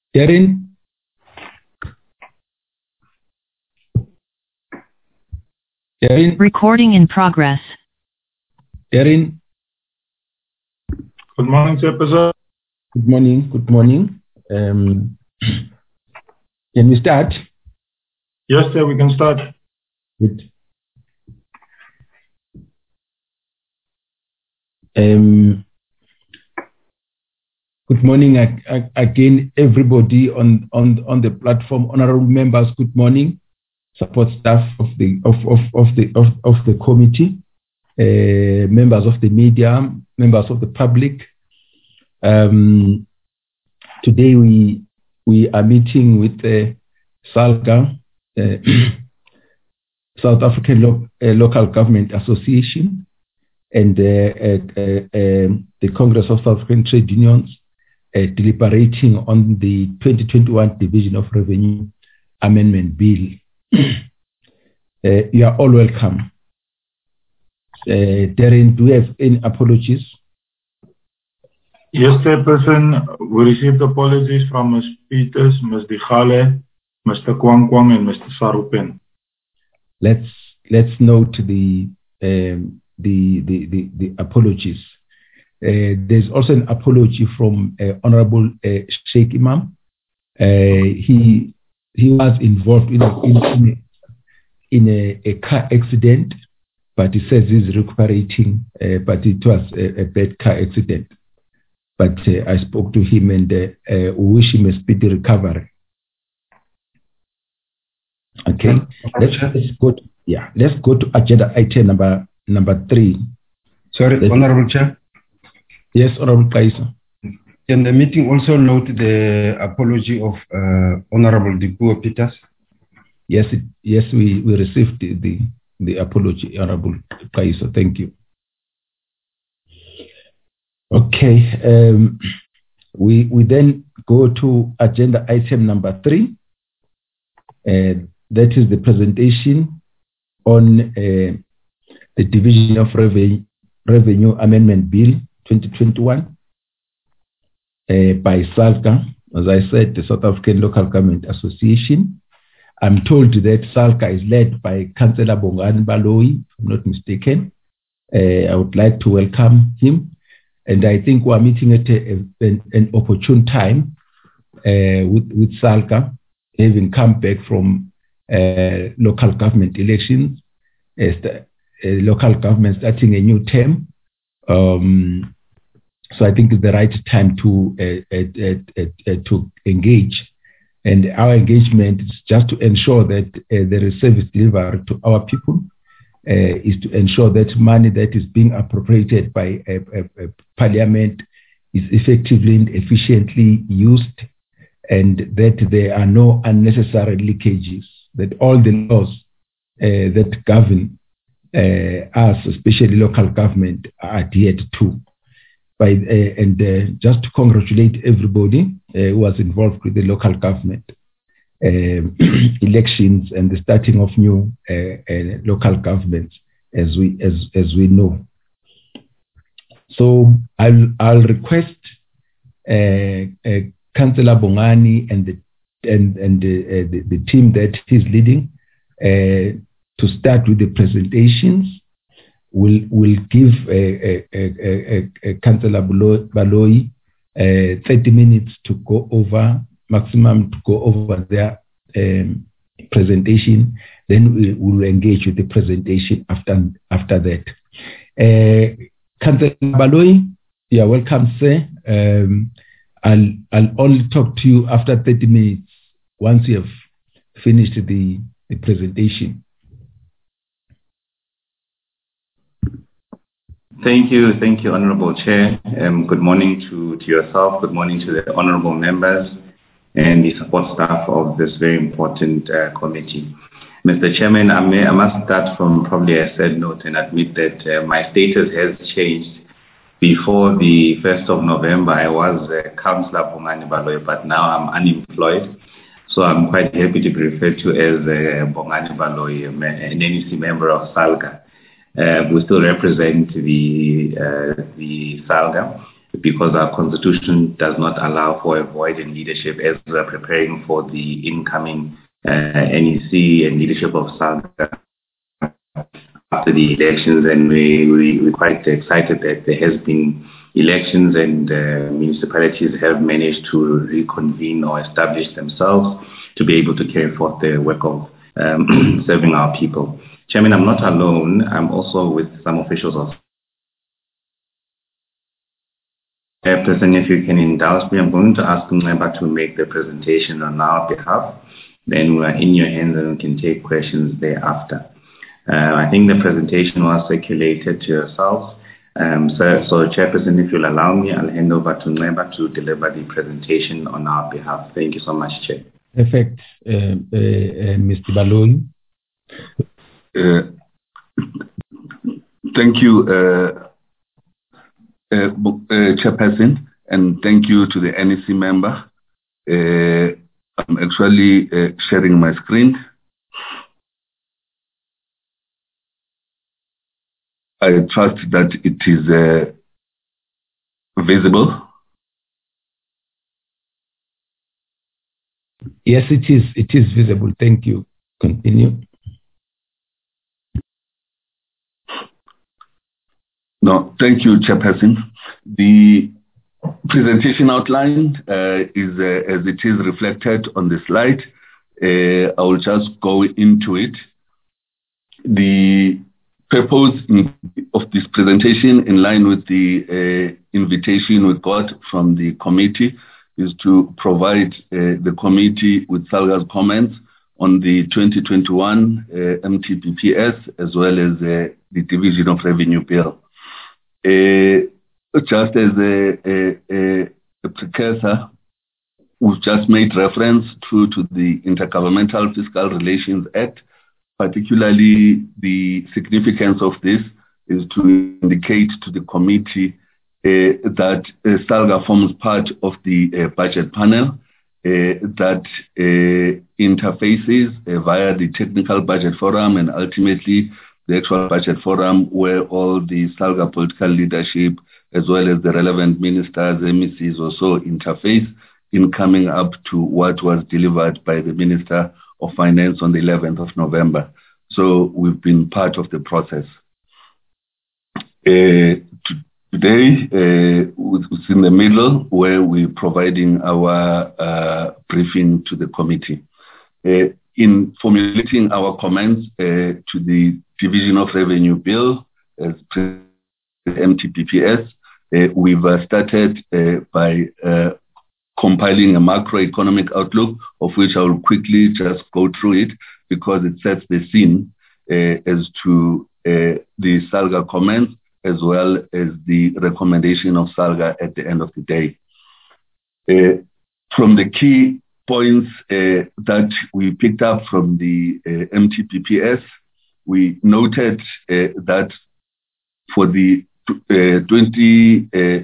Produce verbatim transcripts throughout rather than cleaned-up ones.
Darren? Darren? Recording in progress. Darren? Good morning, Chairperson. Good morning. Good morning. Um, can we start? Yes, sir, we can start. Good. Um, good morning again, everybody on, on, on the platform. Honorable members, good morning. Support staff of the of, of, of the of, of the committee, uh, members of the media, members of the public. Um, today we we are meeting with the SALGA, uh, South African Lo uh, Local Government Association, and uh, uh, uh, the Congress of South African Trade Unions, uh, deliberating on the twenty twenty-one Division of Revenue Amendment Bill. Uh, you are all welcome. Uh, Darren, do we have any apologies? Yes, Chairperson, we received apologies from Miz Peters, Miz Digale, Mister Kwang Kwang, and Mister Sarupen. Let's let's note the um, the, the the the apologies. Uh, there's also an apology from uh, Honorable uh, Sheikh Imam. Uh, he he was involved in a, in, in a in a, a car accident, but he says he's recuperating, uh, but it was a, a bad car accident. But uh, I spoke to him and uh, uh, wish him a speedy recovery. Okay, let's, let's go to, yeah, let's go to agenda item number number three. Sorry, let's, Honorable Chair. Yes, Honorable Kaisa. Can the meeting also note the apology of uh, Honorable Dipuo Peters? Yes, it, yes, we, we received the, the, the apology, Honorable Kaisa. Thank you. Okay, um, we, we then go to agenda item number three. Uh, that is the presentation on uh, the Division of Revenue, Revenue Amendment Bill twenty twenty-one uh, by SALGA, as I said, the South African Local Government Association. I'm told that SALGA is led by Councillor Bongani Baloyi, if I'm not mistaken. Uh, I would like to welcome him. And I think we're meeting at a, a, an, an opportune time uh, with, with SALGA, having come back from uh, local government elections, as the uh, local government starting a new term. Um, so I think it's the right time to uh, uh, uh, uh, to engage. And our engagement is just to ensure that uh, there is service delivery to our people, uh, is to ensure that money that is being appropriated by a, a, a parliament is effectively and efficiently used, and that there are no unnecessary leakages, that all the laws uh, that govern uh, us, especially local government, are adhered to. By, uh, and uh, just to congratulate everybody uh, who was involved with the local government uh, elections and the starting of new uh, uh, local governments, as we as as we know. So I'll I'll request uh, uh, Councillor Bongani and the and and the, uh, the, the team that he's leading uh, to start with the presentations. We'll, we'll give a, a, a, a, a Councillor Baloyi uh, thirty minutes to go over, maximum to go over their um, presentation. Then we will engage with the presentation after, after that. Uh, Councillor Baloyi, you are welcome, sir. Um, I'll, I'll only talk to you after thirty minutes once you have finished the, the presentation. Thank you. Thank you, Honorable Chair. Um, good morning to, to yourself. Good morning to the honorable members and the support staff of this very important uh, committee. Mister Chairman, I, may, I must start from probably a sad note and admit that uh, my status has changed. Before the first of November, I was uh, Councillor Bongani Baloyi, but now I'm unemployed. So I'm quite happy to be referred to as uh, Bongani Baloyi, an N E C member of SALGA. Uh, we still represent the uh, the SALGA, because our constitution does not allow for a void in leadership as we are preparing for the incoming uh, N E C and leadership of SALGA after the elections. And we, we, we're quite excited that there has been elections and uh, municipalities have managed to reconvene or establish themselves to be able to carry forth the work of um, serving our people. Chairman, I'm not alone. I'm also with some officials of Person, if you can indulge me, I'm going to ask Nceba to make the presentation on our behalf. Then we are in your hands and we can take questions thereafter. Uh, I think the presentation was circulated to yourselves. Um, so, so, Chairperson, if you'll allow me, I'll hand over to Nceba to deliver the presentation on our behalf. Thank you so much, Chair. Perfect, uh, uh, uh, Mister Balloon. Uh, thank you. Uh, Uh, uh, Chairperson, and thank you to the N E C member. Uh, I'm actually uh, sharing my screen. I trust that it is uh, visible. Yes, it is. It is visible. Thank you. Continue. No, thank you, Chairperson. The presentation outline uh, is uh, as it is reflected on the slide. Uh, I will just go into it. The purpose of this presentation, in line with the uh, invitation we got from the committee, is to provide uh, the committee with SALGA's comments on the twenty twenty-one uh, M T P P S as well as uh, the Division of Revenue Bill. Uh, just as a, a, a, a precursor, we've just made reference to, to the Intergovernmental Fiscal Relations Act. Particularly, the significance of this is to indicate to the committee uh, that uh, SALGA forms part of the uh, budget panel uh, that uh, interfaces uh, via the Technical Budget Forum and ultimately the actual budget forum, where all the SALGA political leadership, as well as the relevant ministers, M E Cs, also interface in coming up to what was delivered by the Minister of Finance on the eleventh of November. So we've been part of the process. Uh, today, uh, it's in the middle where we're providing our uh, briefing to the committee. Uh, in formulating our comments uh, to the Division of Revenue Bill, as M T P P S, uh, we've uh, started uh, by uh, compiling a macroeconomic outlook, of which I will quickly just go through it because it sets the scene uh, as to uh, the SALGA comments as well as the recommendation of SALGA at the end of the day. Uh, from the key points uh, that we picked up from the uh, M T P P S, we noted uh, that for the uh, twenty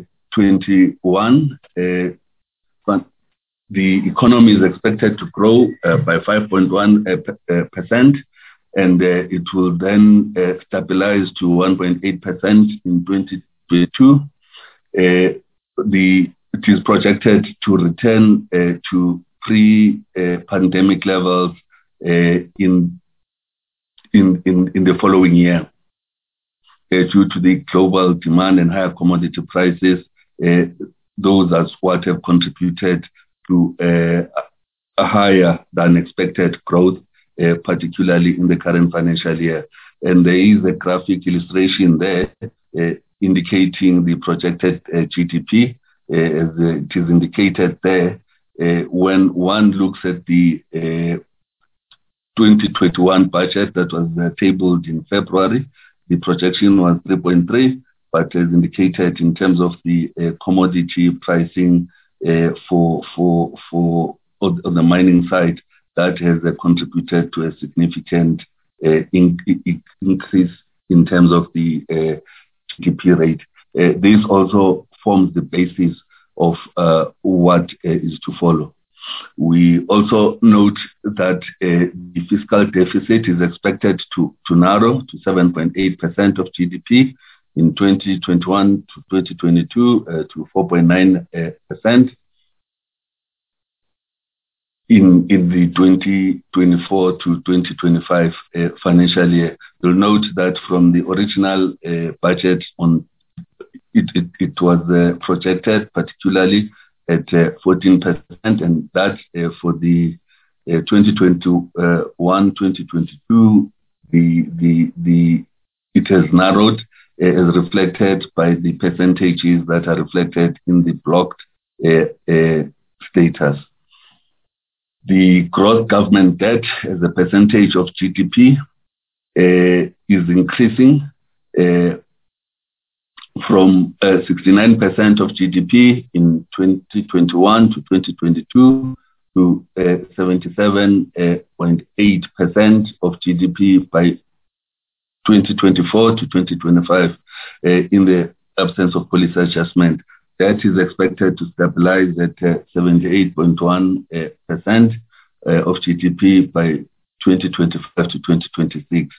twenty-one, uh, the economy is expected to grow uh, by five point one percent, and uh, it will then uh, stabilize to one point eight percent in twenty twenty-two. Uh, the, it is projected to return uh, to pre-pandemic uh, levels uh, in In, in, in the following year, uh, due to the global demand and higher commodity prices. Uh, those are what have contributed to uh, a higher than expected growth, uh, particularly in the current financial year. And there is a graphic illustration there uh, indicating the projected uh, G D P, uh, as it is indicated there. Uh, when one looks at the uh, twenty twenty-one budget that was uh, tabled in February, the projection was three point three, but as indicated in terms of the uh, commodity pricing uh, for for for on the mining side, that has uh, contributed to a significant uh, in, in, increase in terms of the uh, G D P rate. Uh, this also forms the basis of uh, what uh, is to follow. We also note that uh, the fiscal deficit is expected to, to narrow to seven point eight percent of G D P in twenty twenty-one to twenty twenty-two uh, to four point nine percent. In, in the twenty twenty-four to twenty twenty-five uh, financial year. You'll note that from the original uh, budget, on it, it, it was uh, projected particularly at uh, fourteen percent, and that uh, for the uh, twenty twenty-one twenty twenty-two, the, the, the, it has narrowed uh, as reflected by the percentages that are reflected in the blocked uh, uh, status. The gross government debt as a percentage of G D P uh, is increasing uh, from uh, sixty-nine percent of G D P in twenty twenty-one to twenty twenty-two to uh, seventy-seven point eight percent of G D P by twenty twenty-four to twenty twenty-five uh, in the absence of policy adjustment. That is expected to stabilize at uh, seventy-eight point one percent uh, uh, of G D P by twenty twenty-five to twenty twenty-six.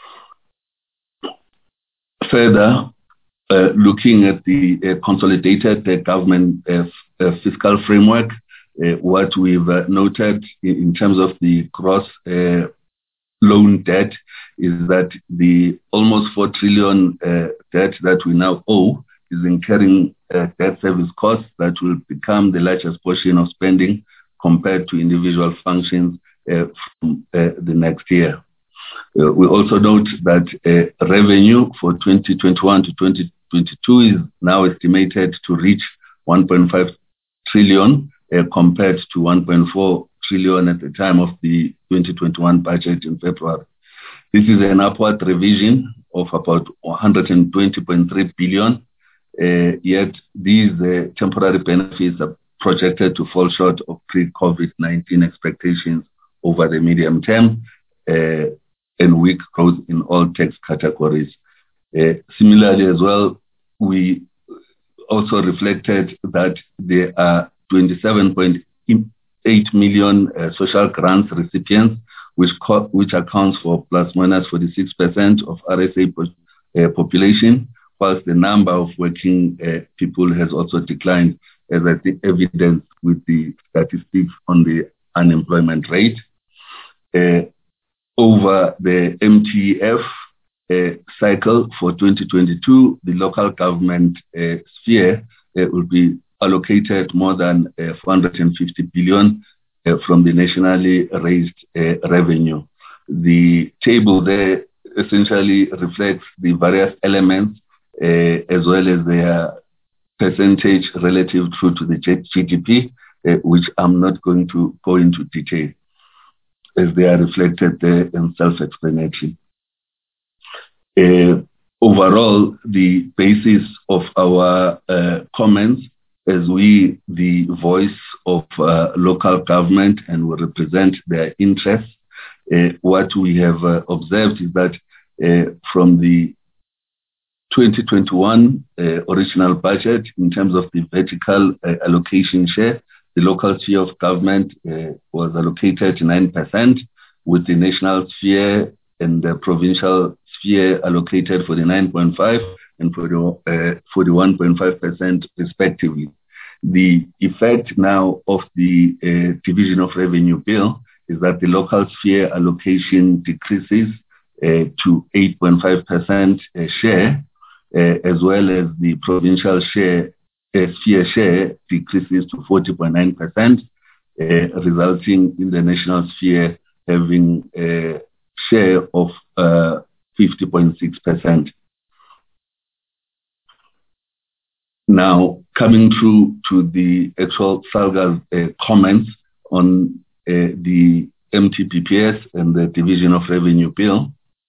Further, uh, looking at the uh, consolidated uh, government uh, uh, fiscal framework, uh, what we've uh, noted in, in terms of the gross uh, loan debt is that the almost four trillion uh, debt that we now owe is incurring uh, debt service costs that will become the largest portion of spending compared to individual functions uh, from uh, the next year. Uh, we also note that uh, revenue for twenty twenty-one to twenty twenty-two is now estimated to reach one point five trillion uh, compared to one point four trillion at the time of the twenty twenty-one budget in February. This is an upward revision of about one hundred twenty point three billion. Uh, yet these uh, temporary benefits are projected to fall short of pre-COVID nineteen expectations over the medium term uh, and weak growth in all tax categories. Uh, similarly as well, we also reflected that there are twenty-seven point eight million uh, social grants recipients, which, co- which accounts for plus minus forty-six percent of R S A po- uh, population, whilst the number of working uh, people has also declined, as I think evidenced with the statistics on the unemployment rate. Uh, over the M T F uh, cycle for twenty twenty-two, the local government uh, sphere uh, will be allocated more than uh, four hundred fifty billion uh, from the nationally raised uh, revenue. The table there essentially reflects the various elements Uh, as well as their percentage relative true to the G D P, uh, which I'm not going to go into detail, as they are reflected there and self-explanatory. Uh, overall, the basis of our uh, comments, as we, the voice of uh, local government, and we represent their interests, uh, what we have uh, observed is that uh, from the twenty twenty-one uh, original budget, in terms of the vertical uh, allocation share, the local sphere of government uh, was allocated nine percent, with the national sphere and the provincial sphere allocated forty-nine point five and forty-one point five percent respectively. The effect now of the uh, Division of Revenue Bill is that the local sphere allocation decreases uh, to eight point five percent uh, share, Uh, as well as the provincial share, uh, sphere share decreases to forty point nine percent, uh, resulting in the national sphere having a share of uh, fifty point six percent. Now, coming through to the actual SALGA's uh, comments on uh, the M T P P S and the Division of Revenue Bill.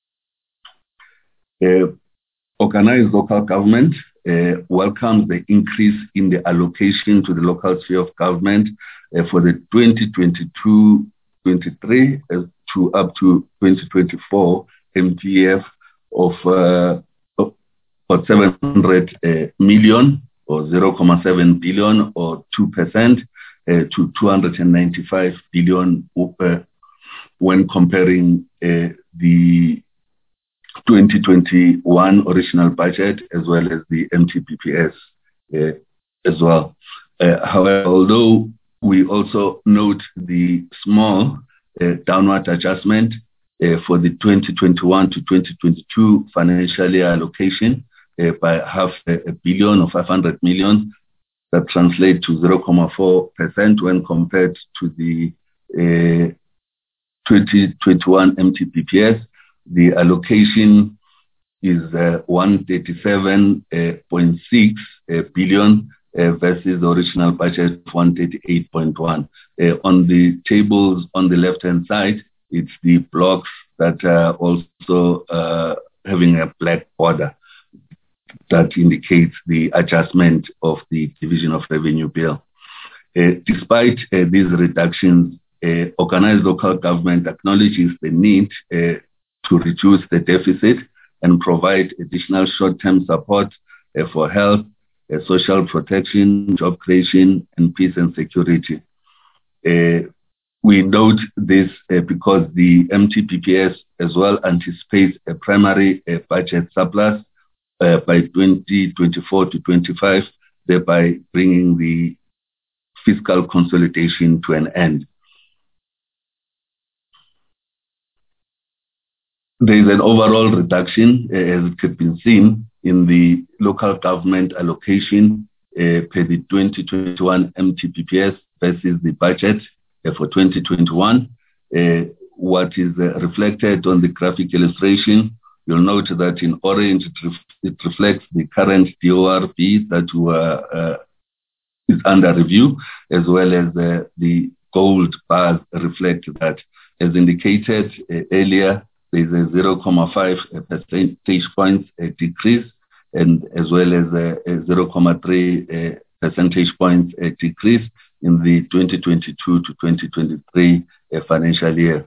Uh, Organized local government uh, welcomes the increase in the allocation to the local sphere of government uh, for the twenty twenty-two twenty-three uh, to up to twenty twenty-four M T F of uh, of seven hundred uh, million or zero point seven billion or two percent uh, to two hundred ninety-five billion uh, when comparing uh, the twenty twenty-one original budget as well as the M T P P S uh, as well. Uh, however, although we also note the small uh, downward adjustment uh, for the twenty twenty-one to twenty twenty-two financial year allocation uh, by half a, a billion or five hundred million, that translates to zero point four percent when compared to the uh, twenty twenty-one M T P P S. The allocation is uh, one hundred thirty-seven point six uh, billion uh, versus the original budget of one hundred thirty-eight point one. Uh, on the tables on the left-hand side, it's the blocks that are also uh, having a black border that indicates the adjustment of the Division of Revenue Bill. Uh, despite uh, these reductions, uh, organized local government acknowledges the need uh, to reduce the deficit and provide additional short-term support uh, for health, uh, social protection, job creation, and peace and security. Uh, we note this uh, because the M T P P S as well anticipates a primary uh, budget surplus uh, by twenty twenty-four to twenty-five, thereby bringing the fiscal consolidation to an end. There is an overall reduction, uh, as it could be seen, in the local government allocation uh, per the twenty twenty-one M T P P S versus the budget uh, for twenty twenty-one. Uh, what is uh, reflected on the graphic illustration, you'll note that in orange it, ref it reflects the current D O R B that were, uh, is under review, as well as uh, the gold bars reflect that. As indicated uh, earlier, there is a zero point five percentage points uh, decrease, and as well as a, a zero point three uh, percentage points uh, decrease in the twenty twenty-two to twenty twenty-three uh, financial year.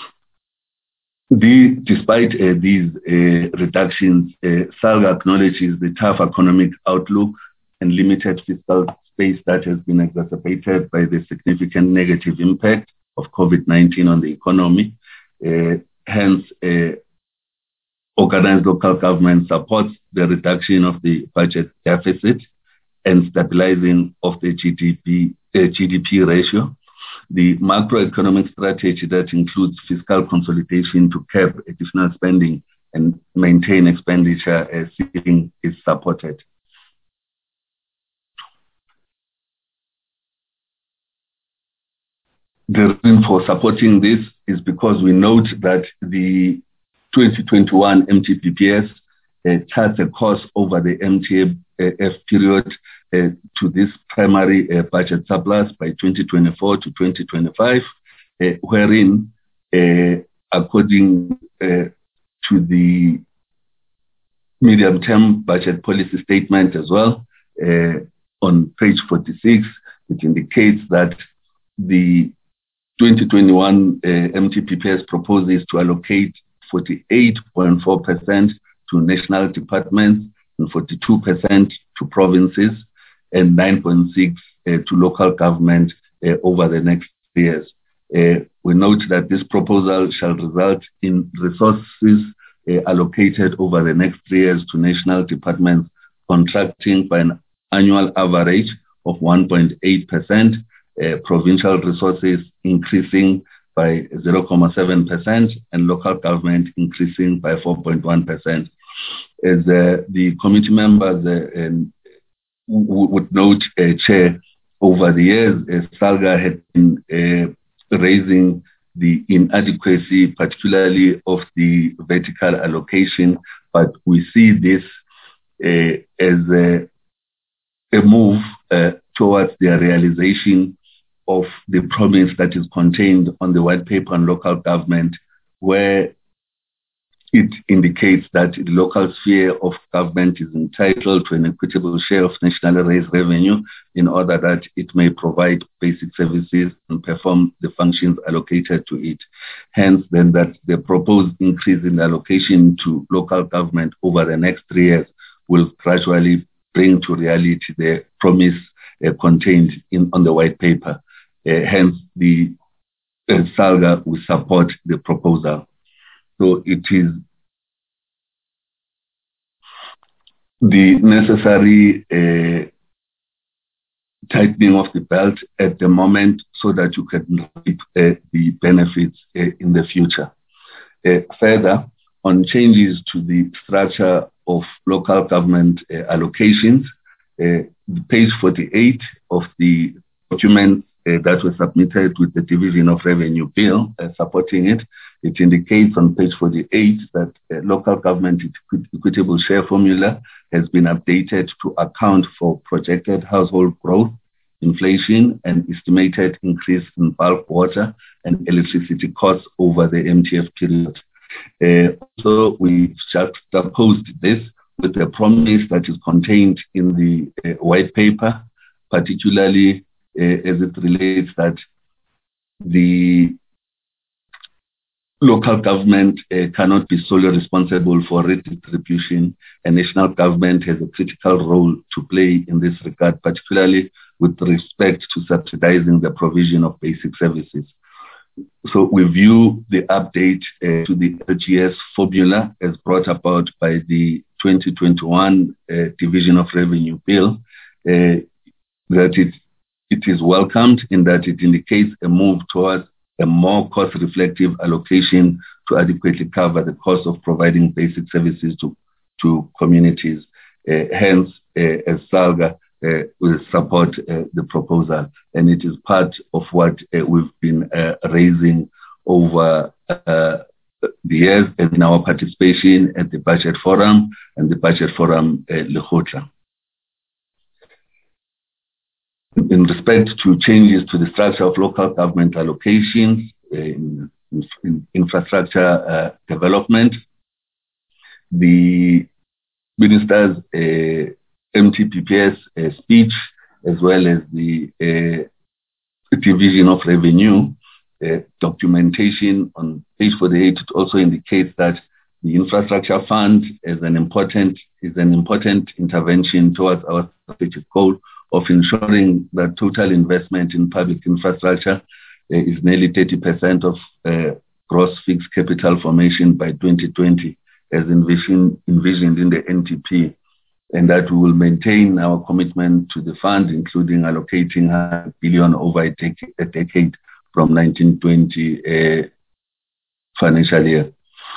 The, despite uh, these uh, reductions, uh, SALGA acknowledges the tough economic outlook and limited fiscal space that has been exacerbated by the significant negative impact of COVID nineteen on the economy. Uh, hence, uh, organized local government supports the reduction of the budget deficit and stabilizing of the G D P, uh, G D P ratio. The macroeconomic strategy that includes fiscal consolidation to curb additional spending and maintain expenditure as ceiling is supported. The reason for supporting this is because we note that the twenty twenty-one M T P P S uh, charts a cost over the M T F period uh, to this primary uh, budget surplus by twenty twenty-four to twenty twenty-five, uh, wherein, uh, according uh, to the medium-term budget policy statement as well, uh, on page forty-six, it indicates that the twenty twenty-one uh, M T P P S proposes to allocate forty-eight point four percent to national departments and forty-two percent to provinces and nine point six percent uh, to local government uh, over the next years. Uh, we note that this proposal shall result in resources uh, allocated over the next three years to national departments contracting by an annual average of one point eight percent, uh, provincial resources increasing by zero point seven percent, and local government increasing by four point one percent. As uh, the committee members uh, um, would note, uh, Chair, over the years, uh, SALGA had been uh, raising the inadequacy, particularly of the vertical allocation, but we see this uh, as a, a move uh, towards the realization of the promise that is contained on the white paper on local government, where it indicates that the local sphere of government is entitled to an equitable share of nationally raised revenue in order that it may provide basic services and perform the functions allocated to it. Hence, then, that the proposed increase in allocation to local government over the next three years will gradually bring to reality the promise uh, contained in on the white paper. Uh, hence, the uh, SALGA will support the proposal. So it is the necessary uh, tightening of the belt at the moment so that you can reap uh, the benefits uh, in the future. Uh, further, on changes to the structure of local government uh, allocations, uh, page forty-eight of the document uh, that was submitted with the Division of Revenue Bill uh, supporting it, it indicates on page forty-eight that uh, local government equitable share formula has been updated to account for projected household growth, inflation, and estimated increase in bulk water and electricity costs over the M T F period. Uh, also, we juxtaposed this with the promise that is contained in the uh, white paper, particularly uh, as it relates that the local government uh, cannot be solely responsible for redistribution, and national government has a critical role to play in this regard, particularly with respect to subsidizing the provision of basic services. So we view the update uh, to the L G S formula as brought about by the twenty twenty-one uh, Division of Revenue Bill, uh, that it, it is welcomed in that it indicates a move towards a more cost-reflective allocation to adequately cover the cost of providing basic services to, to communities. Uh, hence, uh, as SALGA, uh, will support uh, the proposal, and it is part of what uh, we've been uh, raising over uh, the years in our participation at the Budget Forum and the Budget Forum uh, Lekgotla. In respect to changes to the structure of local government allocations in, in infrastructure uh, development, the Minister's uh, M T P P S uh, speech, as well as the uh, Division of Revenue uh, documentation on page forty-eight, it also indicates that the infrastructure fund is an important is an important intervention towards our strategic goal of ensuring that total investment in public infrastructure uh, is nearly thirty percent of uh, gross fixed capital formation by twenty twenty, as envisioned, envisioned in the N T P, and that we will maintain our commitment to the fund, including allocating one billion over a, dec a decade from nineteen twenty uh, financial year.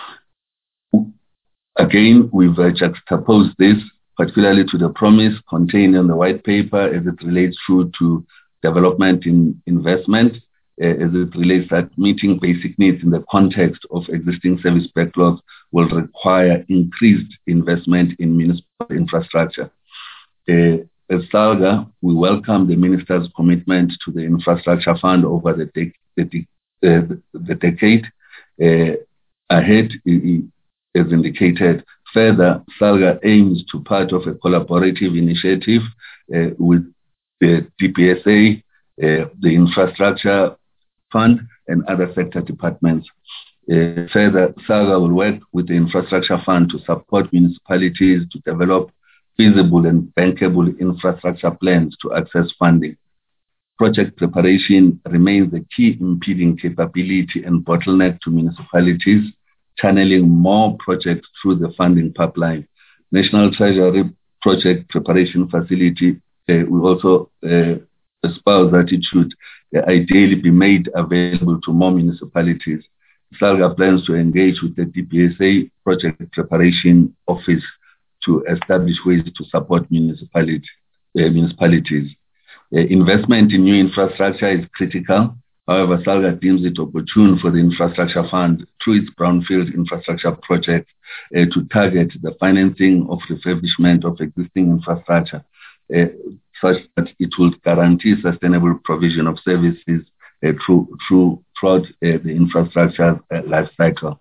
Again, we've uh, juxtaposed this particularly to the promise contained in the white paper as it relates through to development in investment, uh, as it relates that meeting basic needs in the context of existing service backlogs will require increased investment in municipal infrastructure. Uh, as SALGA, we welcome the Minister's commitment to the infrastructure fund over the, de the, de uh, the decade uh, ahead, as indicated. Further, SALGA aims to part of a collaborative initiative uh, with the D P S A, uh, the Infrastructure Fund, and other sector departments. Uh, further, SALGA will work with the Infrastructure Fund to support municipalities to develop feasible and bankable infrastructure plans to access funding. Project preparation remains the key impeding capability and bottleneck to municipalities, channeling more projects through the funding pipeline. National Treasury Project Preparation Facility, uh, we also uh, espouse that it should uh, ideally be made available to more municipalities. SALGA plans to engage with the D P S A Project Preparation Office to establish ways to support municipality, uh, municipalities. Uh, investment in new infrastructure is critical. However, SALGA deems it opportune for the Infrastructure Fund, through its brownfield infrastructure project, uh, to target the financing of refurbishment of existing infrastructure, uh, such that it will guarantee sustainable provision of services uh, through, through, throughout uh, the infrastructure uh, life cycle.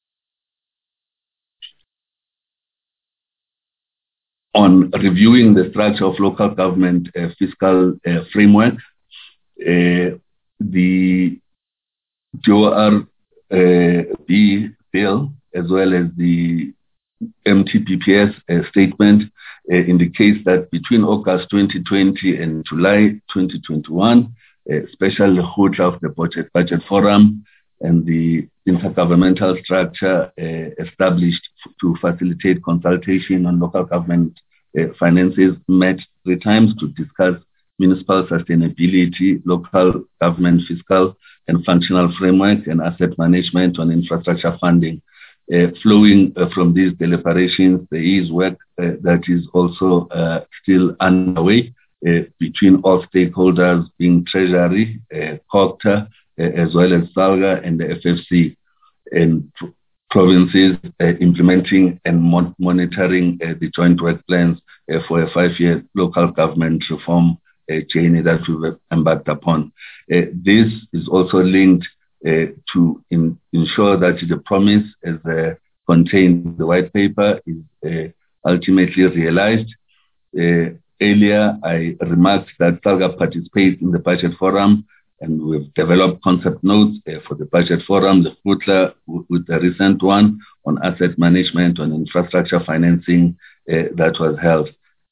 On reviewing the structure of local government uh, fiscal uh, framework, uh, the D O R uh, B bill, as well as the M T P P S uh, statement, uh, indicates that between August twenty twenty and July twenty twenty-one, a special Lekgotla of the Budget, Budget Forum and the intergovernmental structure uh, established to facilitate consultation on local government uh, Finances met three times to discuss municipal sustainability, local government fiscal and functional framework, and asset management on infrastructure funding. Uh, flowing uh, from these deliberations, there is work uh, that is also uh, still underway uh, between all stakeholders, being Treasury, uh, COGTA, uh, as well as SALGA and the F F C, and pr- provinces uh, implementing and mon- monitoring uh, the joint work plans uh, for a five-year local government reform uh, journey that we've embarked upon. Uh, this is also linked uh, to in, ensure that the promise as uh, contained in the white paper is uh, ultimately realized. Uh, earlier, I remarked that SALGA participates in the budget forum, and we've developed concept notes uh, for the budget forum, the FUTLA, w- with the recent one on asset management, on infrastructure financing uh, that was held.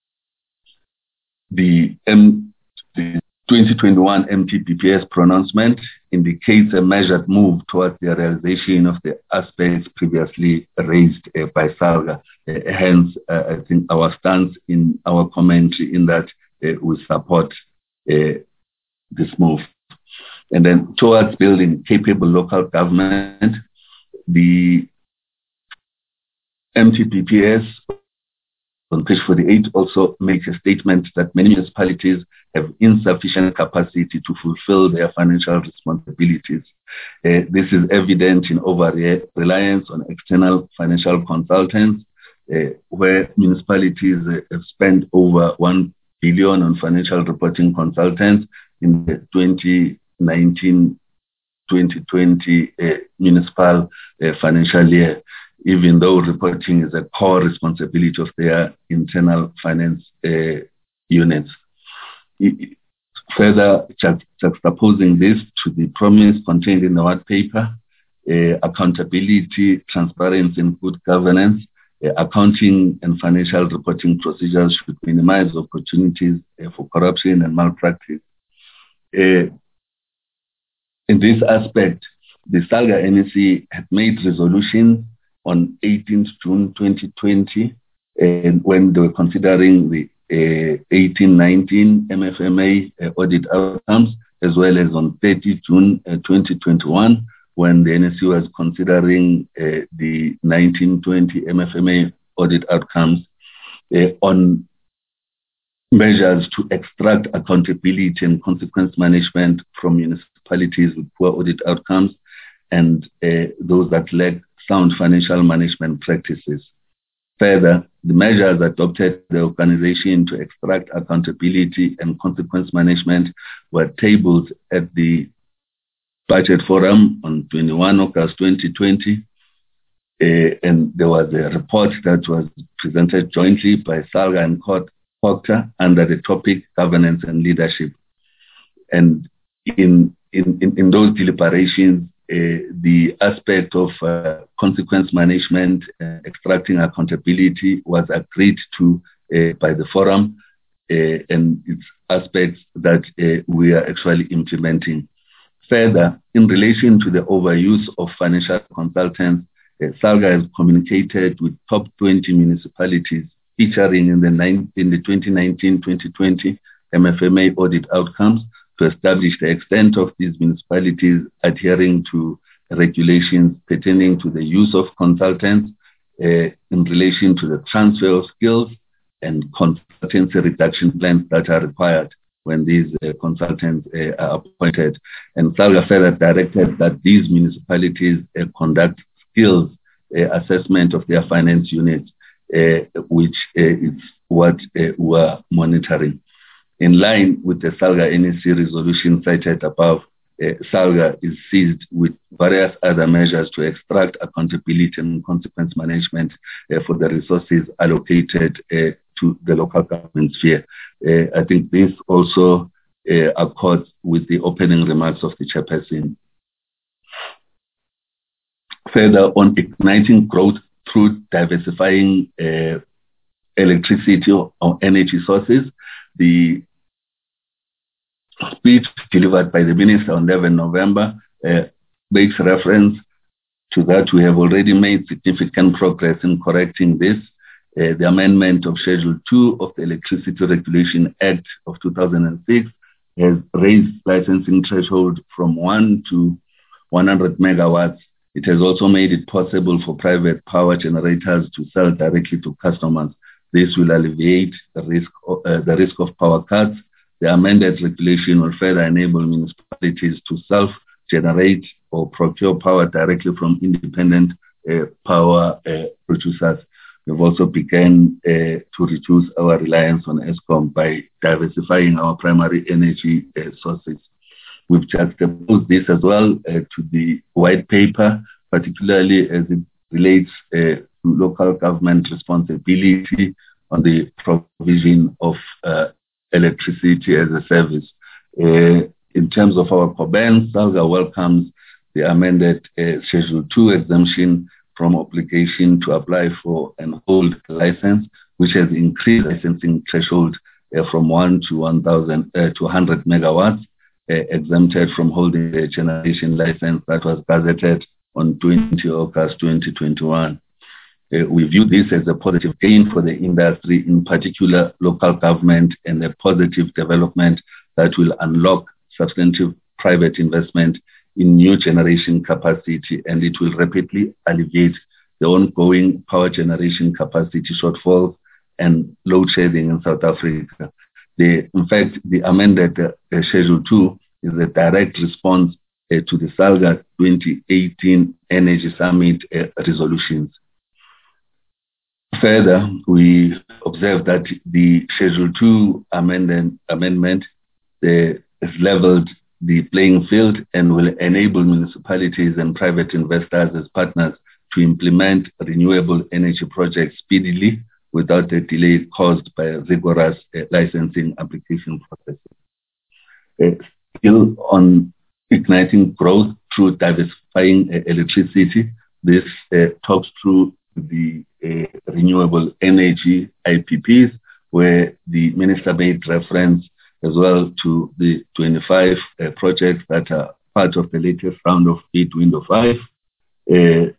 The, M- the twenty twenty-one M T P P S pronouncement indicates a measured move towards the realization of the aspects previously raised uh, by SALGA. Uh, hence, uh, I think our stance in our commentary in that uh, we support uh, this move. And then towards building capable local government, the M T P P S on page forty-eight also makes a statement that many municipalities have insufficient capacity to fulfill their financial responsibilities. Uh, this is evident in over-reliance on external financial consultants, uh, where municipalities uh, have spent over one billion on financial reporting consultants in the twenty nineteen twenty twenty uh, municipal uh, financial year, even though reporting is a core responsibility of their internal finance uh, units. It, further juxtaposing this to the promise contained in the white paper, uh, accountability, transparency, and good governance, uh, accounting and financial reporting procedures should minimize opportunities uh, for corruption and malpractice. Uh, in this aspect, the SALGA N E C had made resolutions on eighteenth June twenty twenty, and when they were considering the uh, eighteen nineteen M F M A uh, audit outcomes, as well as on thirtieth June uh, twenty twenty-one, when the N E C was considering uh, the nineteen twenty M F M A audit outcomes uh, on measures to extract accountability and consequence management from municipalities with poor audit outcomes and uh, those that lack sound financial management practices. Further, the measures adopted by the organization to extract accountability and consequence management were tabled at the budget forum on twenty-first of August twenty twenty, uh, and there was a report that was presented jointly by SALGA and COGTA under the topic governance and leadership. And in in, in, in those deliberations, Uh, the aspect of uh, consequence management, uh, extracting accountability was agreed to uh, by the forum, uh, and its aspects that uh, we are actually implementing. Further, in relation to the overuse of financial consultants, uh, SALGA has communicated with top twenty municipalities featuring in the, nine, in the twenty nineteen twenty twenty M F M A audit outcomes to establish the extent of these municipalities adhering to regulations pertaining to the use of consultants uh, in relation to the transfer of skills and consultancy reduction plans that are required when these uh, consultants uh, are appointed. And SALGA further directed that these municipalities uh, conduct skills uh, assessment of their finance units, uh, which uh, is what uh, we're monitoring. In line with the SALGA N E C resolution cited above, uh, SALGA is seized with various other measures to extract accountability and consequence management uh, for the resources allocated uh, to the local government sphere. Uh, I think this also uh, accords with the opening remarks of the chairperson. Further, on igniting growth through diversifying uh, electricity or energy sources, the speech delivered by the Minister on eleventh November uh, makes reference to that we have already made significant progress in correcting this. Uh, the amendment of Schedule two of the Electricity Regulation Act of two thousand six has raised licensing threshold from one to one hundred megawatts. It has also made it possible for private power generators to sell directly to customers. This will alleviate the risk of, uh, the risk of power cuts. The amended regulation will further enable municipalities to self-generate or procure power directly from independent uh, power uh, producers. We've also begun uh, to reduce our reliance on Eskom by diversifying our primary energy uh, sources. We've juxtaposed this as well uh, to the white paper, particularly as it relates uh, to local government responsibility on the provision of uh, electricity as a service. Uh, in terms of our COBAN, SALGA welcomes the amended uh, Schedule two exemption from obligation to apply for and hold a license, which has increased licensing threshold uh, from one to one thousand uh, to one hundred megawatts, uh, exempted from holding a generation license that was gazetted on twentieth August twenty twenty-one. Uh, we view this as a positive gain for the industry, in particular local government, and a positive development that will unlock substantive private investment in new generation capacity, and it will rapidly alleviate the ongoing power generation capacity shortfalls and load shedding in South Africa. The, in fact, the amended uh, Schedule two is a direct response uh, to the SALGA twenty eighteen Energy Summit uh, resolutions. Further, we observe that the Schedule two amendment, amendment uh, has leveled the playing field and will enable municipalities and private investors as partners to implement renewable energy projects speedily without the delay caused by rigorous uh, licensing application processes. Uh, still on igniting growth through diversifying uh, electricity, this uh, talks through the uh, renewable energy I P Ps, where the minister made reference as well to the twenty-five uh, projects that are part of the latest round of bid window five. Uh,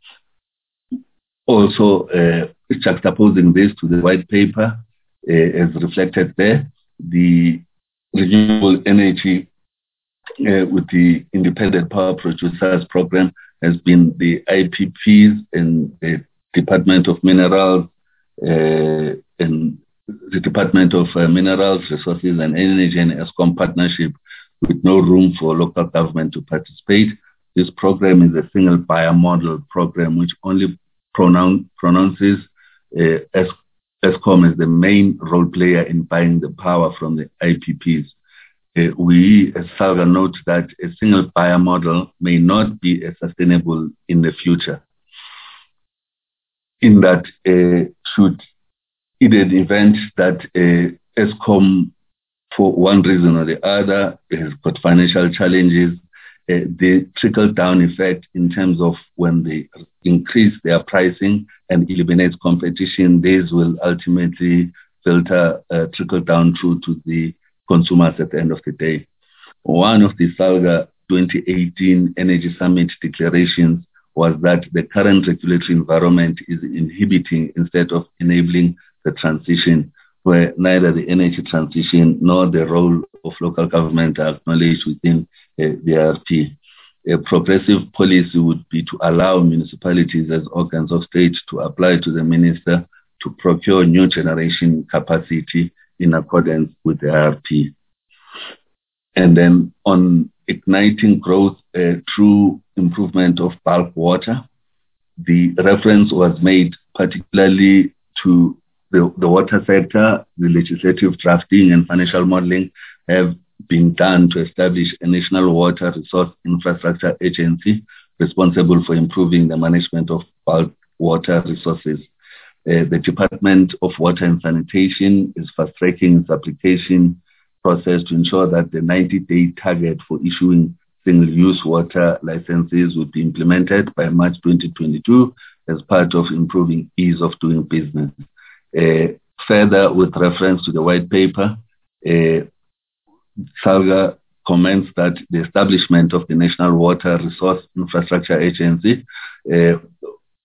also, uh, juxtaposing this to the white paper, uh, as reflected there, the renewable energy uh, with the independent power producers program has been the I P Ps and the Department of Minerals uh, and the Department of uh, Minerals, Resources and Energy and Eskom partnership, with no room for local government to participate. This program is a single buyer model program which only pronoun pronounces uh, Es Eskom as the main role player in buying the power from the I P Ps. Uh, we, as SALGA, note that a single buyer model may not be uh, sustainable in the future, in that uh, should in an event that uh, Eskom, for one reason or the other, has got financial challenges, uh, the trickle-down effect in terms of when they increase their pricing and eliminate competition, this will ultimately filter, uh, trickle down through to the consumers at the end of the day. One of the SALGA twenty eighteen Energy Summit declarations was that the current regulatory environment is inhibiting instead of enabling the transition, where neither the energy transition nor the role of local government are acknowledged within uh, the R P. A progressive policy would be to allow municipalities as organs of state to apply to the minister to procure new generation capacity in accordance with the R P. And then on igniting growth uh, through improvement of bulk water, the reference was made particularly to the, the water sector. The legislative drafting and financial modeling have been done to establish a national water resource infrastructure agency responsible for improving the management of bulk water resources. Uh, the Department of Water and Sanitation is fast-tracking its application process to ensure that the ninety-day target for issuing single-use water licenses would be implemented by March twenty twenty-two as part of improving ease of doing business. Uh, further, with reference to the white paper, uh, SALGA comments that the establishment of the National Water Resource Infrastructure Agency uh,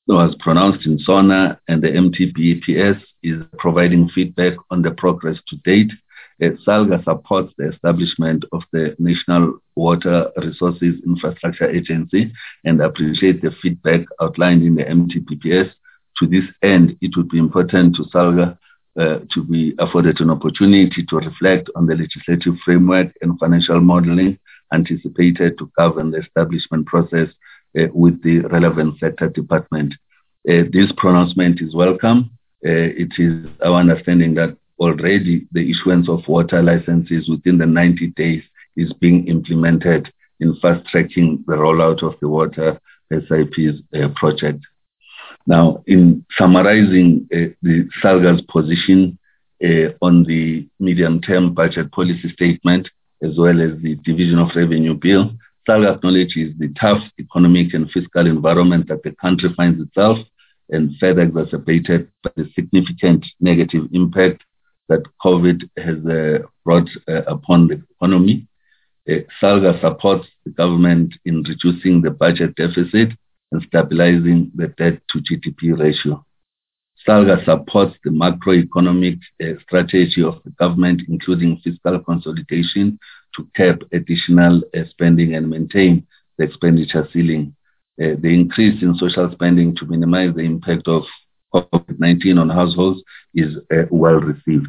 was pronounced in SONA, and the M T P P S is providing feedback on the progress to date. Uh, SALGA supports the establishment of the National Water Resources Infrastructure Agency and appreciate the feedback outlined in the M T P P S. To this end, it would be important to SALGA uh, to be afforded an opportunity to reflect on the legislative framework and financial modeling anticipated to govern the establishment process uh, with the relevant sector department. Uh, this pronouncement is welcome. Uh, it is our understanding that already the issuance of water licenses within the ninety days is being implemented in fast-tracking the rollout of the water S I P's uh, project. Now, in summarizing uh, the SALGA's position uh, on the medium-term budget policy statement, as well as the Division of Revenue Bill, SALGA acknowledges the tough economic and fiscal environment that the country finds itself, and further exacerbated by the significant negative impact that COVID has uh, brought uh, upon the economy. Uh, SALGA supports the government in reducing the budget deficit and stabilizing the debt to G D P ratio. SALGA supports the macroeconomic uh, strategy of the government, including fiscal consolidation to cap additional uh, spending and maintain the expenditure ceiling. Uh, the increase in social spending to minimize the impact of COVID nineteen on households is uh, well received.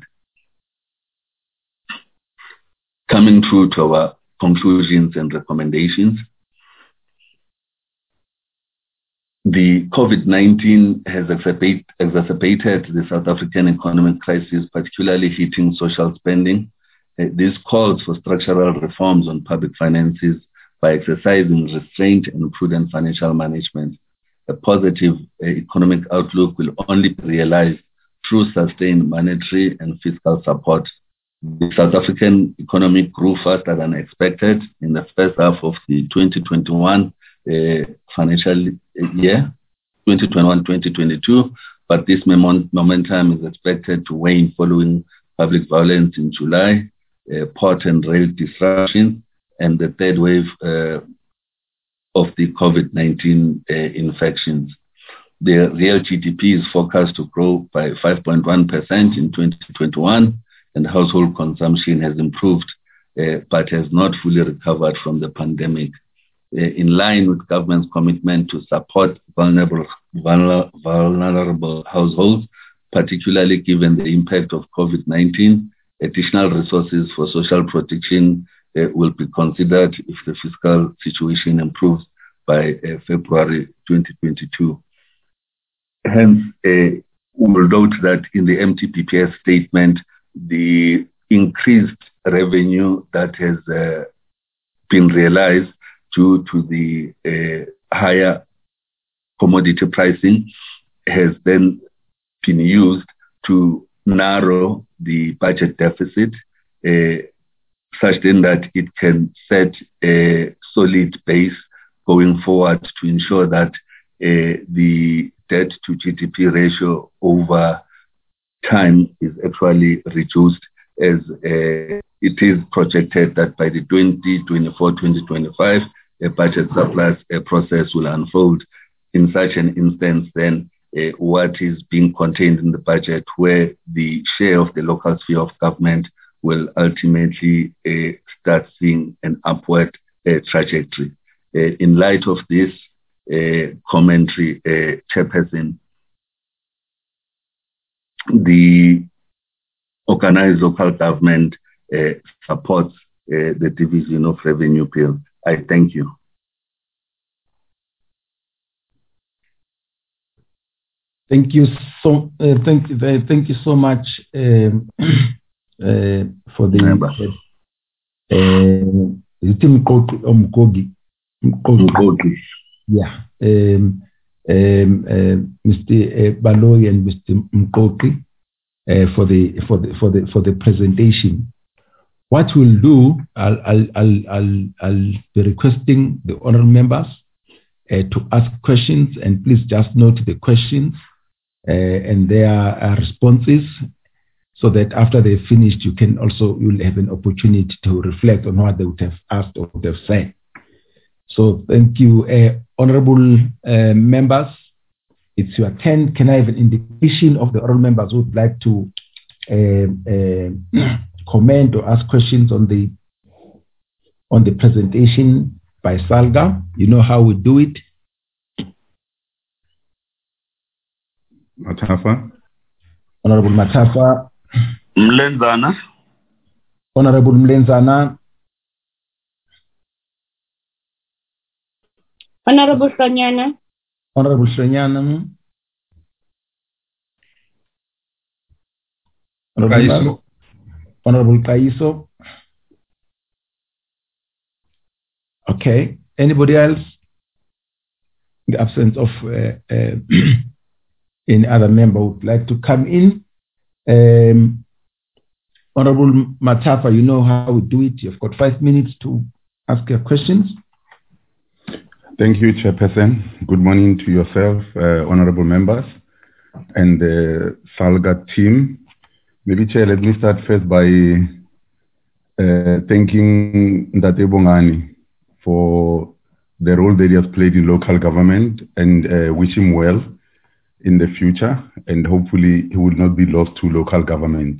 Coming through to our conclusions and recommendations, the COVID nineteen has exacerbate, exacerbated the South African economic crisis, particularly hitting social spending. Uh, this calls for structural reforms on public finances by exercising restraint and prudent financial management. A positive uh, economic outlook will only be realized through sustained monetary and fiscal support. The South African economy grew faster than expected in the first half of the twenty twenty-one uh, financial year, twenty twenty-one twenty twenty-two, but this momentum is expected to wane following public violence in July, uh, port and rail disruptions, and the third wave uh, of the COVID nineteen uh, infections. The real G D P is forecast to grow by five point one percent in twenty twenty-one, and household consumption has improved, uh, but has not fully recovered from the pandemic. Uh, in line with government's commitment to support vulnerable, vulnerable, vulnerable households, particularly given the impact of COVID nineteen, additional resources for social protection Uh, will be considered if the fiscal situation improves by uh, February twenty twenty-two. Hence, uh, we will note that in the M T P P S statement, the increased revenue that has uh, been realized due to the uh, higher commodity pricing has then been used to narrow the budget deficit, uh, such then that it can set a solid base going forward to ensure that uh, the debt to G D P ratio over time is actually reduced, as uh, it is projected that by the twenty twenty-four twenty twenty-five a budget surplus uh, process will unfold. In such an instance, then uh, what is being contained in the budget, where the share of the local sphere of government will ultimately uh, start seeing an upward uh, trajectory. Uh, in light of this uh, commentary, uh, Chairperson, the organized local government uh, supports uh, the Division of Revenue Bill. I thank you. Thank you so. Uh, thank you. Uh, thank you so much. Um, Uh, for the Mkogi, Mkogi, yeah, um, um, uh, Mister Baloyi and Mister Mkogi uh, for the for the for the for the presentation. What we'll do, I'll I'll I'll I'll, I'll be requesting the honourable members uh, to ask questions, and please just note the questions uh, and their uh, responses, so that after they've finished, you can also, you'll have an opportunity to reflect on what they would have asked or would have said. So thank you, uh, honorable uh, members. it's your turn. Can I have an indication of the oral members who would like to uh, uh, comment or ask questions on the on the presentation by SALGA? You know how we do it. Matafa. Honorable Matafa. Mlenzana. Honorable Mlenzana. Honorable Sonyana. Honorable Sonyana. Honorable, Honorable Kaiso. Okay. Anybody else? In the absence of uh, uh, any other member who would like to come in. Um, Honorable Matafa, you know how we do it. You've got five minutes to ask your questions. Thank you, Chairperson. Good morning to yourself, uh, honorable members, and the SALGA team. Maybe, Chair, let me start first by uh, thanking Ndate Bongani for the role that he has played in local government, and uh, wish him well in the future, and hopefully he will not be lost to local government.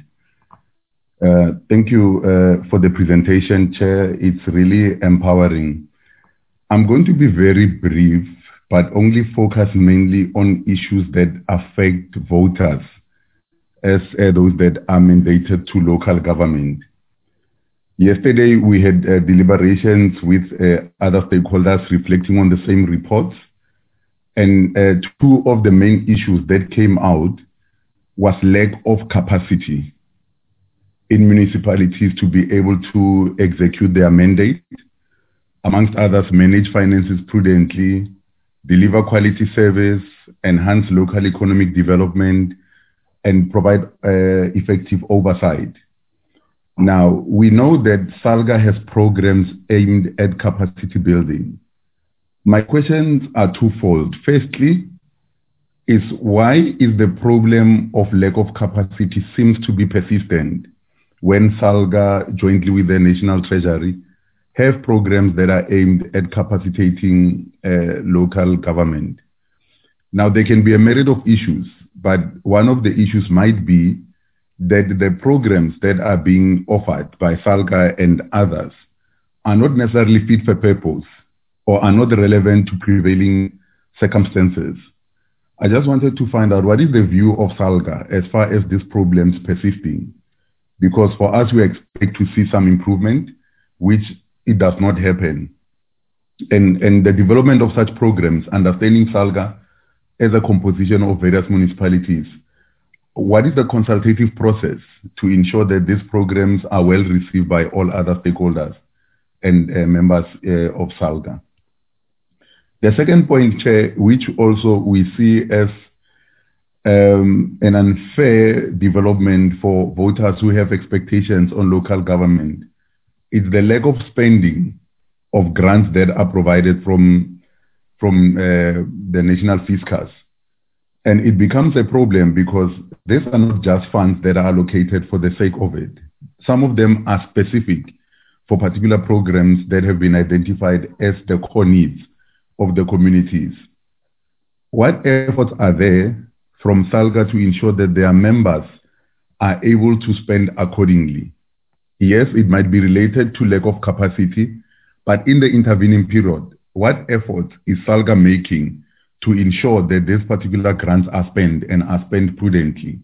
Uh, thank you uh, for the presentation, Chair. It's really empowering. I'm going to be very brief, but only focus mainly on issues that affect voters as uh, those that are mandated to local government. Yesterday, we had uh, deliberations with uh, other stakeholders reflecting on the same reports. And uh, two of the main issues that came out was lack of capacity in municipalities to be able to execute their mandate, amongst others, manage finances prudently, deliver quality service, enhance local economic development, and provide uh, effective oversight. Now, we know that SALGA has programs aimed at capacity building. My questions are twofold. Firstly, is why is the problem of lack of capacity seems to be persistent when SALGA, jointly with the National Treasury, have programs that are aimed at capacitating uh, local government? Now, there can be a myriad of issues, but one of the issues might be that the programs that are being offered by SALGA and others are not necessarily fit for purpose or are not relevant to prevailing circumstances. I just wanted to find out what is the view of SALGA as far as these problems persisting, because for us we expect to see some improvement, which it does not happen. And, and the development of such programs, understanding SALGA as a composition of various municipalities, what is the consultative process to ensure that these programs are well received by all other stakeholders and uh, members uh, of SALGA? The second point, Chair, which also we see as um, an unfair development for voters who have expectations on local government, is the lack of spending of grants that are provided from, from uh, the national fiscus. And it becomes a problem because these are not just funds that are allocated for the sake of it. Some of them are specific for particular programs that have been identified as the core needs of the communities. What efforts are there from SALGA to ensure that their members are able to spend accordingly? Yes, it might be related to lack of capacity, but in the intervening period, what efforts is SALGA making to ensure that these particular grants are spent and are spent prudently?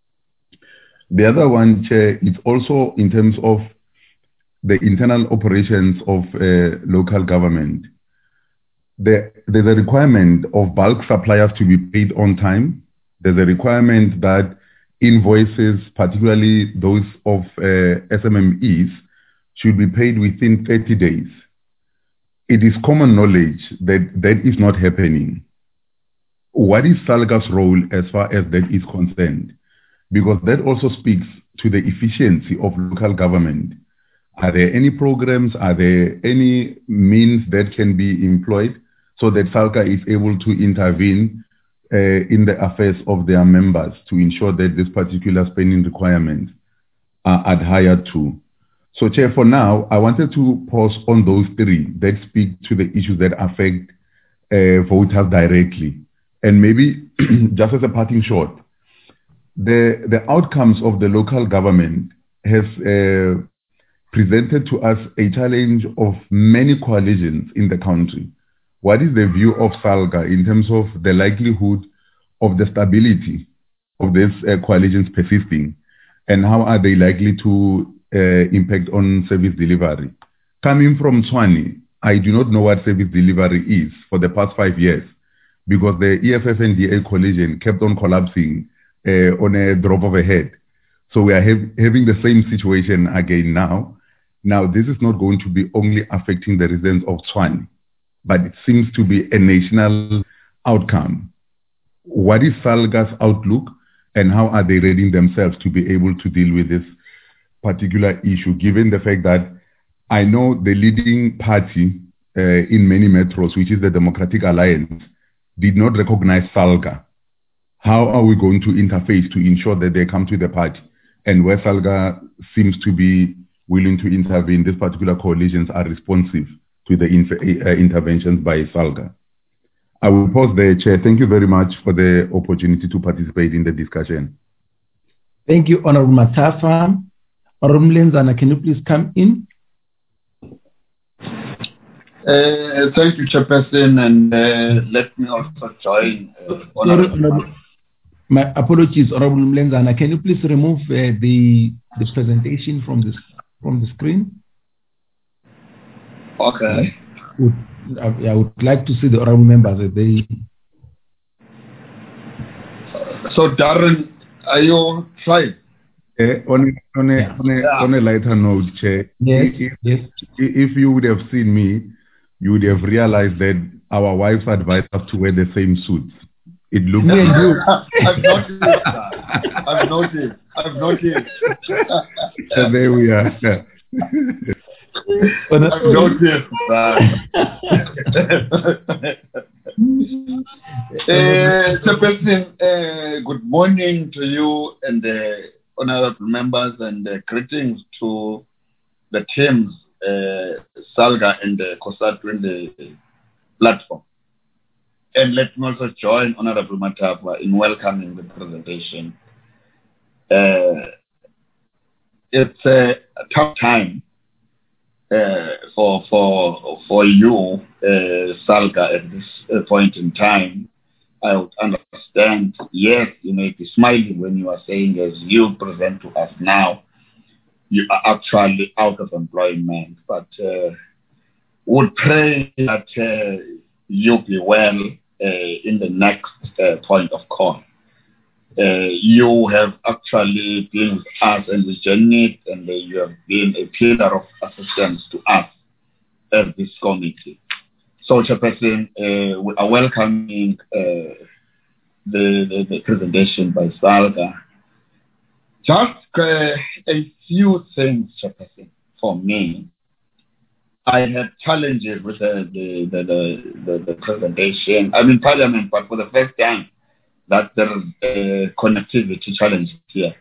The other one, Chair, is also in terms of the internal operations of uh, local government. There, there's a requirement of bulk suppliers to be paid on time. There's a requirement that invoices, particularly those of uh, S M M Es, should be paid within thirty days. It is common knowledge that that is not happening. What is SALGA's role as far as that is concerned? Because that also speaks to the efficiency of local government. Are there any programs, are there any means that can be employed so that SALGA is able to intervene uh, in the affairs of their members to ensure that this particular spending requirements are adhered to? So, Chair, for now, I wanted to pause on those three that speak to the issues that affect uh, voters directly And maybe just as a parting shot, the, the outcomes of the local government has uh, presented to us a challenge of many coalitions in the country. What is the view of SALGA in terms of the likelihood of the stability of these uh, coalitions persisting, and how are they likely to uh, impact on service delivery? Coming from Tshwane, I do not know what service delivery is for the past five years, because the E F F N D A coalition kept on collapsing uh, on a drop of a head. So we are ha- having the same situation again now. Now, this is not going to be only affecting the residents of Tshwane, but it seems to be a national outcome. What is SALGA's outlook, and how are they readying themselves to be able to deal with this particular issue, given the fact that I know the leading party uh, in many metros, which is the Democratic Alliance, did not recognize SALGA. How are we going to interface to ensure that they come to the party? And where SALGA seems to be willing to intervene, these particular coalitions are responsive to the inf- uh, interventions by SALGA. I will pause there, Chair. Thank you very much for the opportunity to participate in the discussion. Thank you, Honorable Matafa. Honorable Mlenzana, can you please come in? Uh, thank you, Chairperson, and uh, let me also join. Uh, Sorry, Honorable, my apologies, Honorable Mlenzana. Can you please remove uh, the the presentation from this from the screen? Okay. Would, I, I would like to see the honorable members. That they. So, Darren, are you trying? Uh, on, a, on, a, Yeah. on, a, Yeah. on a lighter note, Chair, Yes, if, yes. if you would have seen me, you would have realized that our wives advise us to wear the same suits. It looks Me and you. I've noticed that. I've noticed. I've noticed. So there we are. I've noticed that. uh, Chairperson, uh, good morning to you and the honorable members, and uh, greetings to the teams, uh, SALGA and uh, COSATU in the platform. And let me also join Honorable Matafa in welcoming the presentation. Uh, it's a tough time uh, for for for you, uh, SALGA, at this uh, point in time. I would understand, yes, you may be smiling when you are saying, as you present to us now, you are actually out of employment, but uh, would pray that uh, you be well uh, in the next uh, point of call. Uh, you have actually been with us and we journeyed, and uh, you have been a pillar of assistance to us as this committee. So, Chairperson, uh, we are welcoming uh, the, the, the presentation by SALGA. Just uh, a few things, Chairperson, for me. I had challenges with the, the, the, the, the presentation. I'm in Parliament, but for the first time, that there is a connectivity challenge here.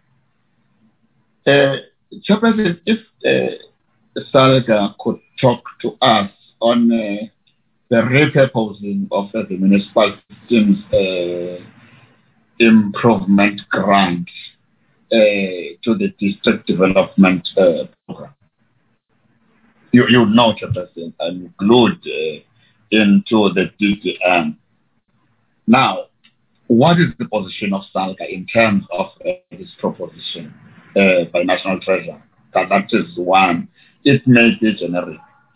Uh, Chairperson, if uh, SALGA could talk to us on uh, the repurposing of uh, the municipal systems uh, improvement grant uh, to the district development uh, program. You, you know, Chairperson, and glued uh, into the D D M. Now, what is the position of SALGA in terms of uh, this proposition uh, by National Treasurer? That, that is one. It may be generic.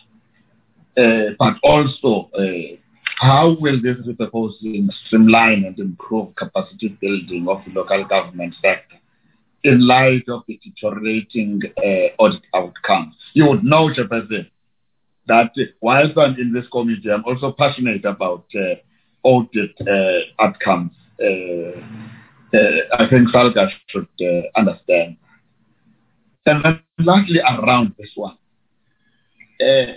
Uh, but also, uh, how will this proposing streamline and improve capacity building of the local government sector in light of the deteriorating uh, audit outcomes? You would know, Chairperson, that whilst I'm in this committee, I'm also passionate about uh, audit uh, outcomes. Uh, uh, I think SALGA should uh, understand. And then lastly, around this one, uh,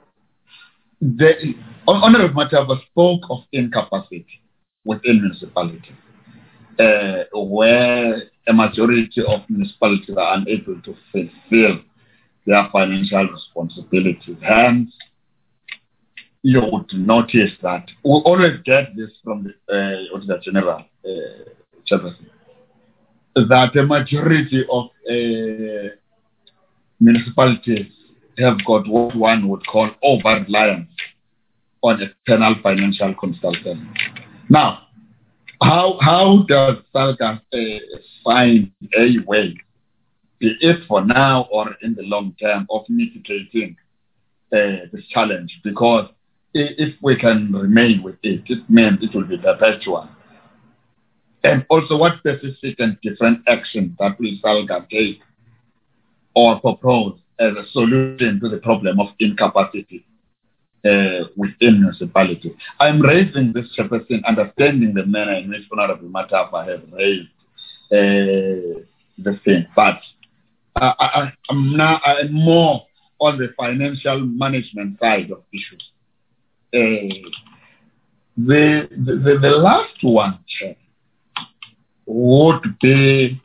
the Honorable Matafa spoke of incapacity within municipalities, uh, where a majority of municipalities are unable to fulfill their financial responsibilities. Hence, you would notice that we always get this from the uh, Auditor General, uh, Chairperson, that a majority of uh, municipalities have got what one would call over-reliance on external financial consultants. Now, how how does SALGA uh, find a way, be it for now or in the long term, of mitigating uh, this challenge? Because if we can remain with it, it means it will be perpetual. And also, what specific and different actions that will SALGA take or propose as a solution to the problem of incapacity uh, within municipalities? I'm raising this, Chairperson, understanding the manner in which Honorable Matafa has raised uh, the thing, but I, I, I'm now I'm more on the financial management side of issues. Uh, the, the the last one, Chair, would be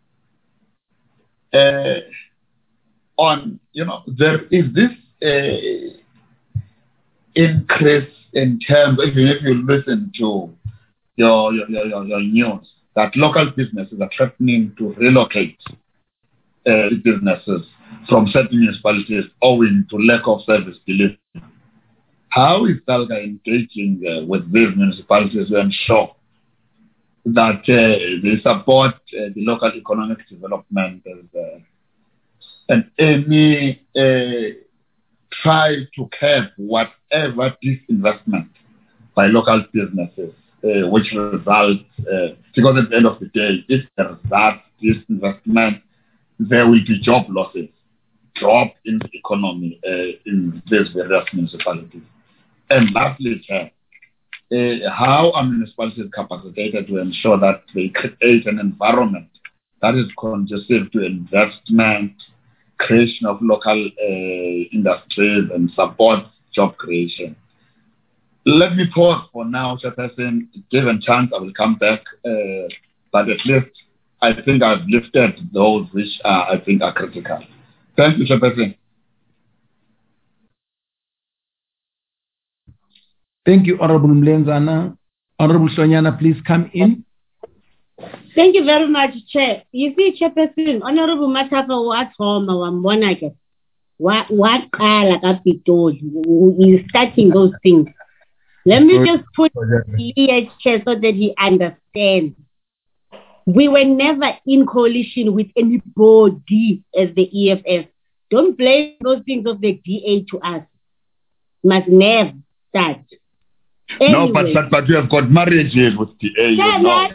uh, on, you know, there is this uh, increase in terms, even if you listen to your your, your, your news, that local businesses are threatening to relocate uh, businesses from certain municipalities owing to lack of service delivery. How is SALGA engaging uh, with these municipalities to ensure that uh, they support uh, the local economic development and, uh, and any uh, try to curb whatever disinvestment by local businesses, uh, which results, uh, because at the end of the day, if there is that disinvestment, there will be job losses, drop in the economy uh, in these various municipalities. And lastly, Chair, uh, how are municipalities capacitated to ensure that they create an environment that is conducive to investment, creation of local uh, industries, and support job creation? Let me pause for now, Chairperson. Given chance, I will come back. Uh, but at least I think I've lifted those which are, I think are critical. Thank you, Chairperson. Thank you, Honorable Mlenzana. Honorable Hlonyana, please come in. Thank you very much, Chair. You see, Chairperson, Honorable Matafa was home, wambona ke. What what like he's starting those things. Let me just put here, Chair, so that he understands. We were never in coalition with anybody as the E F F. Don't blame those things of the D A to us. Must never start. Anyway. No, but, but but we have got marriages with the A. Yeah, You know.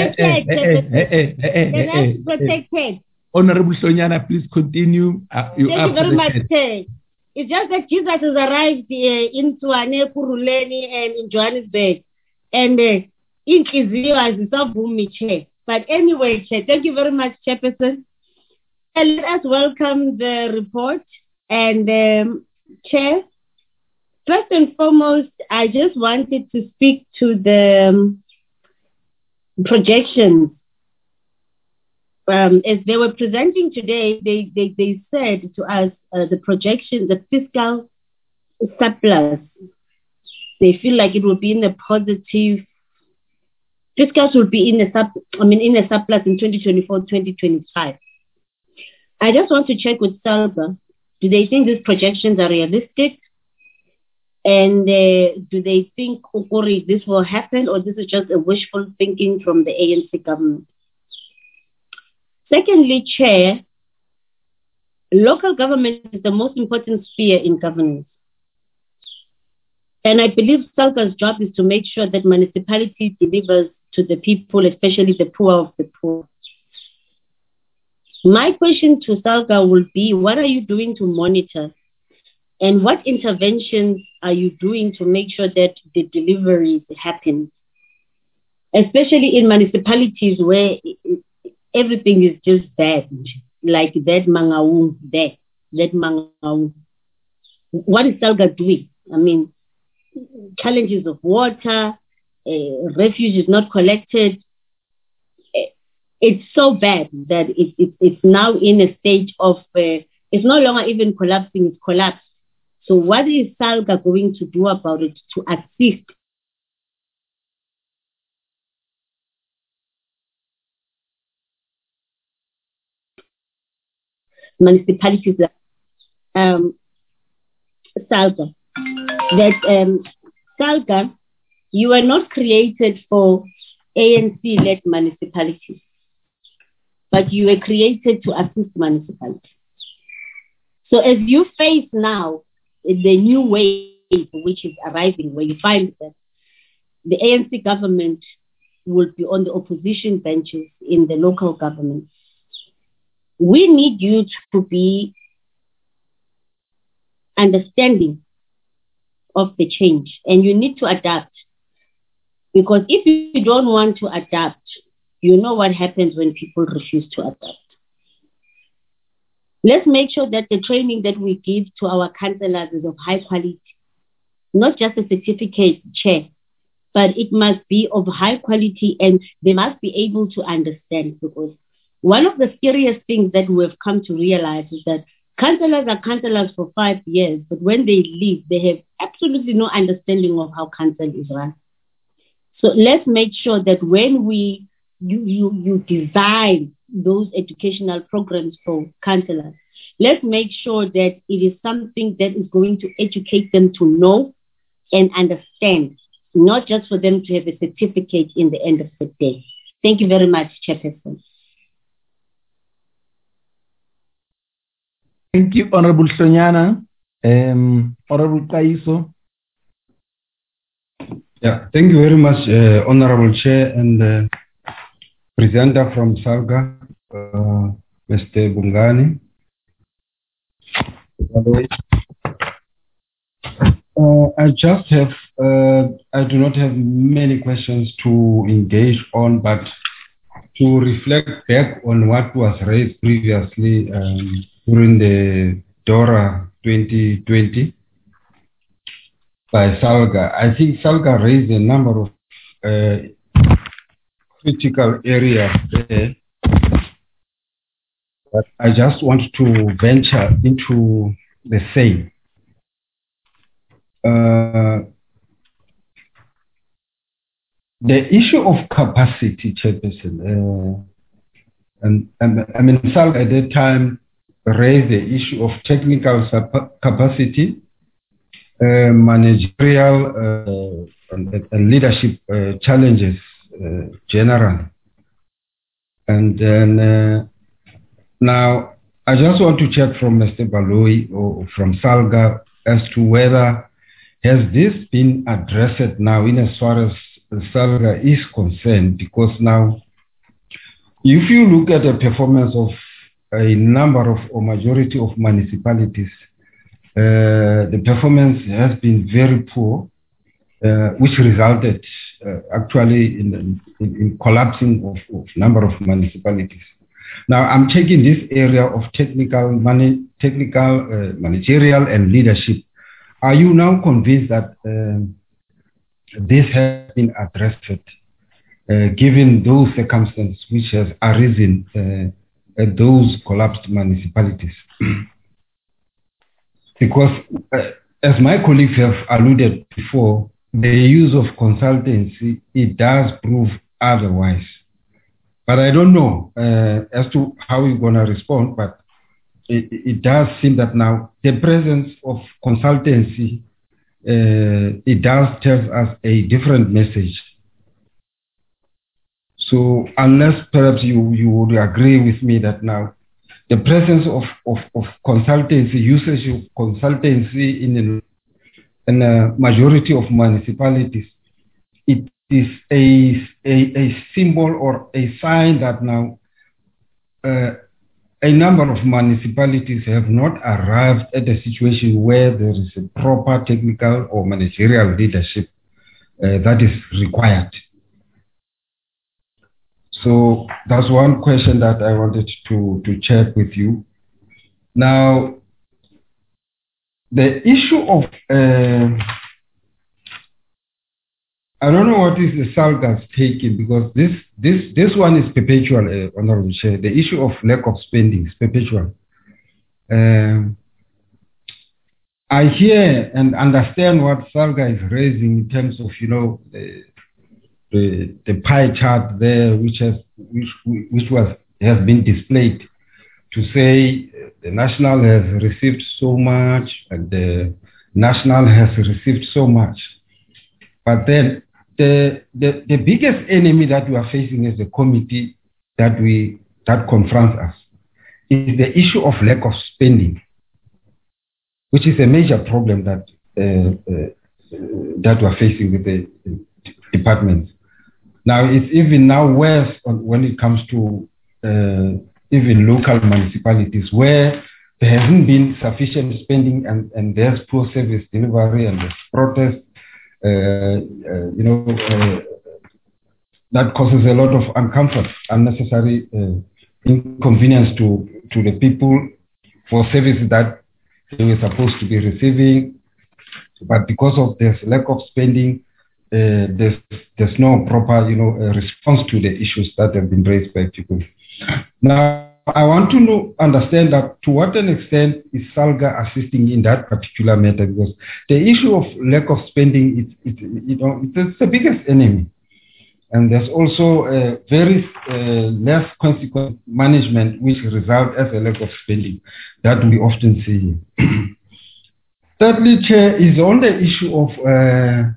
Protected. Protected. Honorable Hlonyana, please continue. Uh, you Thank you very much, Chair. It's just that Jesus has arrived uh, in Tshwane, Kuruleni, and in Johannesburg, and uh, in Kizio as the Chair. But anyway, Chair, thank you very much, Chairperson. And let us welcome the report. And um, Chair, first and foremost, I just wanted to speak to the um, projections. Um, as they were presenting today, they, they, they said to us uh, the projection, the fiscal surplus, they feel like it will be in a positive, fiscals will be in a sub, I mean in a surplus in twenty twenty-four, twenty twenty-five. I just want to check with SALGA, do they think these projections are realistic? And uh, do they think Ukuri, this will happen, or this is just a wishful thinking from the A N C government? Secondly, Chair, local government is the most important sphere in governance. And I believe SALGA's job is to make sure that municipality delivers to the people, especially the poor of the poor. My question to SALGA will be, what are you doing to monitor? And what interventions are you doing to make sure that the delivery happens? Especially in municipalities where everything is just bad, like that Mangaung, that, that Mangaung. What is SALGA doing? I mean, challenges of water, uh, refuge is not collected. It's so bad that it, it, it's now in a stage of, uh, it's no longer even collapsing, it's collapsed. So what is SALGA going to do about it to assist municipalities, um, SALGA? That um, SALGA, you were not created for A N C-led municipalities, but you were created to assist municipalities. So as you face now the new wave which is arriving, where you find that the A N C government will be on the opposition benches in the local government, we need you to be understanding of the change, and you need to adapt. Because if you don't want to adapt, you know what happens when people refuse to adapt. Let's make sure that the training that we give to our councillors is of high quality, not just a certificate, chair, but it must be of high quality and they must be able to understand. Because one of the scariest things that we've come to realize is that councillors are councillors for five years, but when they leave, they have absolutely no understanding of how council is run. So let's make sure that when we you you, you design those educational programs for councillors, let's make sure that it is something that is going to educate them to know and understand, not just for them to have a certificate in the end of the day. Thank you very much, Chairperson. Thank you, Honorable Sonyana. Um, Honorable Kaiso. Yeah, thank you very much, uh, Honorable Chair and uh, presenter from SALGA, uh, Mister Bungani. Uh, I just have, uh, I do not have many questions to engage on, but to reflect back on what was raised previously um, during the DORA twenty twenty by SALGA. I think SALGA raised a number of uh, critical areas there, but I just want to venture into the same. Uh, the issue of capacity, Chairperson, uh, and, and I mean, SALGA at that time raised the issue of technical capacity, uh, managerial uh, and, and leadership uh, challenges uh, generally. And then uh, now I just want to check from Mister Baloyi or from SALGA as to whether has this been addressed now in as far as SALGA is concerned, because now if you look at the performance of a number of or majority of municipalities, uh, the performance has been very poor, uh, which resulted uh, actually in, in, in collapsing of, of number of municipalities. Now I'm checking this area of technical, money, technical, uh, managerial and leadership. Are you now convinced that um, this has been addressed, uh, given those circumstances which have arisen uh, at those collapsed municipalities? Because, uh, as my colleagues have alluded before, the use of consultancy, it does prove otherwise. But I don't know uh, as to how you're going to respond, but it, it does seem that now the presence of consultancy, uh, it does tell us a different message. So unless perhaps you, you would agree with me that now the presence of, of, of consultancy, usage of consultancy in a, in a majority of municipalities, it is a, a, a symbol or a sign that now uh, a number of municipalities have not arrived at a situation where there is a proper technical or managerial leadership uh, that is required. So that's one question that I wanted to, to check with you. Now, the issue of, uh, I don't know what is the SALGA's taking, because this, this, this one is perpetual, uh, Honorable Chair. The issue of lack of spending is perpetual. Um, I hear and understand what Salga is raising in terms of, you know, the, the, the pie chart there, which has which which was has been displayed to say the national has received so much and the national has received so much. But then the, the, the biggest enemy that we are facing as a committee that we that confronts us is the issue of lack of spending, which is a major problem that uh, uh, that we are facing with the departments. Now it's even now worse when it comes to uh, even local municipalities where there hasn't been sufficient spending and, and there's poor service delivery and there's protest, uh, uh, you know, uh, that causes a lot of uncomfort, unnecessary uh, inconvenience to, to the people for services that they were supposed to be receiving. But because of this lack of spending, uh, there's, there's no proper, you know, uh, response to the issues that have been raised by people. Now, I want to know, understand that to what an extent is Salga assisting in that particular matter, because the issue of lack of spending, it, it, you know, it's the biggest enemy. And there's also uh, very uh, less consequent management which result as a lack of spending that we often see. Thirdly, Chair, is on the issue of uh,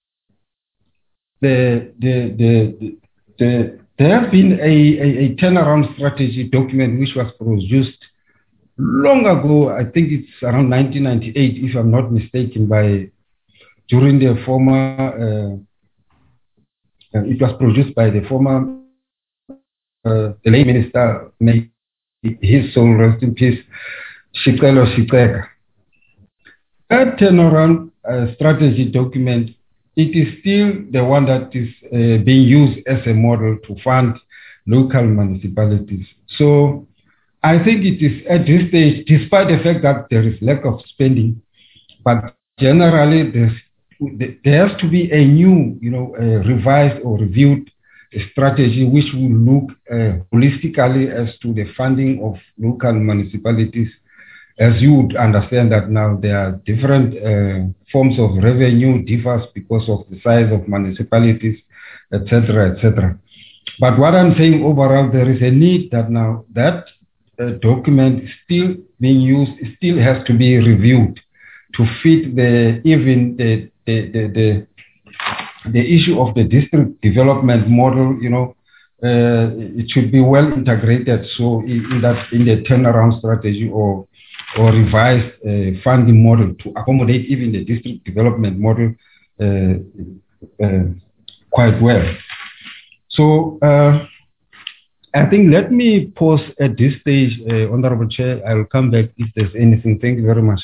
the, the, the, the, the there has been a, a, a turnaround strategy document which was produced long ago. I think it's around nineteen ninety-eight, if I'm not mistaken, by during the former, uh, it was produced by the former, uh, the late minister, may his soul rest in peace, Sicelo Siceka. That turnaround uh, strategy document, it is still the one that is uh, being used as a model to fund local municipalities. So I think it is at this stage, despite the fact that there is lack of spending, but generally there has to be a new, you know, uh, revised or reviewed strategy which will look uh, holistically as to the funding of local municipalities. As you would understand that now there are different uh, forms of revenue differs because of the size of municipalities, et cetera, et cetera. But what I'm saying overall, there is a need that now that uh, document is still being used, it still has to be reviewed to fit the even the the the, the, the issue of the district development model. You know, uh, it should be well integrated. So in, in that in the turnaround strategy or or revised uh, funding model to accommodate even the district development model uh, uh, quite well. So uh, I think let me pause at this stage, uh, Honorable Chair. I will come back if there's anything. Thank you very much.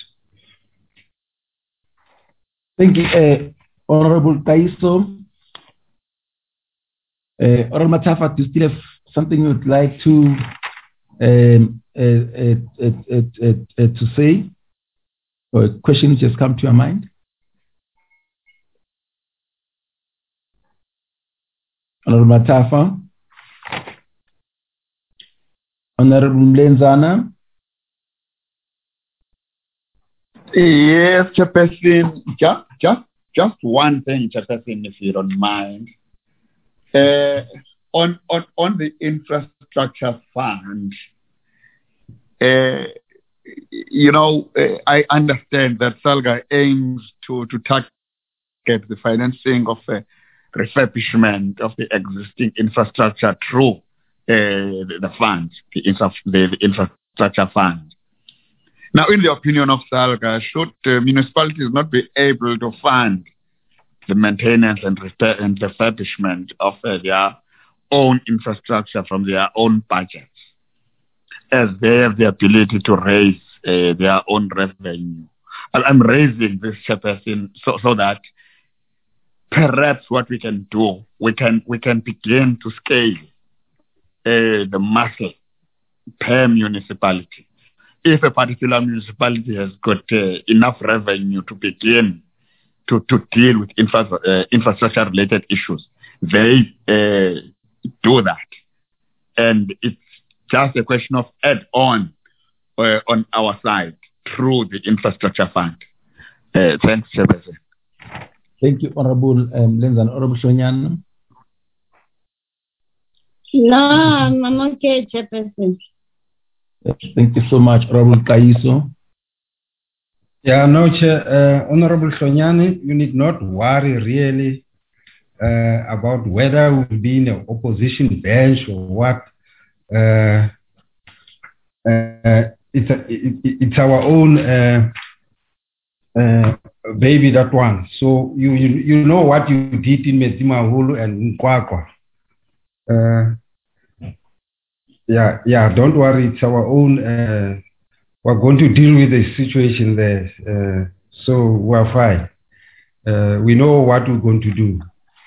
Thank you, uh, Honorable Taiso. Uh, Honorable Matafa, do you still have something you would like to um, uh, uh, uh, uh, uh, uh, to say, or a question which has come to your mind? Honorable Matafa. Honorable Mlenzana. Yes, Chairperson. Just, just, just one thing, Chairperson, if you don't mind. Uh, on, on, on the infrastructure fund, uh, you know, uh, I understand that SALGA aims to, to target the financing of uh, refurbishment of the existing infrastructure through uh, the, the fund, the, infra the, the infrastructure fund. Now, in the opinion of SALGA, should uh, municipalities not be able to fund the maintenance and, and refurbishment of uh, their own infrastructure from their own budgets, as they have the ability to raise uh, their own revenue? I'm raising this, Chairperson, so, so that perhaps what we can do, we can we can begin to scale uh, the muscle per municipality. If a particular municipality has got uh, enough revenue to begin to, to deal with infra uh, infrastructure-related issues, they uh, do that. And it's just a question of add-on uh, on our side through the infrastructure fund. Uh, thanks, Chairperson. Thank you, Honorable um, Lenzan. Honorable Shonyan. No, I'm okay, Chairperson. Thank you so much, Honorable Kaiso. Yeah, no, Chair, uh, Honorable Shonyani, you need not worry really uh, about whether we'll be in an opposition bench or what. Uh, uh, it's, a, it, it's our own uh, uh, baby, that one. So you, you you know what you did in Mesimahulu and Nkwakwa. Uh, yeah, yeah, don't worry, it's our own. Uh, we're going to deal with the situation there. Uh, so we're fine. Uh, we know what we're going to do.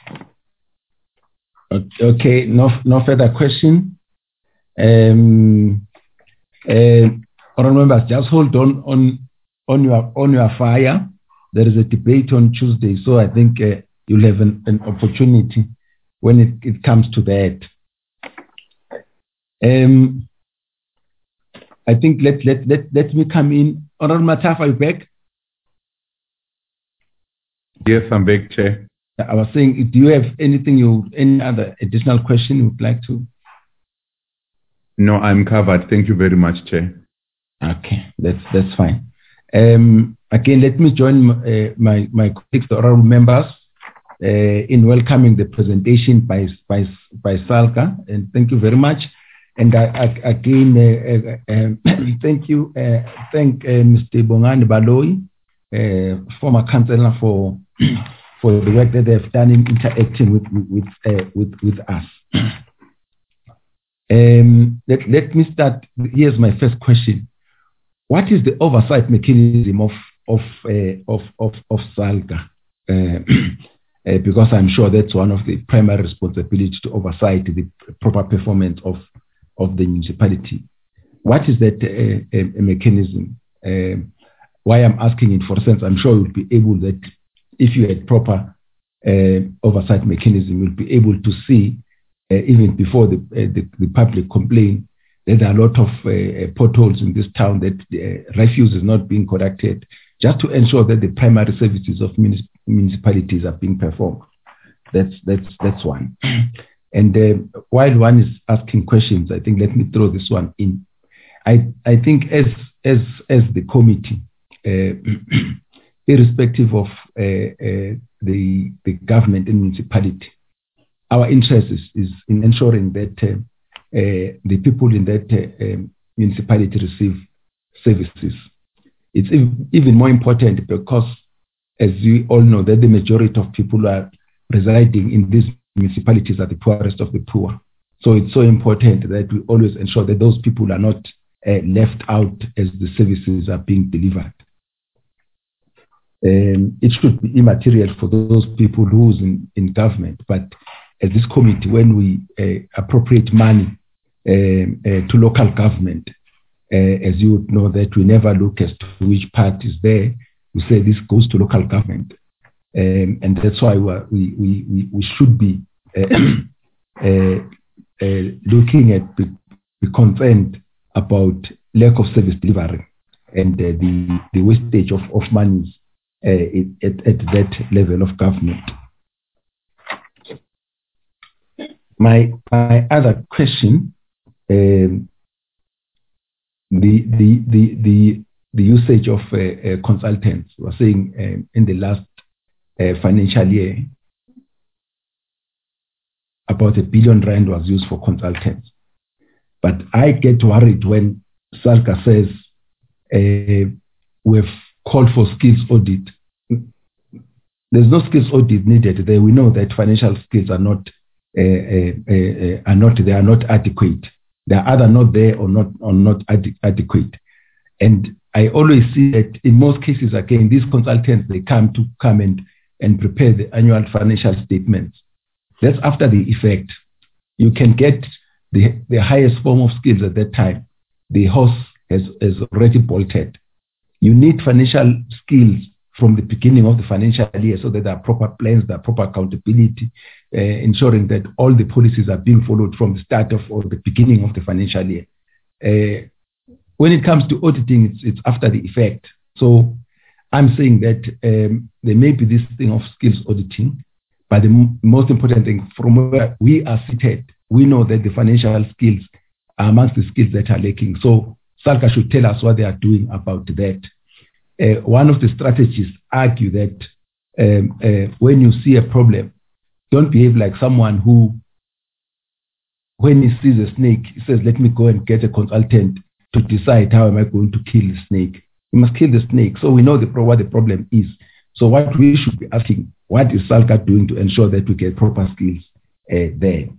Okay, no, no further question. Um, uh, honorable members, just hold on on on your on your fire. There is a debate on Tuesday, so I think uh, you'll have an, an opportunity when it, it comes to that. Um, I think let let let let me come in. Honorable Mataf, are you back? Yes, I'm back, Chair. I was saying, do you have anything you, any other additional question you would like to? No, I'm covered. Thank you very much, Chair. Okay, that's that's fine. Um, again, let me join uh, my my colleagues, the honorable members, uh, in welcoming the presentation by by by Salga, and thank you very much. And I, I, again, uh, uh, um, thank you, uh, thank uh, Mister Bongani Baloyi, uh, former councillor, for for the work that they've done in interacting with with uh, with, with us. um, let, let me start. Here's my first question: what is the oversight mechanism of of uh, of of, of Salga? Uh, uh, because I'm sure that's one of the primary responsibilities, to oversight the proper performance of of the municipality. What is that uh, a, a mechanism? Uh, why I'm asking it, for instance, I'm sure you'll be able that. If you had proper uh, oversight mechanism, you'll be able to see, uh, even before the, uh, the, the public complain, that there are a lot of uh, potholes in this town, that uh, refuse is not being collected, just to ensure that the primary services of municip municipalities are being performed. That's, that's, that's one. And uh, while one is asking questions, I think let me throw this one in. I, I think as, as, as the committee, uh, irrespective of uh, uh, the, the government and municipality, our interest is, is in ensuring that uh, uh, the people in that uh, um, municipality receive services. It's even more important because, as you all know, that the majority of people who are residing in these municipalities are the poorest of the poor. So it's so important that we always ensure that those people are not uh, left out as the services are being delivered. Um, it should be immaterial for those people who's in, in government, but as this committee, when we uh, appropriate money um, uh, to local government, uh, as you would know, that we never look as to which part is there. We say this goes to local government, um, and that's why we we we, we should be uh, uh, uh, looking at the, the concerned about lack of service delivery and uh, the the wastage of of monies Uh, at, at that level of government. My my other question, um, the, the the the the usage of uh, uh, consultants. We're saying um, in the last uh, financial year, about a billion rand was used for consultants. But I get worried when Salga says uh, we've called for skills audit. There's no skills audit needed there. We know that financial skills are not uh, uh, uh, are not they are not adequate. They are either not there or not or not ad adequate. And I always see that in most cases, again, these consultants, they come to come and and prepare the annual financial statements. That's after the effect. You can get the the highest form of skills at that time. The horse has has already bolted. You need financial skills from the beginning of the financial year, so that there are proper plans, there are proper accountability, uh, ensuring that all the policies are being followed from the start of or the beginning of the financial year. Uh, when it comes to auditing, it's, it's after the effect. So I'm saying that um, there may be this thing of skills auditing, but the m- most important thing, from where we are seated, we know that the financial skills are amongst the skills that are lacking. So SALCA should tell us what they are doing about that. Uh, one of the strategists argue that um, uh, when you see a problem, don't behave like someone who, when he sees a snake, he says, let me go and get a consultant to decide how am I going to kill the snake. You must kill the snake. So we know the pro- what the problem is. So what we should be asking, what is SALCA doing to ensure that we get proper skills uh, there?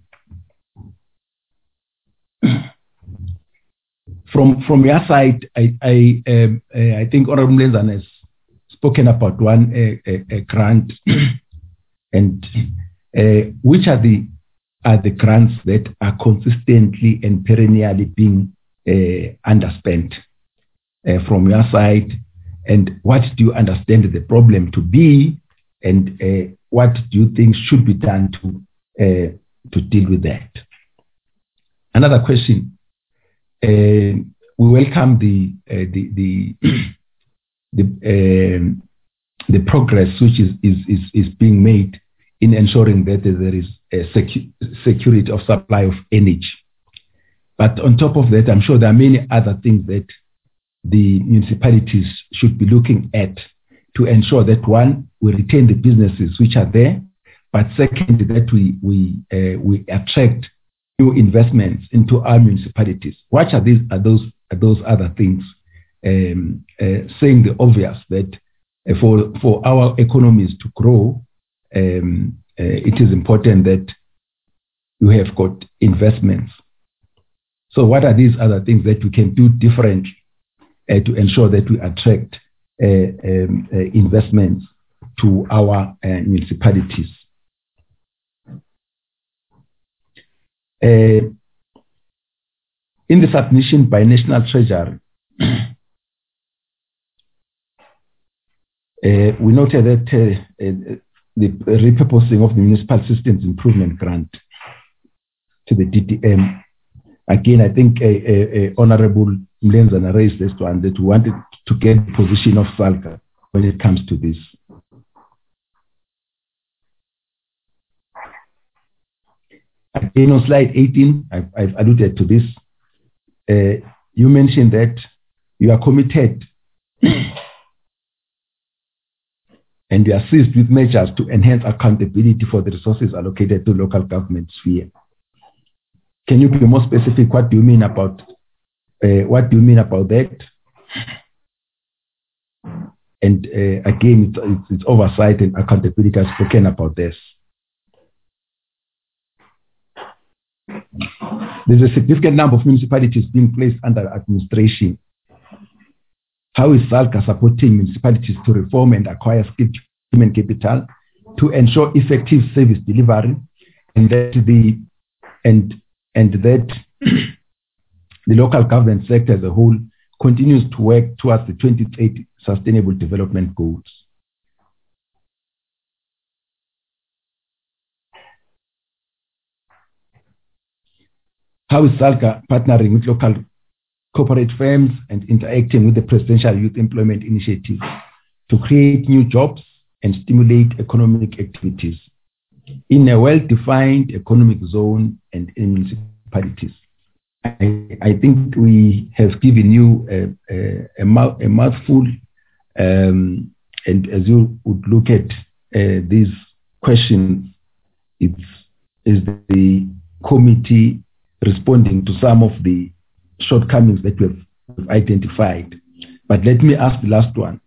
From from your side, I I, um, uh, I think Honorable Mlenzana has spoken about one uh, uh, uh, grant, and uh, which are the are the grants that are consistently and perennially being uh, underspent uh, from your side, and what do you understand the problem to be, and uh, what do you think should be done to uh, to deal with that? Another question. Uh, we welcome the uh, the the the, um, the progress which is, is is is being made in ensuring that there is a secu- security of supply of energy. But on top of that, I'm sure there are many other things that the municipalities should be looking at to ensure that, one, we retain the businesses which are there, but second, that we we uh, we attract new investments into our municipalities. What are these? Are those are those other things? Um, uh, saying the obvious that uh, for for our economies to grow, um, uh, it is important that you have got investments. So, what are these other things that we can do differently uh, to ensure that we attract uh, um, uh, investments to our uh, municipalities? Uh, in the submission by National Treasury, uh, we noted that uh, uh, the repurposing of the Municipal Systems Improvement Grant to the D T M, again, I think uh, uh, uh, Honorable Mlenzana raised this one, that we wanted to get the position of SALCA when it comes to this. Again, on slide eighteen, I've, I've alluded to this. Uh, you mentioned that you are committed and you are seized with measures to enhance accountability for the resources allocated to local government sphere. Can you be more specific? What do you mean about uh, what do you mean about that? And uh, again, it's, it's, it's oversight and accountability. I've spoken about this. There's a significant number of municipalities being placed under administration. How is SALCA supporting municipalities to reform and acquire skilled human capital to ensure effective service delivery, and that the and and that the local government sector as a whole continues to work towards the twenty thirty Sustainable Development Goals? How is SALCA partnering with local corporate firms and interacting with the Presidential Youth Employment Initiative to create new jobs and stimulate economic activities in a well-defined economic zone and in municipalities? I, I think we have given you a, a, a, mouth, a mouthful, um, and as you would look at uh, these questions, it's is the committee responding to some of the shortcomings that we have identified. But let me ask the last one.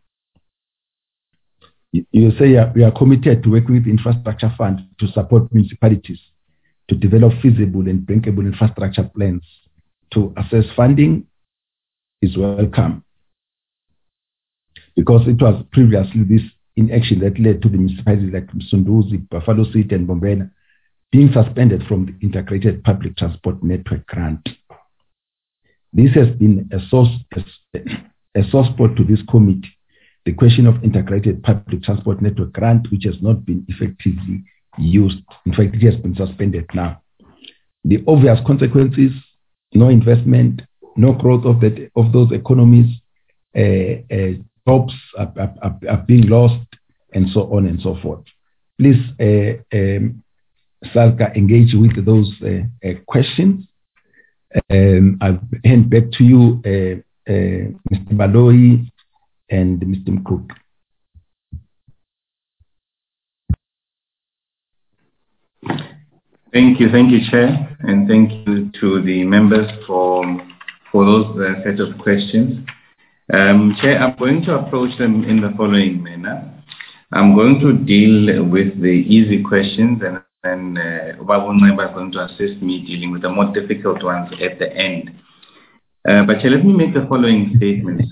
You, you say we are committed to working with infrastructure funds to support municipalities to develop feasible and bankable infrastructure plans. To assess funding is welcome, because it was previously this inaction that led to the municipalities like Msunduzi, Buffalo City, and Bombela being suspended from the Integrated Public Transport Network grant. This has been a source, a source spot to this committee, the question of Integrated Public Transport Network grant, which has not been effectively used. In fact, it has been suspended now. The obvious consequences: no investment, no growth of that of those economies, uh, uh, jobs are, are, are being lost, and so on and so forth. Please, uh, um, Salga, engage with those uh, uh, questions. Um, I'll hand back to you, uh, uh, Mister Baloyi and Mister Mkruk. Thank you, thank you, Chair, and thank you to the members for for those uh, set of questions. Um, Chair, I'm going to approach them in the following manner. I'm going to deal with the easy questions, and and uh, Babu Naiba is going to assist me dealing with the more difficult ones at the end. Uh, but let me make the following statements.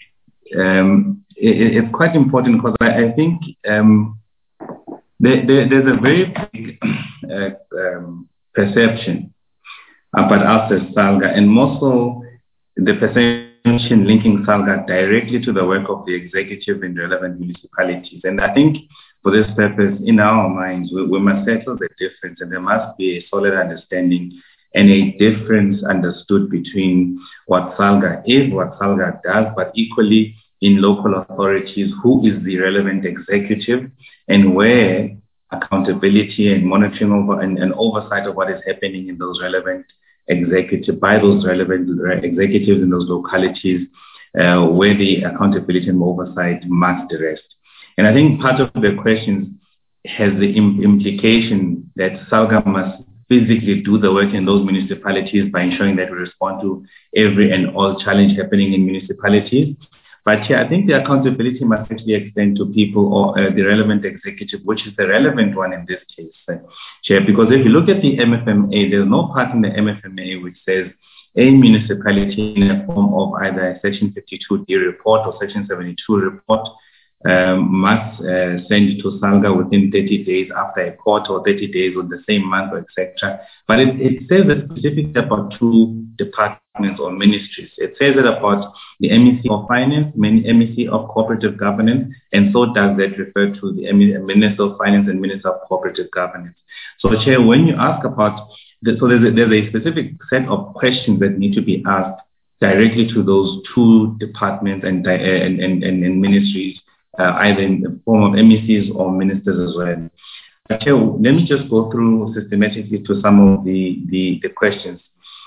Um, it, it's quite important because I, I think um, there, there, there's a very big uh, um, perception about us as SALGA, and more so the perception linking SALGA directly to the work of the executive in relevant municipalities. And I think for this purpose, in our minds, we, we must settle the difference, and there must be a solid understanding and a difference understood between what SALGA is, what SALGA does, but equally in local authorities, who is the relevant executive and where accountability and monitoring over and, and oversight of what is happening in those relevant executive, by those relevant executives in those localities, uh, where the accountability and oversight must rest. And I think part of the question has the im- implication that SALGA must physically do the work in those municipalities by ensuring that we respond to every and all challenge happening in municipalities. But here, I think the accountability must actually extend to people or uh, the relevant executive, which is the relevant one in this case, uh, Chair. Because if you look at the M F M A, there's no part in the M F M A which says a municipality in the form of either a Section fifty-two D report or Section seventy-two report um, must uh, send it to SALGA within thirty days after a quarter or thirty days on the same month, or et cetera. But it, it says it specifically about two departments or ministries. It says it about the M E C of Finance, M E C of Cooperative Governance, and so does that refer to the Minister of Finance and Minister of Cooperative Governance. So, Chair, when you ask about, the, so there's a, there's a specific set of questions that need to be asked directly to those two departments and uh, and, and, and, and ministries, uh, either in the form of M E Cs or ministers as well. Chair, let me just go through systematically to some of the, the, the questions.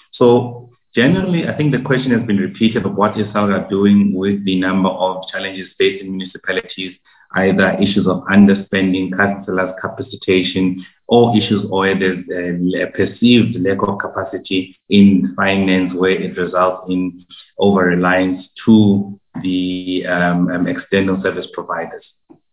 So, generally, I think the question has been repeated of what is SALGA doing with the number of challenges faced in municipalities, either issues of underspending, councillors' capacitation, or issues where there's a perceived lack of capacity in finance, where it results in over-reliance to the um, um, external service providers.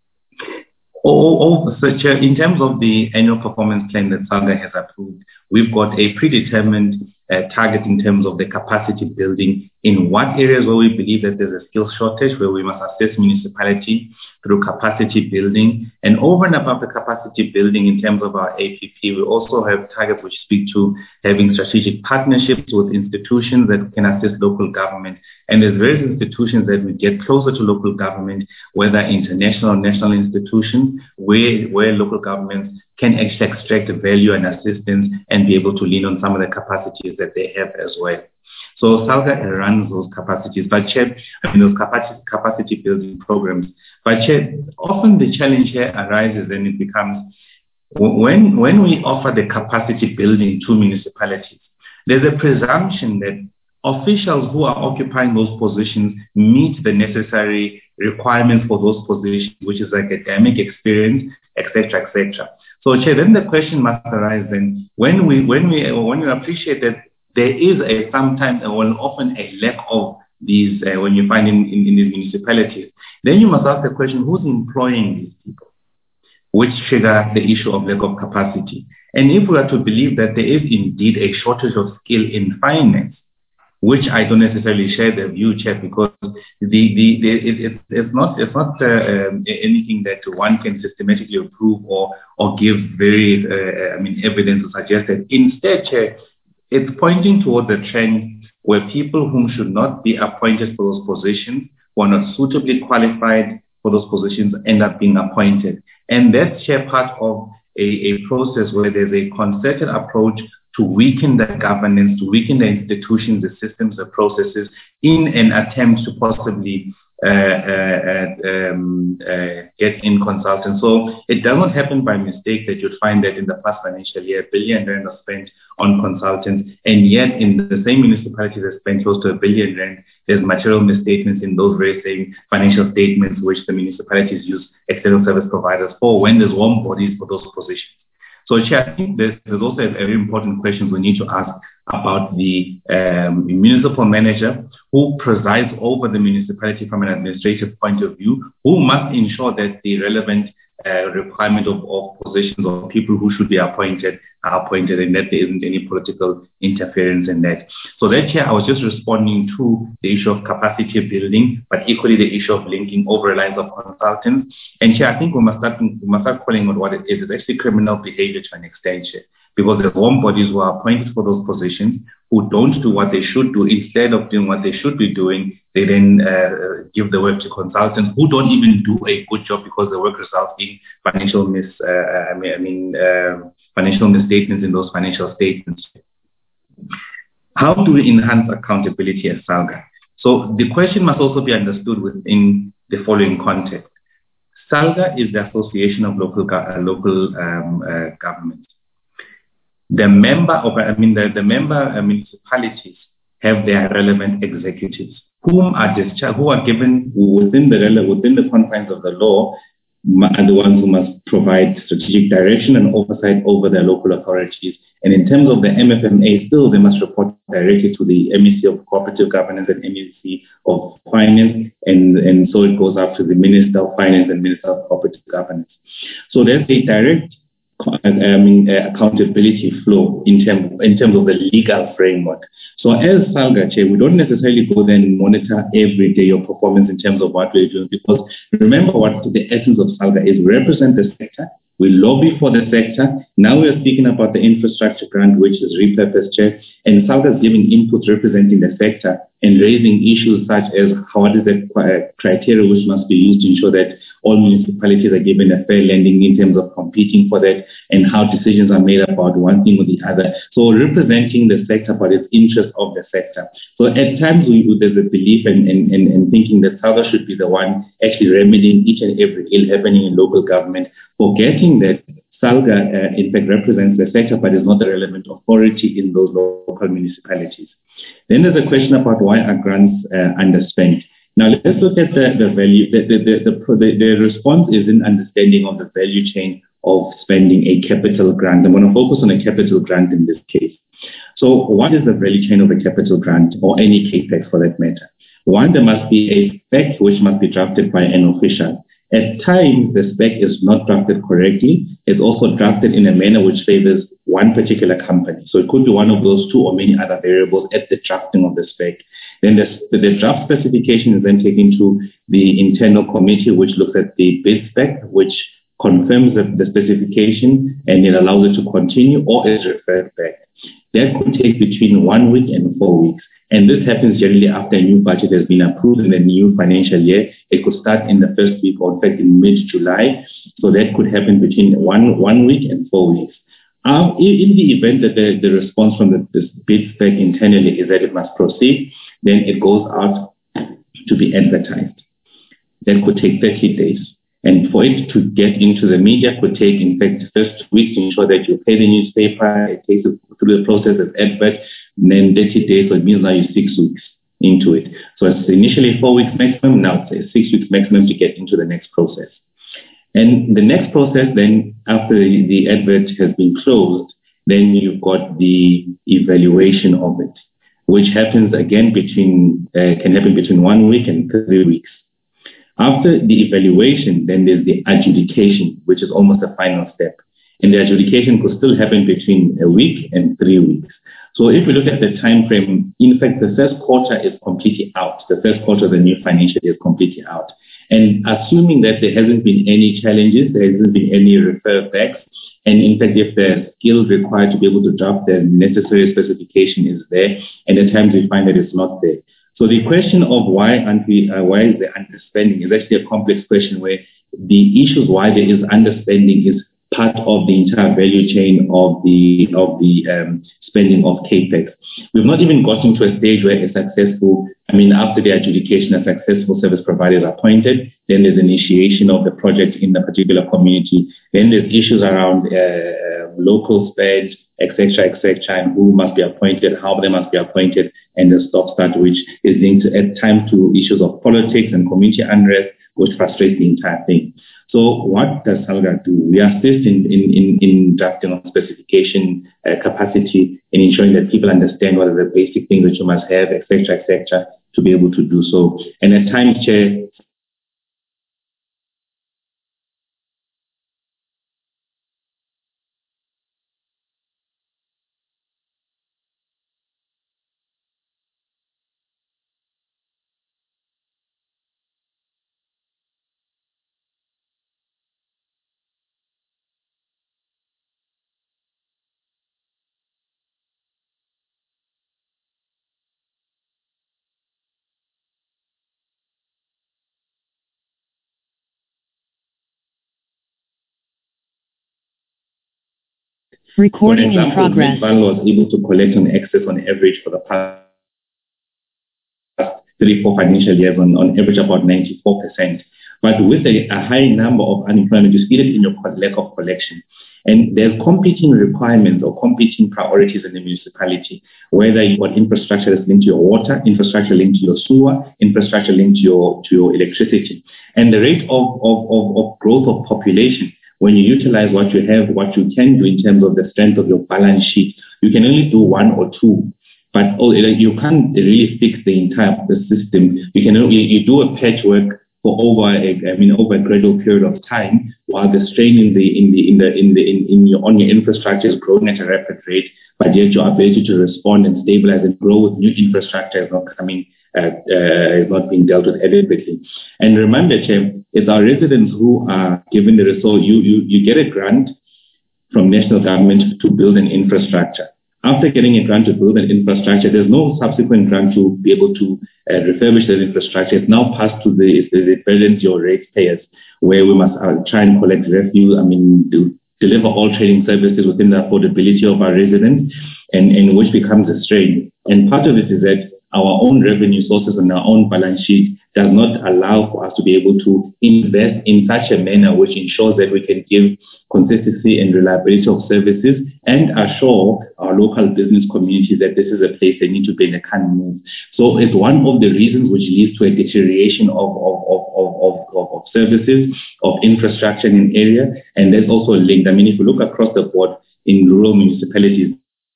Oh, oh, so in terms of the annual performance plan that SALGA has approved, we've got a predetermined uh, target in terms of the capacity building in what areas where we believe that there's a skill shortage, where we must assess municipality through capacity building. And over and above the capacity building in terms of our A P P, we also have targets which speak to having strategic partnerships with institutions that can assist local government. And there's various institutions that we get closer to local government, whether international or national institutions, where, where local governments can actually extract value and assistance and be able to lean on some of the capacities that they have as well. So SALGA runs those capacities, but Chair, I mean, those capacity, capacity building programs. But Chair, often the challenge here arises and it becomes, when, when we offer the capacity building to municipalities, there's a presumption that officials who are occupying those positions meet the necessary requirements for those positions, which is academic experience, et cetera, et cetera. So, Chair, then the question must arise then, when we, when we, when you appreciate that there is a sometimes or often a lack of these, uh, when you find in, in, in these municipalities, then you must ask the question, who's employing these people? Which trigger the issue of lack of capacity. And if we are to believe that there is indeed a shortage of skill in finance, which I don't necessarily share the view, Chair, because the, the, the it, it, it's not it's not uh, um, anything that one can systematically prove or or give very uh, I mean evidence to suggest that. Instead, Chair, it's pointing towards a trend where people whom should not be appointed for those positions, who are not suitably qualified for those positions, end up being appointed. And that's, Chair, part of a, a process where there's a concerted approach to weaken the governance, to weaken the institutions, the systems, the processes, in an attempt to possibly uh, uh, um, uh, get in consultants. So it does not happen by mistake that you'd find that in the past financial year, a billion rand was spent on consultants, and yet in the same municipalities that spent close to a billion rand, there's material misstatements in those very same financial statements which the municipalities use external service providers for when there's warm bodies for those positions. So, Chair, I think there's, there's also a very important questions we need to ask about the um, municipal manager who presides over the municipality from an administrative point of view, who must ensure that the relevant uh, requirement of, of positions or people who should be appointed are appointed and that there isn't any political interference in that. So that, Chair, I was just responding to the issue of capacity building, but equally the issue of linking over reliance of consultants. And, Chair, I think we must start, we must start calling on what it is. It's actually criminal behavior to an extent, Chair, because there's warm bodies who are appointed for those positions who don't do what they should do. Instead of doing what they should be doing, they then uh, give the work to consultants who don't even do a good job because the work results in financial mis, uh, I mean, I mean uh, financial misstatements in those financial statements. How do we enhance accountability at SALGA? So the question must also be understood within the following context. SALGA is the Association of Local uh, Local um, uh, Governments. The member of, I mean, the, the member uh, municipalities have their relevant executives, whom are discharged, who are given within the within the confines of the law, are the ones who must provide strategic direction and oversight over their local authorities. And in terms of the M F M A, still they must report directly to the M E C of Cooperative Governance and M E C of Finance, and, and so it goes up to the Minister of Finance and Minister of Cooperative Governance. So there's a direct I mean, uh, accountability flow in, term, in terms of the legal framework. So as SALGA, Chair, we don't necessarily go there and monitor every day your performance in terms of what we're doing, because remember what the essence of SALGA is. We represent the sector, we lobby for the sector. Now we're speaking about the infrastructure grant, which is repurposed, Chair, and SALGA is giving inputs representing the sector and raising issues such as what is the criteria which must be used to ensure that all municipalities are given a fair lending in terms of competing for that, and how decisions are made about one thing or the other. So representing the sector, but its interest of the sector. So at times we, there's a belief and, and, and, and thinking that SALGA should be the one actually remedying each and every ill happening in local government, forgetting that SALGA uh, in fact represents the sector, but is not the relevant authority in those local municipalities. Then there's a question about why are grants uh, underspent. Now let's look at the, the value. The, the, the, the, the response is in understanding of the value chain of spending a capital grant. I'm going to focus on a capital grant in this case. So what is the value chain of a capital grant, or any CAPEX for that matter? One, there must be a spec which must be drafted by an official. At times, the spec is not drafted correctly. It's also drafted in a manner which favors one particular company. So it could be one of those two or many other variables at the drafting of the spec. Then the, the draft specification is then taken to the internal committee, which looks at the bid spec, which confirms the, the specification, and it allows it to continue or is referred back. That could take between one week and four weeks. And this happens generally after a new budget has been approved in a new financial year. It could start in the first week, or in fact in mid-July. So that could happen between one, one week and four weeks. Um, in the event that the, the response from the, the bid spec internally is that it must proceed, then it goes out to be advertised. That could take thirty days. And for it to get into the media could take, in fact, first weeks to ensure that you pay the newspaper, it takes it through the process of advert, and then thirty days, so it means now you're six weeks into it. So it's initially four weeks maximum, now it's six weeks maximum to get into the next process. And the next process then, after the, the advert has been closed, then you've got the evaluation of it, which happens again between, uh, can happen between one week and three weeks. After the evaluation, then there's the adjudication, which is almost the final step. And the adjudication could still happen between a week and three weeks. So if we look at the time frame, in fact, the first quarter is completely out. The first quarter of the new financial year is completely out. And assuming that there hasn't been any challenges, there hasn't been any refer backs, and in fact, if the skills required to be able to draft the necessary specification is there, and at times we find that it's not there. So the question of why aren't we, uh, why is the underspending is actually a complex question, where the issues why there is underspending is part of the entire value chain of the of the um, spending of CAPEX. We've not even gotten to a stage where a successful, I mean, after the adjudication, a successful service provider is appointed, then there's initiation of the project in the particular community. Then there's issues around uh, local spend, et cetera, et cetera, and who must be appointed, how they must be appointed, and the stop-start, which is linked to, at times to issues of politics and community unrest, which frustrates the entire thing. So what does SALGA do? We assist in, in, in, in drafting of specification uh, capacity and ensuring that people understand what are the basic things that you must have, et cetera, et cetera, to be able to do so. And at times, Chair, Recording for example, in progress. Midval was able to collect on excess on average for the past three, four financial years on, on average about ninety-four percent. But with a, a high number of unemployment, you see it in your lack of collection. And there's competing requirements or competing priorities in the municipality, whether you've got infrastructure that's linked to your water, infrastructure linked to your sewer, infrastructure linked to your, to your electricity. And the rate of, of, of, of growth of population, when you utilize what you have, what you can do in terms of the strength of your balance sheet, you can only do one or two. But oh, you can't really fix the entire system. You can only, you do a patchwork for over a, I mean, over a gradual period of time, while the strain in the in the in the in the in, in your on your infrastructure is growing at a rapid rate, but yet your ability to respond and stabilize and grow with new infrastructure is not coming, uh, uh, is not being dealt with adequately. And remember, Chair, it's our residents who are given the resource. You you you get a grant from national government to build an infrastructure. After getting a grant to build an infrastructure, there's no subsequent grant to be able to uh, refurbish that infrastructure. It's now passed to the, the, the parents, your ratepayers, where we must uh, try and collect revenue, I mean, do, deliver all trading services within the affordability of our residents, and, and which becomes a strain. And part of it is that our own revenue sources and our own balance sheet does not allow for us to be able to invest in such a manner which ensures that we can give consistency and reliability of services and assure our local business communities that this is a place they need to be in a can't move. So it's one of the reasons which leads to a deterioration of, of, of, of, of, of services, of infrastructure in an area, and there's also linked. I mean, if you look across the board in rural municipalities,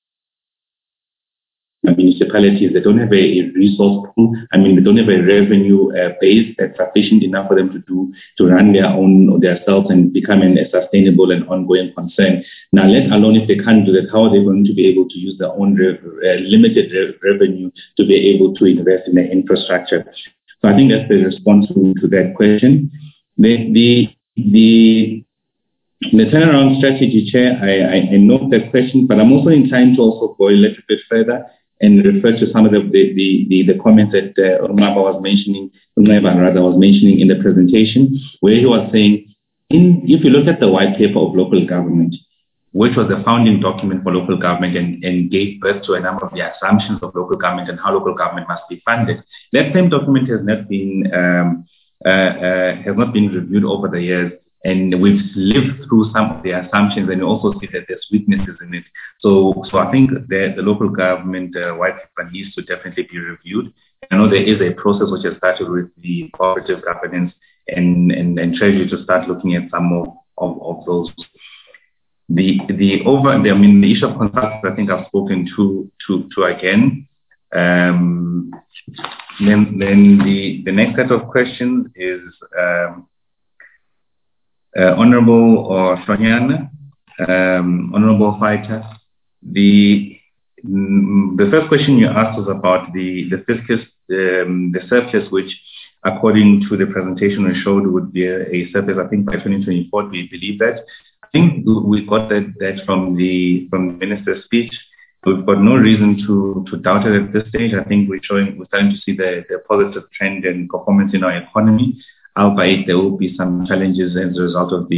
municipalities, they don't have a resource pool. I mean, they don't have a revenue uh, base that's sufficient enough for them to do, to run their own or themselves and become an, a sustainable and ongoing concern. Now, let alone if they can't do that, how are they going to be able to use their own re- uh, limited re- revenue to be able to invest in the infrastructure? So I think that's the response to, to that question. The, the, the, the turnaround strategy, Chair, I, I, I note that question, but I'm also in time to also go a little bit further and refer to some of the the, the, the, the comments that uh, Umaba was mentioning, Umaba rather was mentioning in the presentation, where he was saying, in, if you look at the white paper of local government, which was the founding document for local government and, and gave birth to a number of the assumptions of local government and how local government must be funded, that same document has not been um, uh, uh, has not been reviewed over the years. And we've lived through some of the assumptions, and you also see that there's weaknesses in it. So, so I think that the local government uh, white paper needs to definitely be reviewed. I know there is a process which has started with the cooperative governance and, and, and Treasury to start looking at some of, of, of those. The the over the, I mean the issue of consultants, I think I've spoken to to to again. Um, then then the the next set of questions is. Um, Uh, Honorable or Shonyan, um, Honorable Fighter, the mm, the first question you asked was about the the fiscus, um, the surplus, which, according to the presentation we showed, would be a, a surplus. I think by twenty twenty-four, we believe that. I think we got that, that from the from the minister's speech. We've got no reason to to doubt it at this stage. I think we're showing we're starting to see the, the positive trend and performance in our economy. Albeit there will be some challenges as a result of the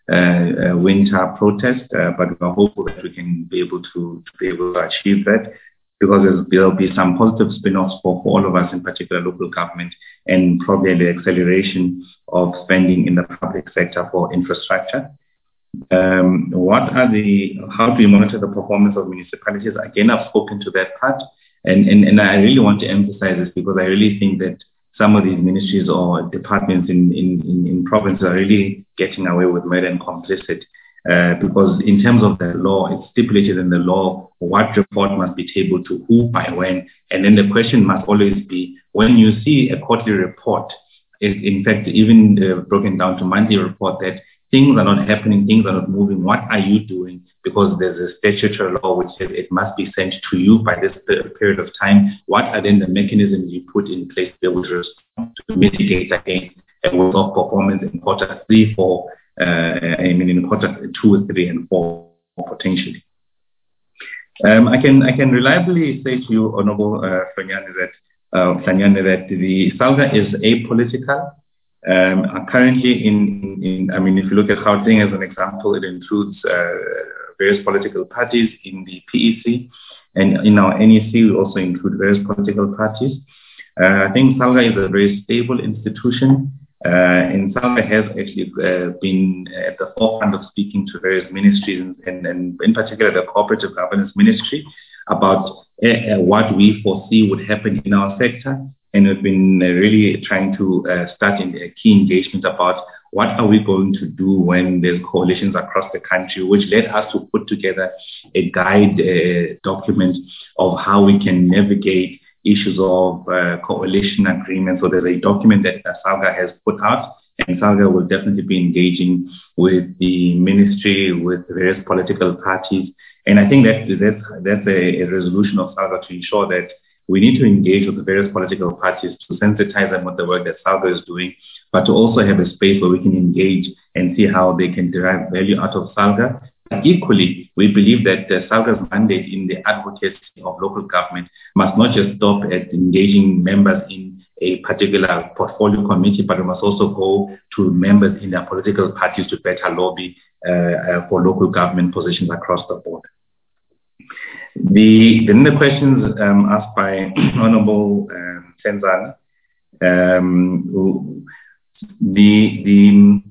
uh, uh, winter protest, uh, but we are hopeful that we can be able to, to be able to achieve that, because there will be some positive spin-offs for, for all of us, in particular local government, and probably the acceleration of spending in the public sector for infrastructure. Um, what are the, how do we monitor the performance of municipalities? Again, I've spoken to that part, and, and, and I really want to emphasize this, because I really think that some of these ministries or departments in, in, in, in provinces are really getting away with murder and complicit. Uh, because in terms of the law, it's stipulated in the law what report must be tabled to who, by when. And then the question must always be, when you see a quarterly report, it, in fact, even uh, broken down to monthly report, that things are not happening, things are not moving, what are you doing? Because there's a statutory law which says it must be sent to you by this period of time. What are then the mechanisms you put in place to be able to respond, to mitigate against a worse off performance in quarter three, four, Uh, I mean, in quarter two, three, and four, potentially. Um, I can I can reliably say to you, Honourable uh, Fanyane, that uh, Fanyane, that the SALGA is apolitical. Um, currently, in, in I mean, if you look at Gauteng as an example, it includes uh, various political parties in the P E C, and in our N E C, we also include various political parties. Uh, I think SALGA is a very stable institution. Uh, and SALGA has actually uh, been at the forefront of speaking to various ministries, and, and in particular the Cooperative Governance Ministry, about uh, what we foresee would happen in our sector. And we've been uh, really trying to uh, start in a key engagement about what are we going to do when there's coalitions across the country, which led us to put together a guide uh, document of how we can navigate issues of uh, coalition agreements. So there's a document that uh, SALGA has put out, and SALGA will definitely be engaging with the ministry, with various political parties. And I think that that's, that's a, a resolution of SALGA to ensure that we need to engage with the various political parties to sensitize them with the work that SALGA is doing, but to also have a space where we can engage and see how they can derive value out of SALGA. Equally, we believe that uh, SALGA's mandate in the advocacy of local government must not just stop at engaging members in a particular portfolio committee, but it must also go to members in their political parties to better lobby uh, uh, for local government positions across the board. The, then the questions um, asked by Honourable um, Tenzana, um, the, the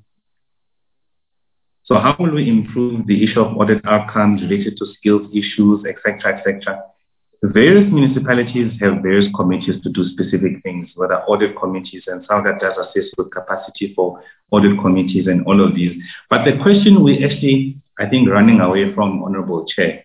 So how will we improve the issue of audit outcomes related to skills issues, et cetera, et cetera? Various municipalities have various committees to do specific things, whether audit committees, and SALGA does assist with capacity for audit committees and all of these. But the question we actually, I think, running away from, Honourable Chair,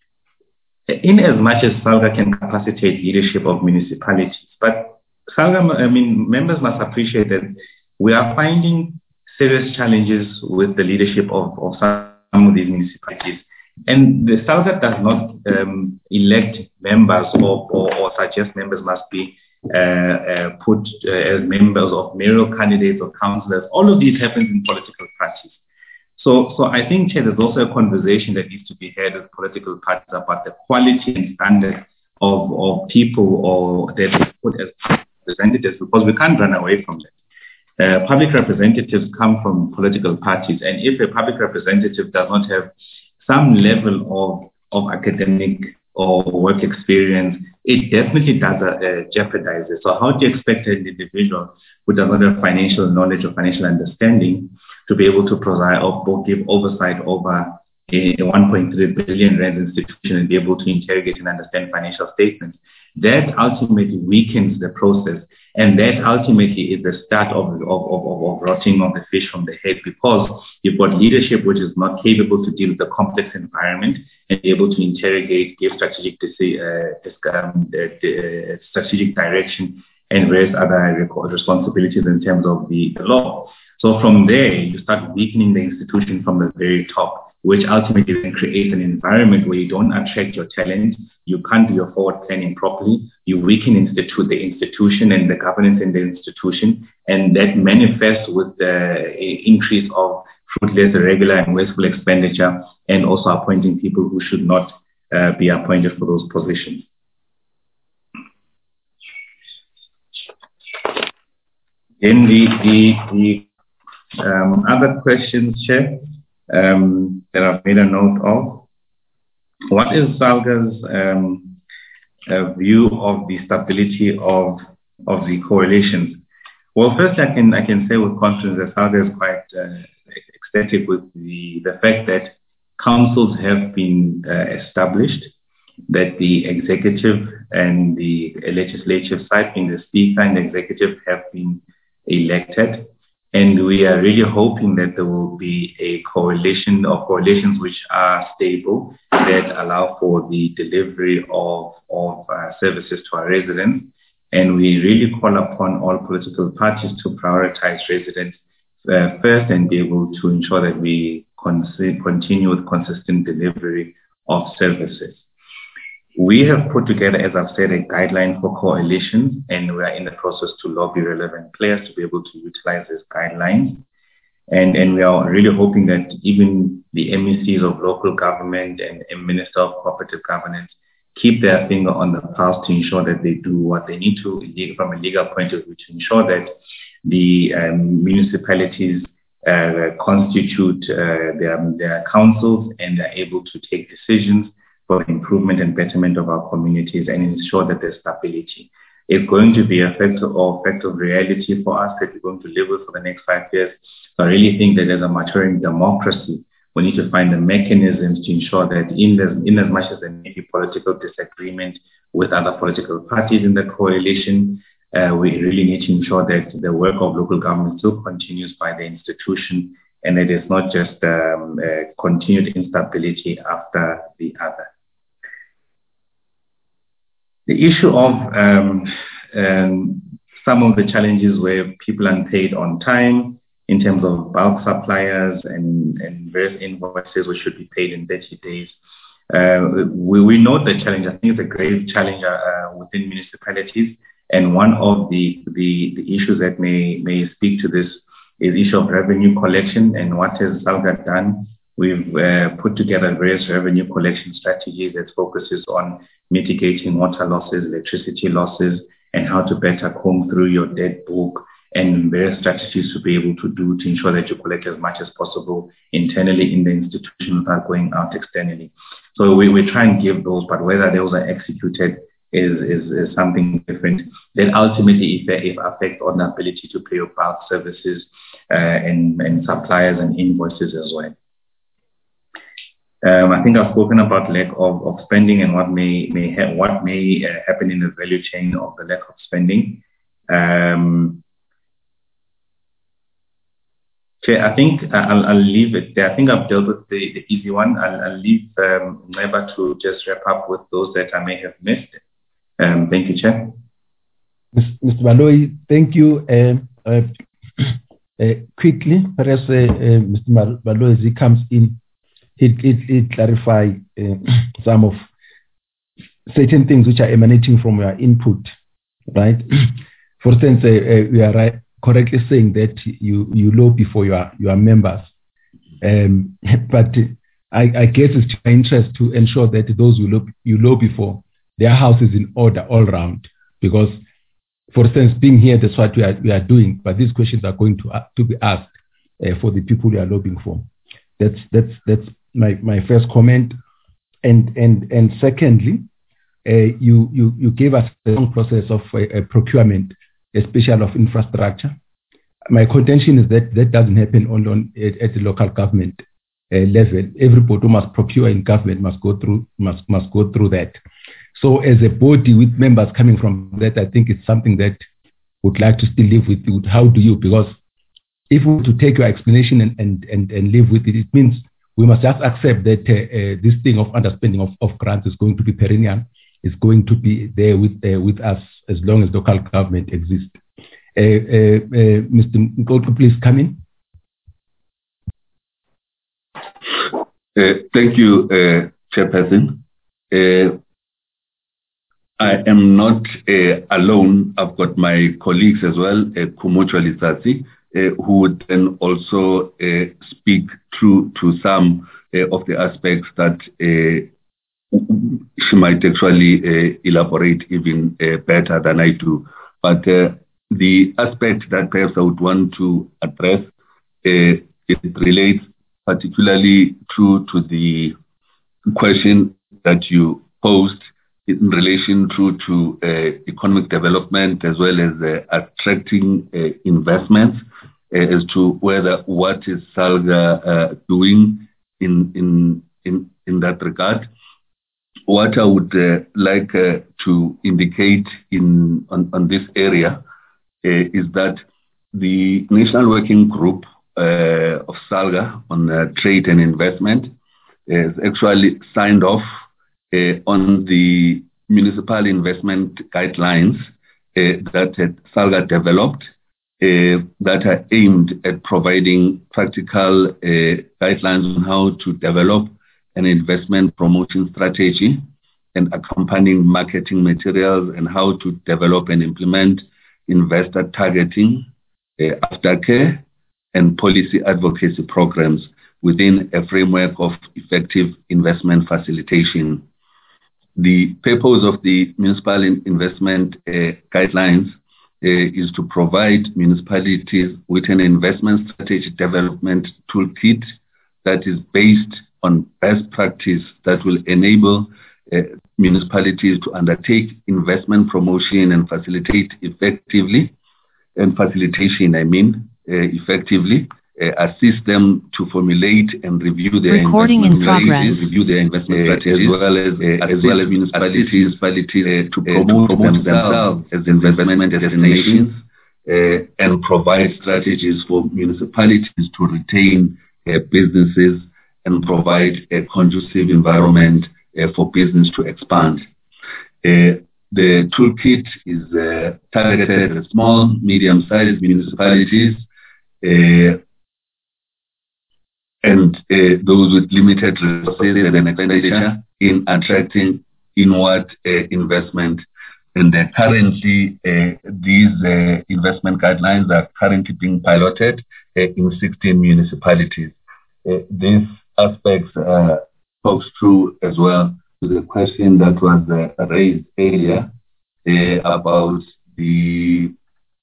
in as much as SALGA can capacitate leadership of municipalities, but SALGA, I mean, members must appreciate that we are finding serious challenges with the leadership of, of some of these municipalities. And the SALGA does not um, elect members or, or, or suggest members must be uh, uh, put uh, as members of mayoral candidates or councillors. All of these happens in political parties. So, so I think, Chair, there's also a conversation that needs to be had with political parties about the quality and standard of, of people or that are put as representatives, because we can't run away from that. Uh, public representatives come from political parties, and if a public representative does not have some level of, of academic or work experience, it definitely does uh, jeopardize it. So how do you expect an individual who does not have financial knowledge or financial understanding to be able to provide or give oversight over a one point three billion rand institution and be able to interrogate and understand financial statements? That ultimately weakens the process. And that ultimately is the start of, of, of, of rotting of the fish from the head, because you've got leadership which is not capable to deal with the complex environment and be able to interrogate, give strategic uh, um, uh, strategic direction and various other responsibilities in terms of the, the law. So from there, you start weakening the institution from the very top, which ultimately then creates an environment where you don't attract your talent, you can't do your forward planning properly, you weaken institute, the institution and the governance in the institution, and that manifests with the increase of fruitless, irregular and wasteful expenditure, and also appointing people who should not uh, be appointed for those positions. Then the, the, the um, other questions, Chair. um, that I've made a note of. What is SALGA's um, uh, view of the stability of of the coalitions? Well, first I can I can say with confidence that SALGA is quite uh, ecstatic with the the fact that councils have been uh, established, that the executive and the legislative side, being the speaker and the executive, have been elected. And we are really hoping that there will be a coalition or coalitions which are stable, that allow for the delivery of, of uh, services to our residents. And we really call upon all political parties to prioritize residents uh, first and be able to ensure that we con- continue with consistent delivery of services. We have put together, as I've said, a guideline for coalitions, and we are in the process to lobby relevant players to be able to utilize these guidelines. And, and we are really hoping that even the M E Cs of local government and, and Minister of Cooperative Governance keep their finger on the pulse to ensure that they do what they need to from a legal point of view to ensure that the um, municipalities uh, constitute uh, their, their councils and are able to take decisions for improvement and betterment of our communities and ensure that there's stability. It's going to be a fact of, a fact of reality for us that we're going to live with for the next five years. So I really think that as a maturing democracy, we need to find the mechanisms to ensure that in, the, in as much as there may be political disagreement with other political parties in the coalition, uh, we really need to ensure that the work of local government still continues by the institution and it is not just um, uh, continued instability after the other. The issue of um, um, some of the challenges where people are paid on time in terms of bulk suppliers and, and various invoices which should be paid in thirty days. Uh, we, we know the challenge. I think it's a grave challenge uh, within municipalities. And one of the, the, the issues that may, may speak to this is the issue of revenue collection. And what has SALGA done? We've uh, put together various revenue collection strategies that focuses on mitigating water losses, electricity losses, and how to better comb through your debt book and various strategies to be able to do to ensure that you collect as much as possible internally in the institution without going out externally. So we, we try and give those, but whether those are executed is, is, is something different. Then ultimately, if they affect on the ability to pay your bulk services uh, and, and suppliers and invoices as well. Um, I think I've spoken about lack of, of spending and what may may ha- what may uh, happen in the value chain of the lack of spending. Um, okay, I think I'll, I'll leave it there. I think I've dealt with the, the easy one. I'll, I'll leave um, Neba to just wrap up with those that I may have missed. Um, thank you, Chair. Mister Baloyi, thank you. Uh, uh, uh, quickly, perhaps uh, uh, Mister Baloyi, as he comes in, It, it, it clarify uh, some of certain things which are emanating from your input, right? For instance, uh, uh, we are right, correctly saying that you, you lobby for your, your members. Um, but I, I guess it's your interest to ensure that those you lobby, you lobby for, their house is in order all round. Because, for instance, being here, that's what we are, we are doing, but these questions are going to, uh, to be asked uh, for the people you are lobbying for. That's, that's, that's my, my first comment. And, and, and secondly, uh, you, you, you gave us a long process of uh, procurement, especially of infrastructure. My contention is that that doesn't happen only on, at, at the local government uh, level. Everybody who must procure in government must go through, must, must go through that. So as a body with members coming from that, I think it's something that would like to still live with you. How do you? Because if we were to take your explanation and, and, and, and live with it, it means we must just accept that uh, uh, this thing of underspending of, of grants is going to be perennial, is going to be there with uh, with us as long as local government exists. Uh, uh, uh, Mister Nkoku, please come in. Uh, thank you, uh, Chairperson. Uh, I am not uh, alone. I've got my colleagues as well, uh, Khumbudzo Letsatsi, Uh, who would then also uh, speak through to some uh, of the aspects that uh, she might actually uh, elaborate even uh, better than I do. But uh, the aspect that perhaps I would want to address, uh, it relates particularly true to the question that you posed in relation to, to uh, economic development as well as uh, attracting uh, investments uh, as to whether what is SALGA uh, doing in, in, in, in that regard. What I would uh, like uh, to indicate in on, on this area uh, is that the National Working Group uh, of SALGA on uh, trade and investment has actually signed off uh, on the municipal investment guidelines uh, that uh, SALGA developed uh, that are aimed at providing practical uh, guidelines on how to develop an investment promotion strategy and accompanying marketing materials and how to develop and implement investor targeting, uh, aftercare, and policy advocacy programs within a framework of effective investment facilitation. The purpose of the municipal investment uh, guidelines uh, is to provide municipalities with an investment strategy development toolkit that is based on best practice that will enable uh, municipalities to undertake investment promotion and facilitate effectively, and facilitation, I mean, uh, effectively, uh, assist them to formulate and review their Recording investment in progress. strategies, review their investment uh, strategies, as well as uh, as well as municipalities, municipalities uh, to promote, uh, to promote themselves as investment destinations uh, and provide strategies for municipalities to retain uh, businesses and provide a conducive environment uh, for business to expand. Uh, the toolkit is uh, targeted at small, medium-sized municipalities uh, and uh, those with limited resources and expenditure in attracting inward uh, investment. And uh, currently, uh, these uh, investment guidelines are currently being piloted uh, in sixteen municipalities. Uh, these aspects uh, talks through as well to the question that was uh, raised earlier uh, about the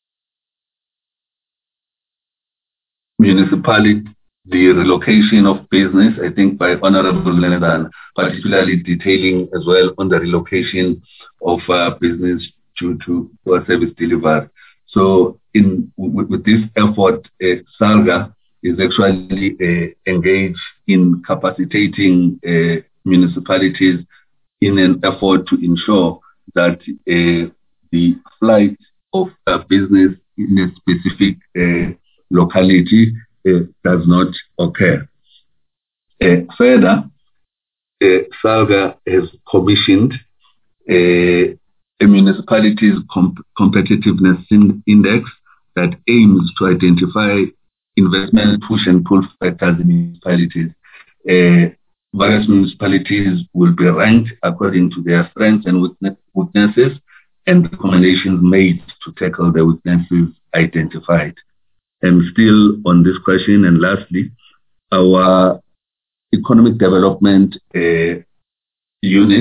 municipality, the relocation of business, I think by Honorable Leonard, particularly detailing as well on the relocation of uh, business due to poor service delivery. So in with, with this effort, uh, SALGA is actually uh, engaged in capacitating uh, municipalities in an effort to ensure that uh, the flight of uh, business in a specific uh, locality uh, does not occur. Uh, further, uh, SALGA has commissioned uh, a municipalities comp- competitiveness in- index that aims to identify investment push and pull factors in municipalities. Uh, various municipalities will be ranked according to their strengths and weaknesses and recommendations made to tackle the weaknesses identified. And still on this question, and lastly, our economic development uh, unit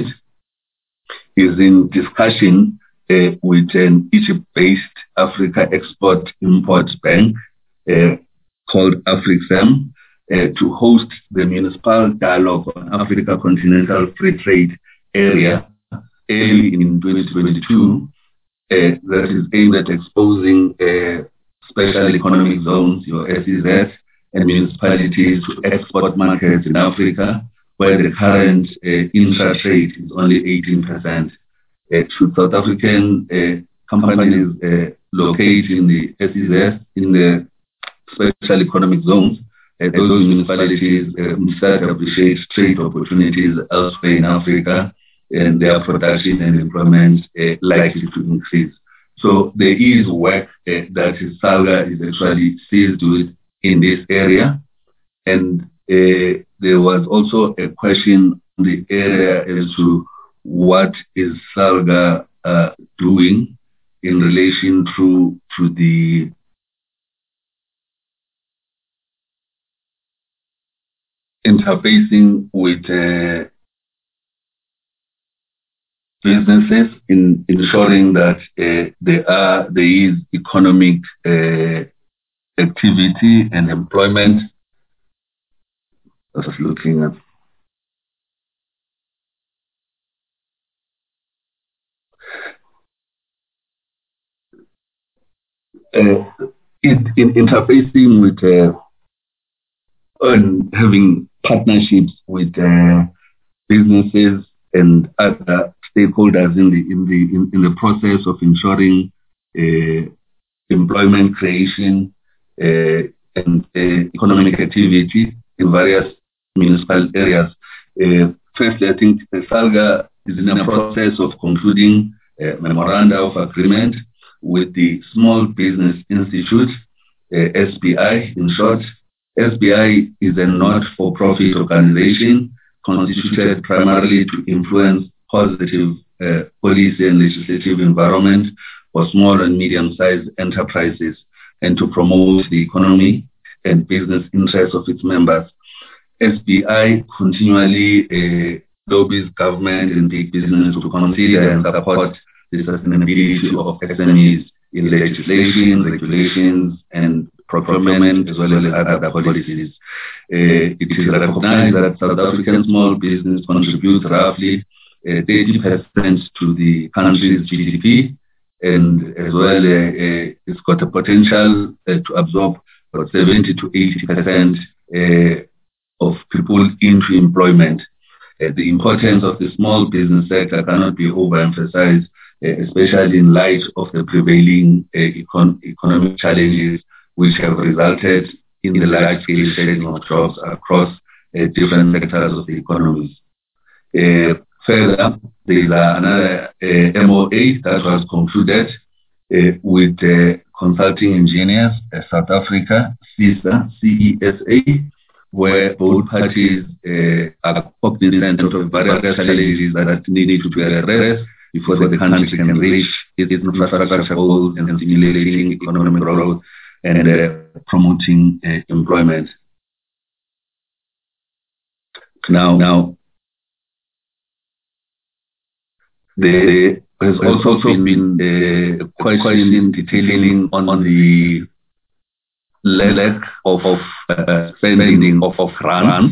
is in discussion uh, with an Egypt-based Africa Export-Import Bank uh, called AfricSem uh, to host the Municipal Dialogue on Africa Continental Free Trade Area early in twenty twenty-two uh, that is aimed at exposing uh, special economic zones, your S E Zs, and municipalities to export markets in Africa, where the current uh, intra-trade is only eighteen percent. Uh, should South African uh, companies uh, locate in the S E Zs, in the special economic zones, uh, those municipalities uh, start to appreciate trade opportunities elsewhere in Africa, and their production and employment uh, likely to increase. So there is work uh, that SALGA is actually seized with in this area. And uh, there was also a question on the area as to what is SALGA uh, doing in relation to, to the interfacing with uh, businesses in ensuring that uh, there are there is economic uh, activity and employment Just looking at. Uh, in, in interfacing with uh, and having partnerships with uh, businesses and other stakeholders in the in the in, in the process of ensuring uh, employment creation uh, and uh, economic activity in various municipal areas. Uh, firstly, I think uh, SALGA is in a process of concluding a memoranda of agreement with the Small Business Institute, uh, S B I in short. S B I is a not-for-profit organization constituted primarily to influence positive uh, policy and legislative environment for small and medium-sized enterprises and to promote the economy and business interests of its members. S B I continually uh, lobbies government and big business to consider and support the sustainability of S M Es in legislation, regulations, and procurement, as well as other policies. Uh, it is recognized that South African small business contributes roughly uh, thirty percent to the country's G D P, and as well uh, uh, it's got a potential uh, to absorb about seventy to eighty percent uh, of people into employment. Uh, the importance of the small business sector cannot be overemphasized, uh, especially in light of the prevailing uh, econ economic challenges which have resulted in the large-scale shedding of jobs across uh, different sectors of the economy. Uh, further, there is another uh, M O A that was concluded uh, with uh, Consulting Engineers uh, South Africa, CISA, C E S A, where both parties uh, are cognizant of various challenges that need to be addressed before the country can reach its infrastructure goals and stimulating economic growth and uh, promoting uh, employment. Now, now, there has also been a uh, question detailing on, on the lack of, of uh, spending of, of grants.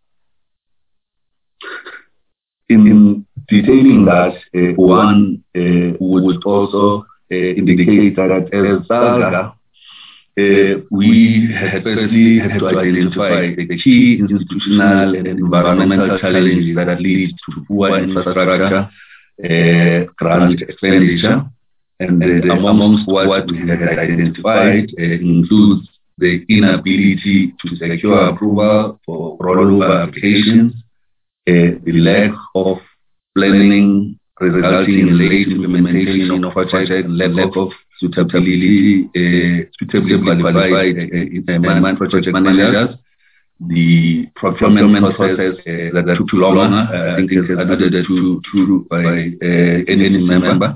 In, in detailing that, uh, one uh, would also uh, indicate that as SALGA, Uh, we had firstly had to identify the key institutional and environmental challenges that lead to poor infrastructure, uh, grant expenditure, and uh, amongst what we had identified uh, includes the inability to secure approval for rollover applications, uh, the lack of planning resulting in late implementation of projects, and lack of suitability, uh, suitably qualified uh, man project managers, the procurement process uh, that took longer, uh, I think is alluded to, to by uh, any member,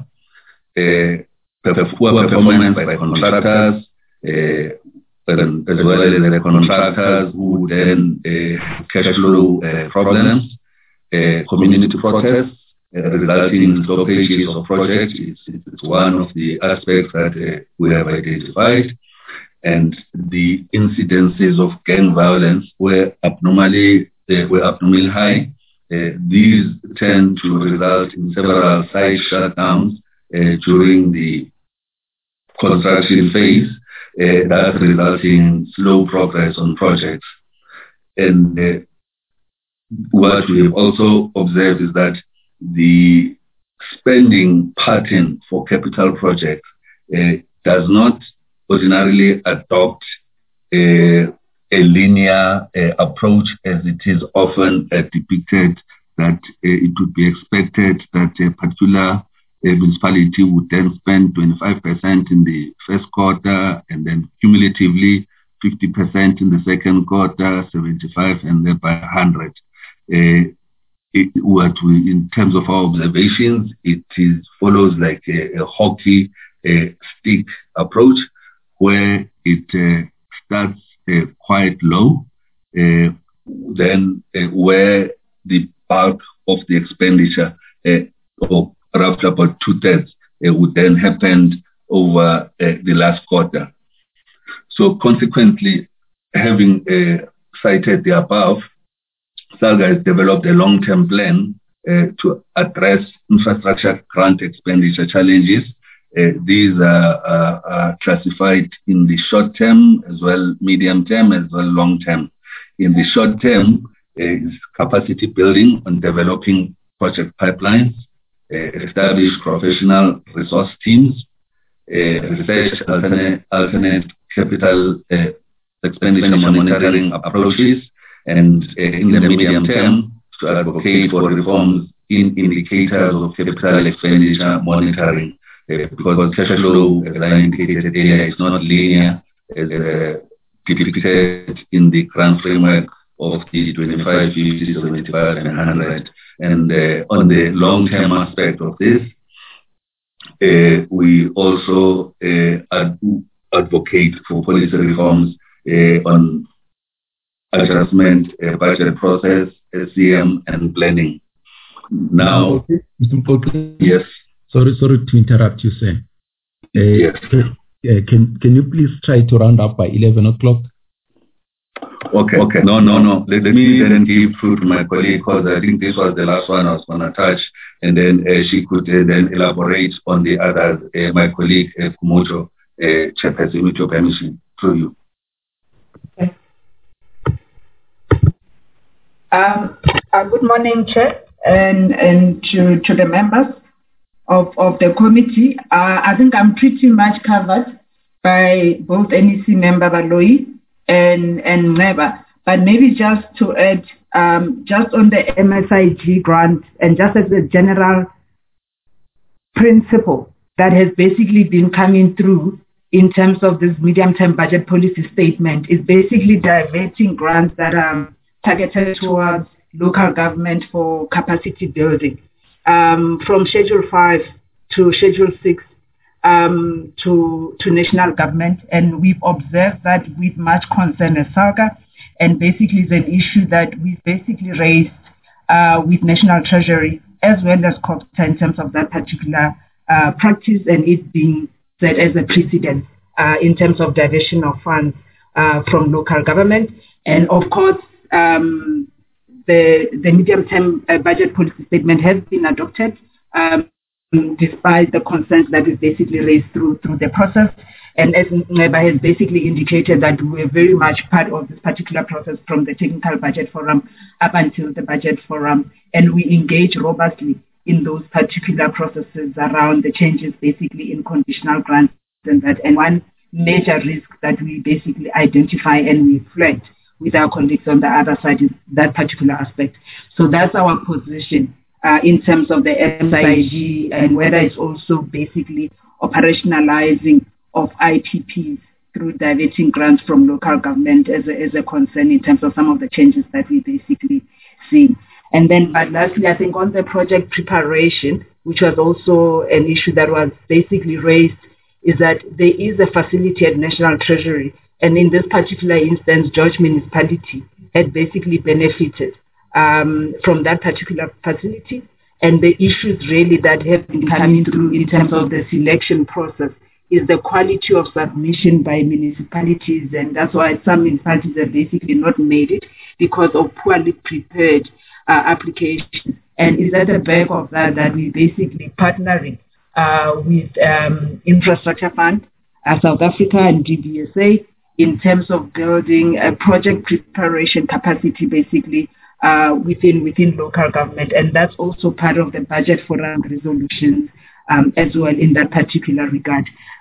uh, poor performance by contractors, uh, and as well as the contractors who then uh, cash flow uh, problems, uh, community protests, Uh, resulting in stoppages of projects. It's, it's one of the aspects that uh, we have identified, and the incidences of gang violence were abnormally uh, were abnormally high. Uh, these tend to result in several site shutdowns uh, during the construction phase, uh, that resulting in slow progress on projects. And uh, what we have also observed is that the spending pattern for capital projects uh, does not ordinarily adopt uh, a linear uh, approach, as it is often uh, depicted that uh, it would be expected that a particular uh, municipality would then spend twenty-five percent in the first quarter and then cumulatively fifty percent in the second quarter, seventy-five, and then by one hundred. Uh, It, what we, in terms of our observations, it is follows like a, a hockey a stick approach, where it uh, starts uh, quite low, uh, then uh, where the bulk of the expenditure, uh, or roughly about two thirds, uh, would then happen over uh, the last quarter. So consequently, having uh, cited the above, SALGA has developed a long-term plan uh, to address infrastructure grant expenditure challenges. Uh, these are, are, are classified in the short term as well, medium term as well, long term. In the short term uh, is capacity building on developing project pipelines, uh, establish professional resource teams, uh, research alternate, alternate capital uh, expenditure monitoring approaches, and uh, in the medium term to advocate for reforms in indicators of capital expenditure monitoring. Uh, because cash flow, as I indicated earlier, is not linear as uh, depicted in the grant framework of the twenty-five, fifty, seventy-five, and one hundred. And uh, on the long-term aspect of this, uh, we also uh, ad advocate for policy reforms uh, on adjustment, uh, budget process, S C M, and planning. Now, Mister Mpoke, yes. Sorry, sorry to interrupt you, sir. Uh, yes. Can, uh, can can you please try to round up by eleven o'clock? Okay, okay. No, no, no. Let, let me then give through to my colleague, because I think this was the last one I was going to touch, and then uh, she could uh, then elaborate on the others. Uh, my colleague, uh, Kumoto, uh, Chairperson, with your permission, through you. Okay. Um, uh, good morning, Chair, and, and to, to the members of, of the committee. Uh, I think I'm pretty much covered by both N E C member Baloyi and, and Neba, but maybe just to add, um, just on the M S I G grant, and just as a general principle that has basically been coming through in terms of this medium-term budget policy statement, is basically diverting grants that are targeted towards local government for capacity building. Um, from Schedule five to Schedule six um, to, to national government. And we've observed that with much concern as SALGA, and basically it's an issue that we've basically raised uh, with National Treasury as well as COGTA in terms of that particular uh, practice, and it being set as a precedent uh, in terms of diversion of funds uh, from local government. And of course, um, The, the medium-term uh, budget policy statement has been adopted um, despite the concerns that is basically raised through through the process. And as Neba has basically indicated, that we're very much part of this particular process from the Technical Budget Forum up until the Budget Forum, and we engage robustly in those particular processes around the changes basically in conditional grants and that. And one major risk that we basically identify and we reflect with our colleagues on the other side is that particular aspect. So that's our position uh, in terms of the M S I G, and whether it's also basically operationalizing of I P Ps through diverting grants from local government as a, as a concern in terms of some of the changes that we basically see. And then, but lastly, I think on the project preparation, which was also an issue that was basically raised, is that there is a facility at National Treasury. And in this particular instance, George Municipality had basically benefited um, from that particular facility. And the issues really that have been coming through in terms of the selection process is the quality of submission by municipalities. And that's why some municipalities have basically not made it because of poorly prepared uh, applications. And it's at the back of that that we're basically partnering uh, with um, Infrastructure Fund, uh, South Africa, and D B S A, in terms of building a project preparation capacity basically uh, within within local government. And that's also part of the Budget Forum resolutions um, as well in that particular regard.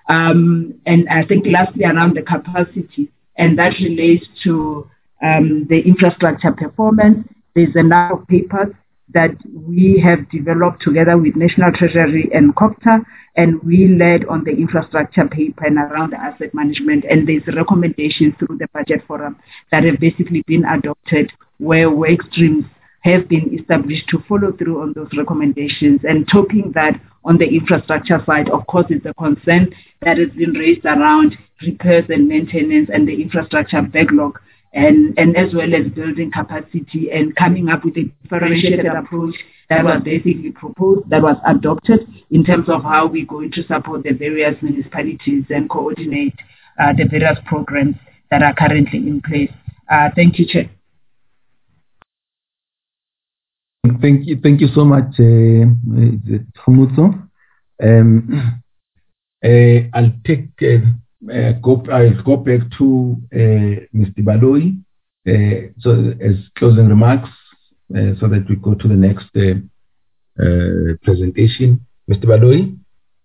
Um, and I think lastly around the capacity, and that relates to um, the infrastructure performance. There's a number of papers that we have developed together with National Treasury and COGTA, and we led on the infrastructure paper and around the asset management. And there's recommendations through the Budget Forum that have basically been adopted, where work streams have been established to follow through on those recommendations. And topping that on the infrastructure side, of course, is a concern that has been raised around repairs and maintenance and the infrastructure backlog, and, and as well as building capacity and coming up with a differentiated approach that was basically proposed, that was adopted in terms of how we're going to support the various municipalities and coordinate uh, the various programs that are currently in place. Uh, thank you, Chair. Thank you, thank you so much, uh, Humutso. Um, uh, I'll take uh, uh, go. I'll go back to uh, Mister Baloyi. Uh, so as closing remarks, uh, so that we go to the next uh, uh, presentation, Mister Baloyi.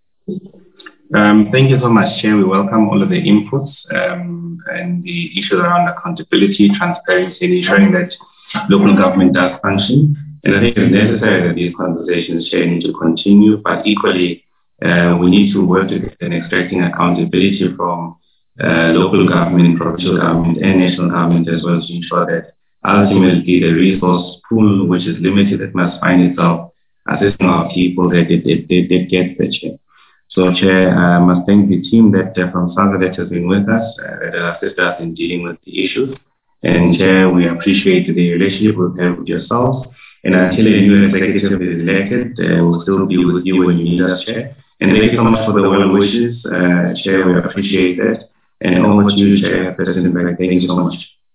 Um, thank you so much, Chair. We welcome all of the inputs um, and the issues around accountability, transparency, and ensuring that local government does function. And I think it's necessary that these conversations, Chair, need to continue, but equally, uh, we need to work with in extracting accountability from uh, local government, provincial government, and national government as well to ensure that ultimately the resource pool, which is limited, that must find itself assisting our people that it, it, it, it gets the Chair. So, Chair, I must thank the team that uh, from SALGA that has been with us, uh, that has assisted us in dealing with the issues. And, Chair, we appreciate the relationship we've had with yourselves. And until a new executive is elected, uh, we'll still be with you when you need us, Chair. And thank you so much for the well wishes, uh, Chair. We appreciate that. And over to you, Chair, President Beck. Thank you so much.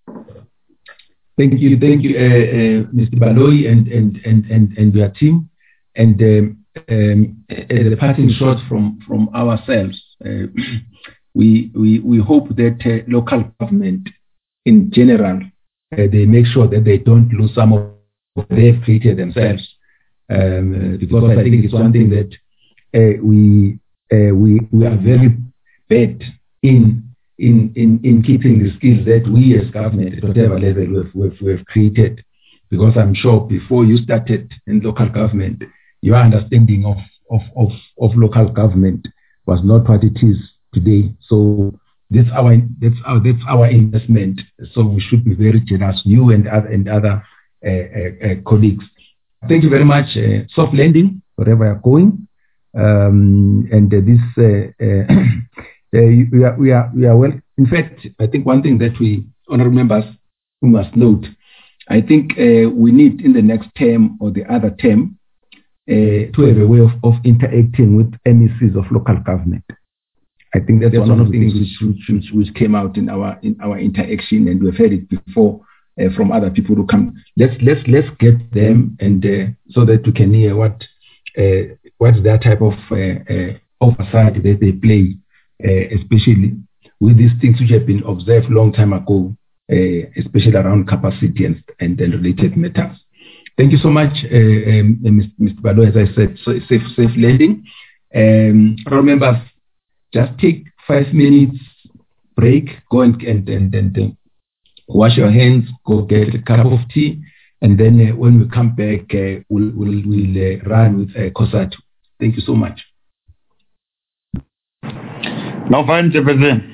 Thank you, thank you, uh, uh, Mister Baloyi and and and and and your team. And um, um, as a parting shot from from ourselves, uh, we we we hope that uh, local government in general uh, they make sure that they don't lose some of what they've created themselves, um, uh, because I think it's one thing that uh, we uh, we we are very bad in. In, in, in keeping the skills that we as government at whatever level we've, we've, we've created, because I'm sure before you started in local government, your understanding of, of, of, of local government was not what it is today. So that's our that's our that's our investment. So we should be very generous, you and other and other uh, uh, uh, colleagues. Thank you very much. Uh, soft landing wherever you're going, um, and uh, this. Uh, uh, Uh, we are we are we are well. In fact, I think one thing that we honourable members we must note, I think uh, we need in the next term or the other term uh, to have a way of, of interacting with M E Cs of local government. I think that's, that's one of the things which, which which came out in our in our interaction, and we've heard it before uh, from other people who come. Let's let's let's get them, and uh, so that we can hear what uh, what's that type of uh, uh, oversight that they play. Uh, especially with these things which have been observed long time ago, uh, especially around capacity and, and, and related matters. Thank you so much, uh, um, Mister Baloyi. As I said, so safe, safe landing. Um, remember, just take five minutes break, go and, and, and, and uh, wash your hands, go get a cup of tea, and then uh, when we come back, uh, we'll, we'll, we'll uh, run with uh, COSATU. Thank you so much. No, fine, Chairperson.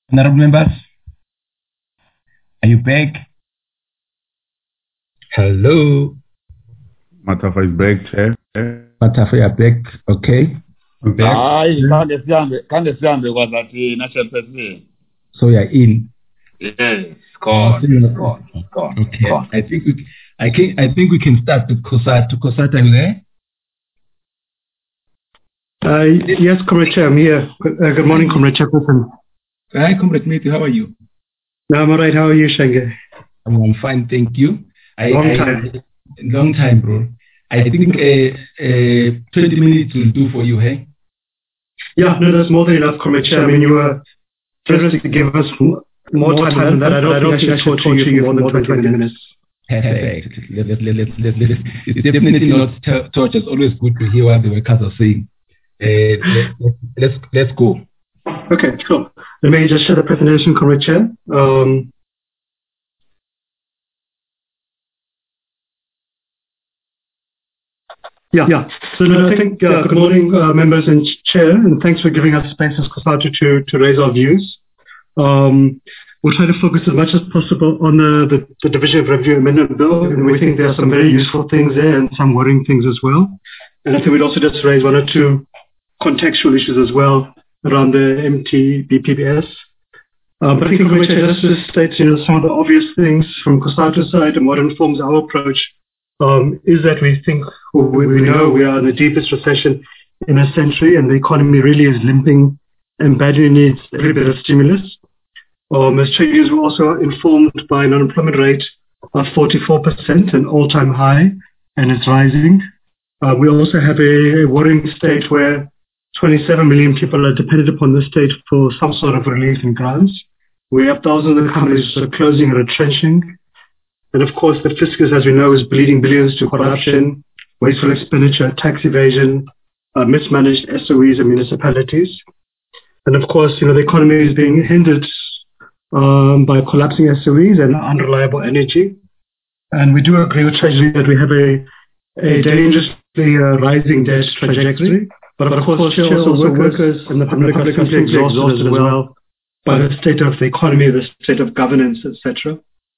Honorable members, are you back? Hello. Matafa is back, Chair. Matafa, you are back. Okay. I'm back. Hayi kande sihambe kande sihambe kwazathi na chairperson. So you are in. Yes, gone, gone, gone. Okay. Gone. I think we, I can, I think we can start with Kosata. Kosata, are you there? Uh, yes, Comrade Chair, I'm here. Good, uh, good morning, Comrade Chairperson. Hi, Comrade Matthew. How are you? No, I'm all right. How are you, Shenge? I'm, I'm fine, thank you. I, Long I, time. Long time, bro. I think uh, uh, twenty minutes will do for you, hey? Yeah, no, that's more than enough, Comrade Chair. I mean, you were generous to give us more, more time, time than that. I don't, I don't think I should torture you for more than twenty minutes. Perfect. Let, let, let, let, let, let, it's definitely not torture. It's always good to hear what the workers are saying. Uh, let, let's, let's go. Okay, cool. Let me just share the presentation, Comrade Chair. Um, Yeah, yeah. So no, I think uh, good morning, uh, members and chair, and thanks for giving us space as COSATU to to raise our views. Um, we'll try to focus as much as possible on the, the, the Division of Revenue Amendment Bill, and we think there are some very useful things there and some worrying things as well. And I think we'd also just raise one or two contextual issues as well around the M T B P B S. Uh, but I think, Comrade Chair, just to state you know, some of the obvious things from COSATU's side and what informs our approach. Um, is that we think, we, we know we are in the deepest recession in a century and the economy really is limping and badly needs every bit of stimulus. Um, as Chair, we're also informed by an unemployment rate of forty-four percent, an all-time high, and it's rising. Uh, we also have a, a worrying state where twenty-seven million people are dependent upon the state for some sort of relief and grants. We have thousands of companies that are closing and retrenching. And of course, the fiscus, as we know, is bleeding billions to corruption, wasteful expenditure, tax evasion, uh, mismanaged S O Es and municipalities. And of course, you know, the economy is being hindered um, by collapsing S O Es and unreliable energy. And we do agree with Treasury that we have a, a dangerously uh, rising debt trajectory. But of, but of course, Chair, also workers, workers and the public are simply exhausted as well by the state of the economy, the state of governance, et cetera.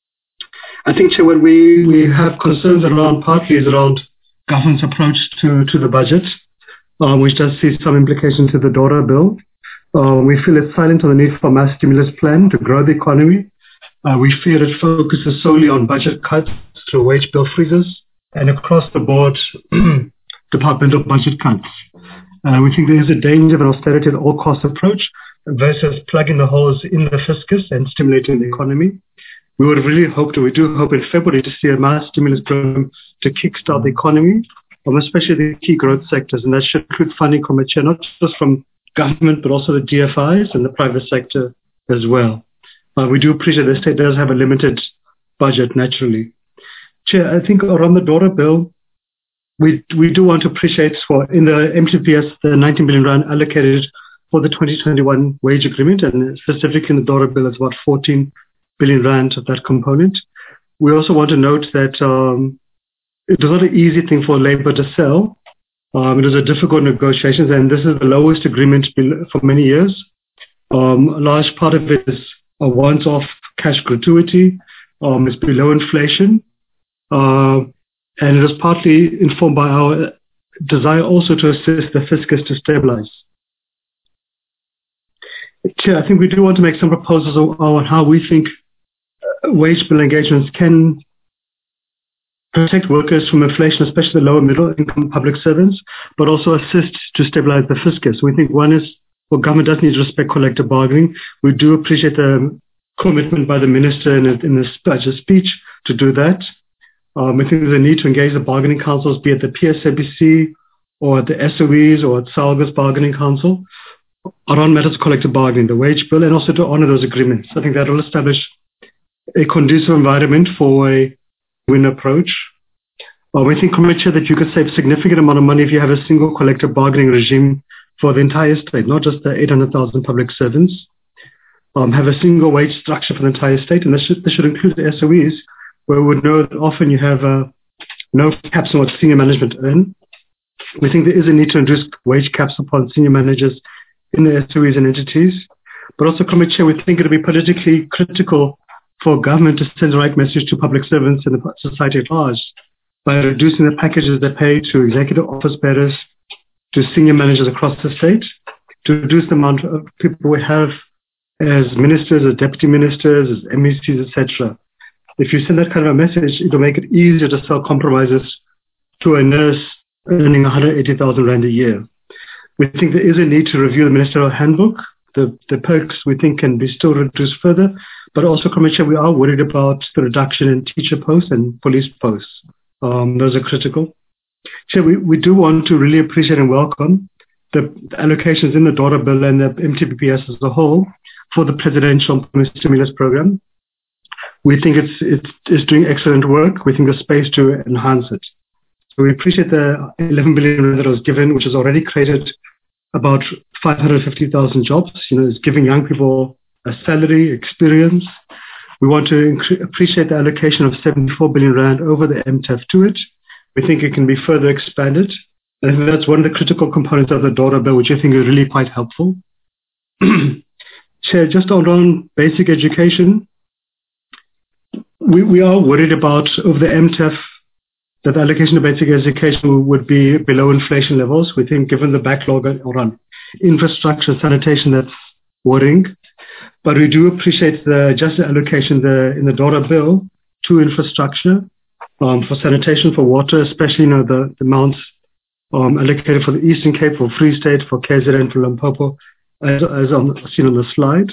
I think, Chair, what we, we have concerns around partly is around government's approach to, to the budget, um, which does see some implication to the daughter bill. Uh, we feel it's silent on the need for a mass stimulus plan to grow the economy. Uh, we fear it focuses solely on budget cuts through wage bill freezes and across the board departmental budget cuts. Uh, we think there is a danger of an austerity at all cost approach versus plugging the holes in the fiscus and stimulating the economy. We would have really hoped, or we do hope in February, to see a mass stimulus program to kickstart the economy, um, especially the key growth sectors, and that should include funding from a chair, not just from government, but also the D F Is and the private sector as well. Uh, we do appreciate the state does have a limited budget, naturally. Chair, I think around the daughter bill, we we do want to appreciate for in the M T B P S the nineteen billion rand allocated for the twenty twenty-one wage agreement, and specifically in the daughter bill, it's about fourteen billion rand of that component. We also want to note that um, it was not an easy thing for Labour to sell. Um, it was a difficult negotiations, and this is the lowest agreement for many years. Um, a large part of it is a once-off cash gratuity. Um, it's below inflation. Uh, and it is partly informed by our desire also to assist the fiscus to stabilize. Chair, I think we do want to make some proposals on how we think wage bill engagements can protect workers from inflation, especially the lower middle income public servants, but also assist to stabilize the fiscus. We think one is, well, government does need to respect collective bargaining. We do appreciate the commitment by the minister in, in this budget speech to do that. Um, we think there's a need to engage the bargaining councils, be it the P S A B C or the S O Es or at SALGA's bargaining council, around matters of collective bargaining, the wage bill, and also to honor those agreements. I think that will establish a conducive environment for a win approach. Uh, we think, Comrade Chair, that you could save a significant amount of money if you have a single collective bargaining regime for the entire state, not just the eight hundred thousand public servants. Um, have a single wage structure for the entire state, and this should, this should include the S O Es, where we would know that often you have uh, no caps on what senior management earn. We think there is a need to introduce wage caps upon senior managers in the S O Es and entities. But also, Comrade Chair, we think it would be politically critical for government to send the right message to public servants and the society at large by reducing the packages they pay to executive office bearers, to senior managers across the state, to reduce the amount of people we have as ministers, as deputy ministers, as M E Cs, et cetera. If you send that kind of a message, it will make it easier to sell compromises to a nurse earning one hundred eighty thousand rand a year. We think there is a need to review the ministerial handbook. The, the perks we think can be still reduced further, but also, Commissioner, we are worried about the reduction in teacher posts and police posts. Um, those are critical. So we, we do want to really appreciate and welcome the allocations in the daughter bill and the M T B P S as a whole for the presidential stimulus program. We think it's, it's, it's doing excellent work. We think there's space to enhance it. So we appreciate the eleven billion that was given, which has already created about five hundred fifty thousand jobs. You know, it's giving young people a salary, experience. We want to incre- appreciate the allocation of seventy-four billion rand over the M T E F to it. We think it can be further expanded. And I think that's one of the critical components of the daughter bill, which I think is really quite helpful. Chair, just on, on basic education, we, we are worried about over the M T E F that the allocation of basic education would be below inflation levels. We think given the backlog on infrastructure, sanitation, that's worrying. But we do appreciate the adjusted allocation the, in the daughter bill to infrastructure, um, for sanitation, for water, especially, you know, the, the amounts um, allocated for the Eastern Cape, for Free State, for K Z N, for Limpopo, as, as on, seen on the slide.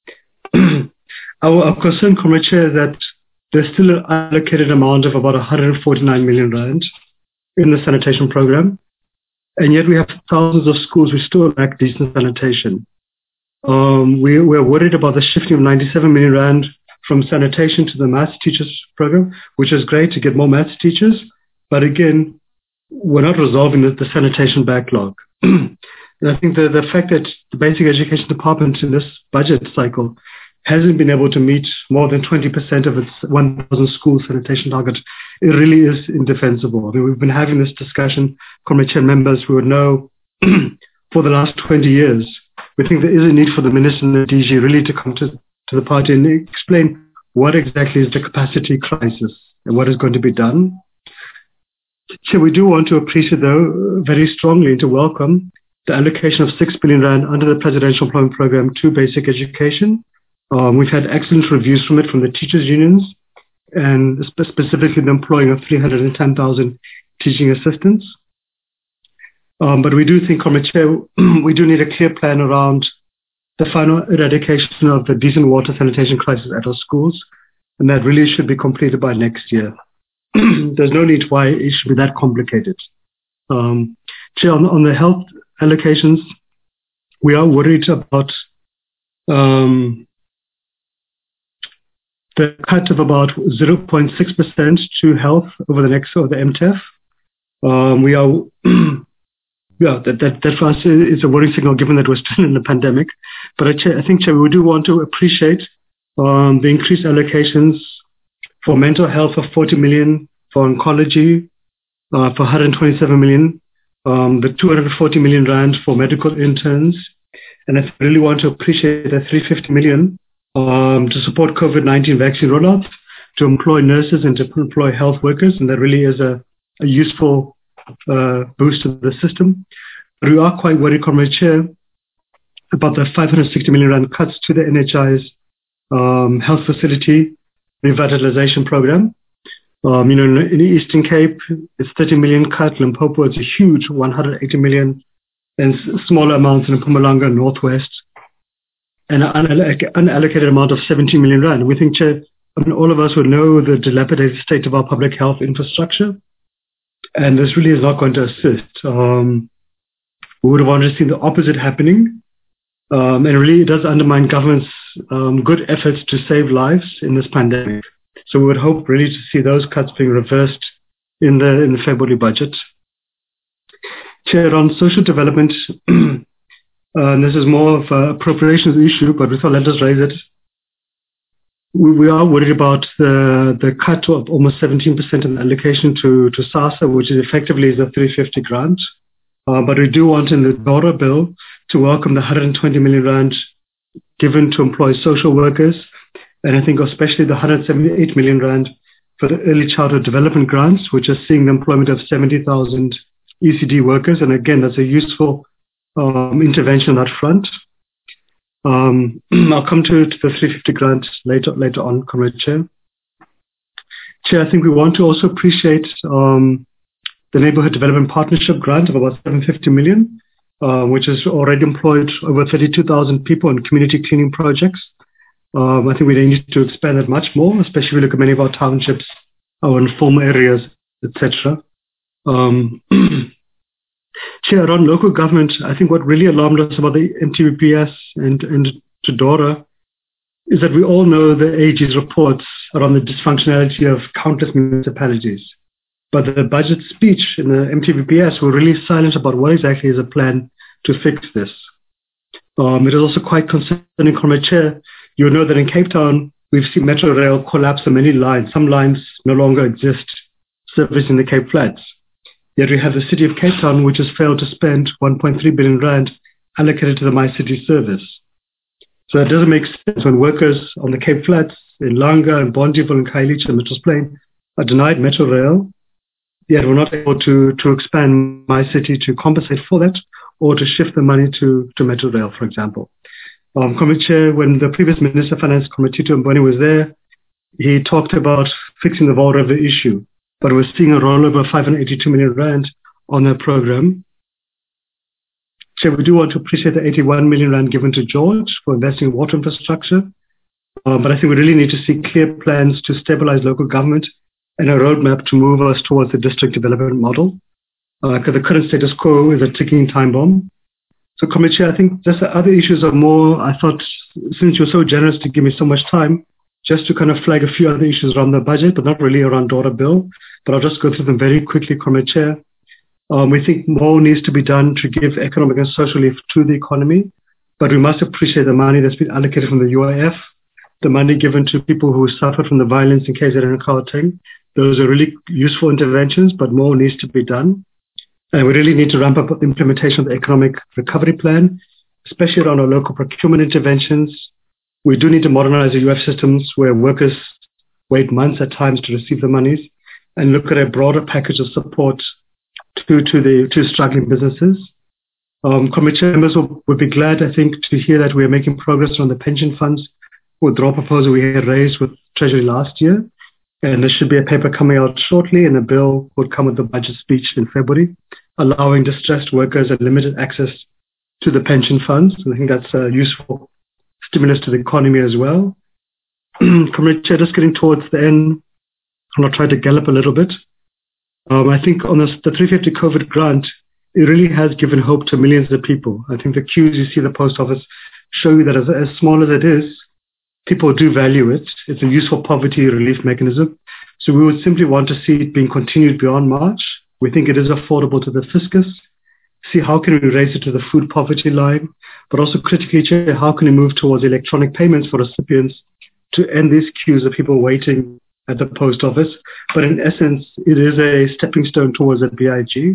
our, our concern, Comrade Chair, is that there's still an allocated amount of about one hundred forty-nine million rand in the sanitation program. And yet we have thousands of schools who still lack decent sanitation. Um, we, we're worried about the shifting of ninety-seven million rand from sanitation to the maths teachers program, which is great to get more maths teachers. But again, we're not resolving the, the sanitation backlog. And I think the, the fact that the basic education department in this budget cycle hasn't been able to meet more than twenty percent of its one thousand school sanitation target, it really is indefensible. I mean, we've been having this discussion, Comrade Chair members who would know for the last twenty years. We think there is a need for the Minister and the D G really to come to, to the party and explain what exactly is the capacity crisis and what is going to be done. So we do want to appreciate, though, very strongly to welcome the allocation of six billion rand under the Presidential Employment Program to basic education. Um, we've had excellent reviews from it from the teachers' unions, and specifically the employing of three hundred ten thousand teaching assistants. Um, but we do think, Comrade Chair, we do need a clear plan around the final eradication of the decent water sanitation crisis at our schools, and that really should be completed by next year. There's no need why it should be that complicated. Um, Chair, on, on the health allocations, we are worried about um, the cut of about zero point six percent to health over the next, or the M T E F. Um, we are, yeah, that, that, that for us is a worrying signal given that we're still in the pandemic. But I, I think, Chair, we do want to appreciate um, the increased allocations for mental health of forty million, for oncology uh, for one hundred twenty-seven million, um, the two hundred forty million rand for medical interns. And I really want to appreciate the three hundred fifty million Um, to support COVID nineteen vaccine rollouts, to employ nurses and to employ health workers, and that really is a, a useful uh, boost to the system. But we are quite worried, Comrade Chair, about the five hundred sixty million rand cuts to the N H I's um, health facility revitalization program. Um, you know, in the Eastern Cape, it's thirty million cut. Limpopo, it's a huge one hundred eighty million, and smaller amounts in Mpumalanga, Northwest, and an unallocated amount of seventeen million rand. We think, Chair, I mean, all of us would know the dilapidated state of our public health infrastructure, and this really is not going to assist. Um, we would have wanted to see the opposite happening, um, and really it does undermine government's um, good efforts to save lives in this pandemic. So we would hope really to see those cuts being reversed in the in the February budget. Chair, on social development, Uh, and this is more of an appropriations issue, but we thought let us raise it. We, we are worried about the, the cut of almost seventeen percent in allocation to, to SASSA, which is effectively is a three hundred fifty grant. Uh, but we do want in the daughter bill to welcome the one hundred twenty million rand given to employ social workers, and I think especially the one hundred seventy-eight million rand for the early childhood development grants, which is seeing the employment of seventy thousand E C D workers. And again, that's a useful um, intervention on that front. Um, I'll come to, to the three fifty grant later later on, Comrade Chair. Chair, I think we want to also appreciate um, the Neighbourhood Development Partnership grant of about seven hundred fifty million, uh, which has already employed over thirty-two thousand people in community cleaning projects. Um, I think we need to expand that much more, especially if we look at many of our townships, our informal areas, et cetera. Um, Chair, on local government, I think what really alarmed us about the M T B P S and, and Tudora is that we all know the A G's reports around the dysfunctionality of countless municipalities. But the budget speech in the M T B P S were really silent about what exactly is a plan to fix this. Um, it is also quite concerning, Comrade Chair. You know that in Cape Town, we've seen Metro Rail collapse on many lines. Some lines no longer exist servicing the Cape Flats. Yet we have the City of Cape Town, which has failed to spend one point three billion rand allocated to the My City service. So it doesn't make sense when workers on the Cape Flats, in Langa and Bondiville and Khayelitsha and Mitchells Plain are denied Metro Rail, yet we're not able to, to expand My City to compensate for that or to shift the money to, to Metro Rail, for example. Um, Committee Chair, when the previous Minister of Finance, Committee Tito Mboni, was there, he talked about fixing the Vaal River issue, but we're seeing a rollover of five hundred eighty-two million rand on that program. Chair, we do want to appreciate the eighty-one million rand given to George for investing in water infrastructure, um, but I think we really need to see clear plans to stabilize local government and a roadmap to move us towards the district development model, because uh, the current status quo is a ticking time bomb. So, Committee Chair, I think just the other issues are more, I thought, since you're so generous to give me so much time, just to kind of flag a few other issues around the budget, but not really around daughter bill. But I'll just go through them very quickly, Committee Chair. Um, we think more needs to be done to give economic and social lift to the economy, but we must appreciate the money that's been allocated from the U I F, the money given to people who suffered from the violence in K Z N and Gauteng. Those are really useful interventions, but more needs to be done. And we really need to ramp up the implementation of the economic recovery plan, especially around our local procurement interventions. We do need to modernize the U F systems where workers wait months at times to receive the monies, and look at a broader package of support to, to the to struggling businesses. Um, committee members will, will be glad, I think, to hear that we are making progress on the pension funds withdrawal proposal we had raised with Treasury last year. And there should be a paper coming out shortly, and a bill would come with the budget speech in February, allowing distressed workers and limited access to the pension funds. And I think that's a useful stimulus to the economy as well. Committee Chair, just getting towards the end, and I'll try to gallop a little bit. Um, I think on this, the three fifty COVID grant, it really has given hope to millions of people. I think the queues you see in the post office show you that as, as small as it is, people do value it. It's a useful poverty relief mechanism. So we would simply want to see it being continued beyond March. We think it is affordable to the fiscus. See how can we raise it to the food poverty line, but also critically, Chair, how can we move towards electronic payments for recipients to end these queues of people waiting at the post office. But in essence, it is a stepping stone towards a B I G.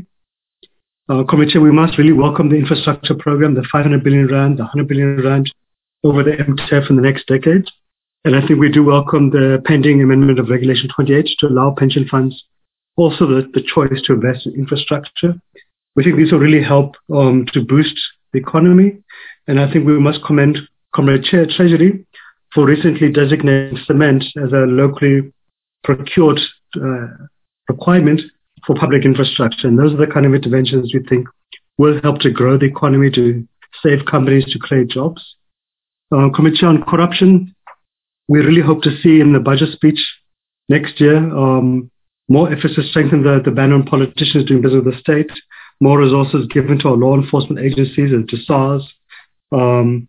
Uh, Committee, we must really welcome the infrastructure program, the five hundred billion rand, the one hundred billion rand over the M T F in the next decade. And I think we do welcome the pending amendment of Regulation twenty-eight to allow pension funds also the, the choice to invest in infrastructure. We think this will really help um, to boost the economy. And I think we must commend Comrade Chair Treasury for recently designating cement as a locally procured uh, requirement for public infrastructure. And those are the kind of interventions we think will help to grow the economy, to save companies, to create jobs. Uh, Committee on Corruption, we really hope to see in the budget speech next year um, more efforts to strengthen the, the ban on politicians doing business with the state, more resources given to our law enforcement agencies and to SARS um,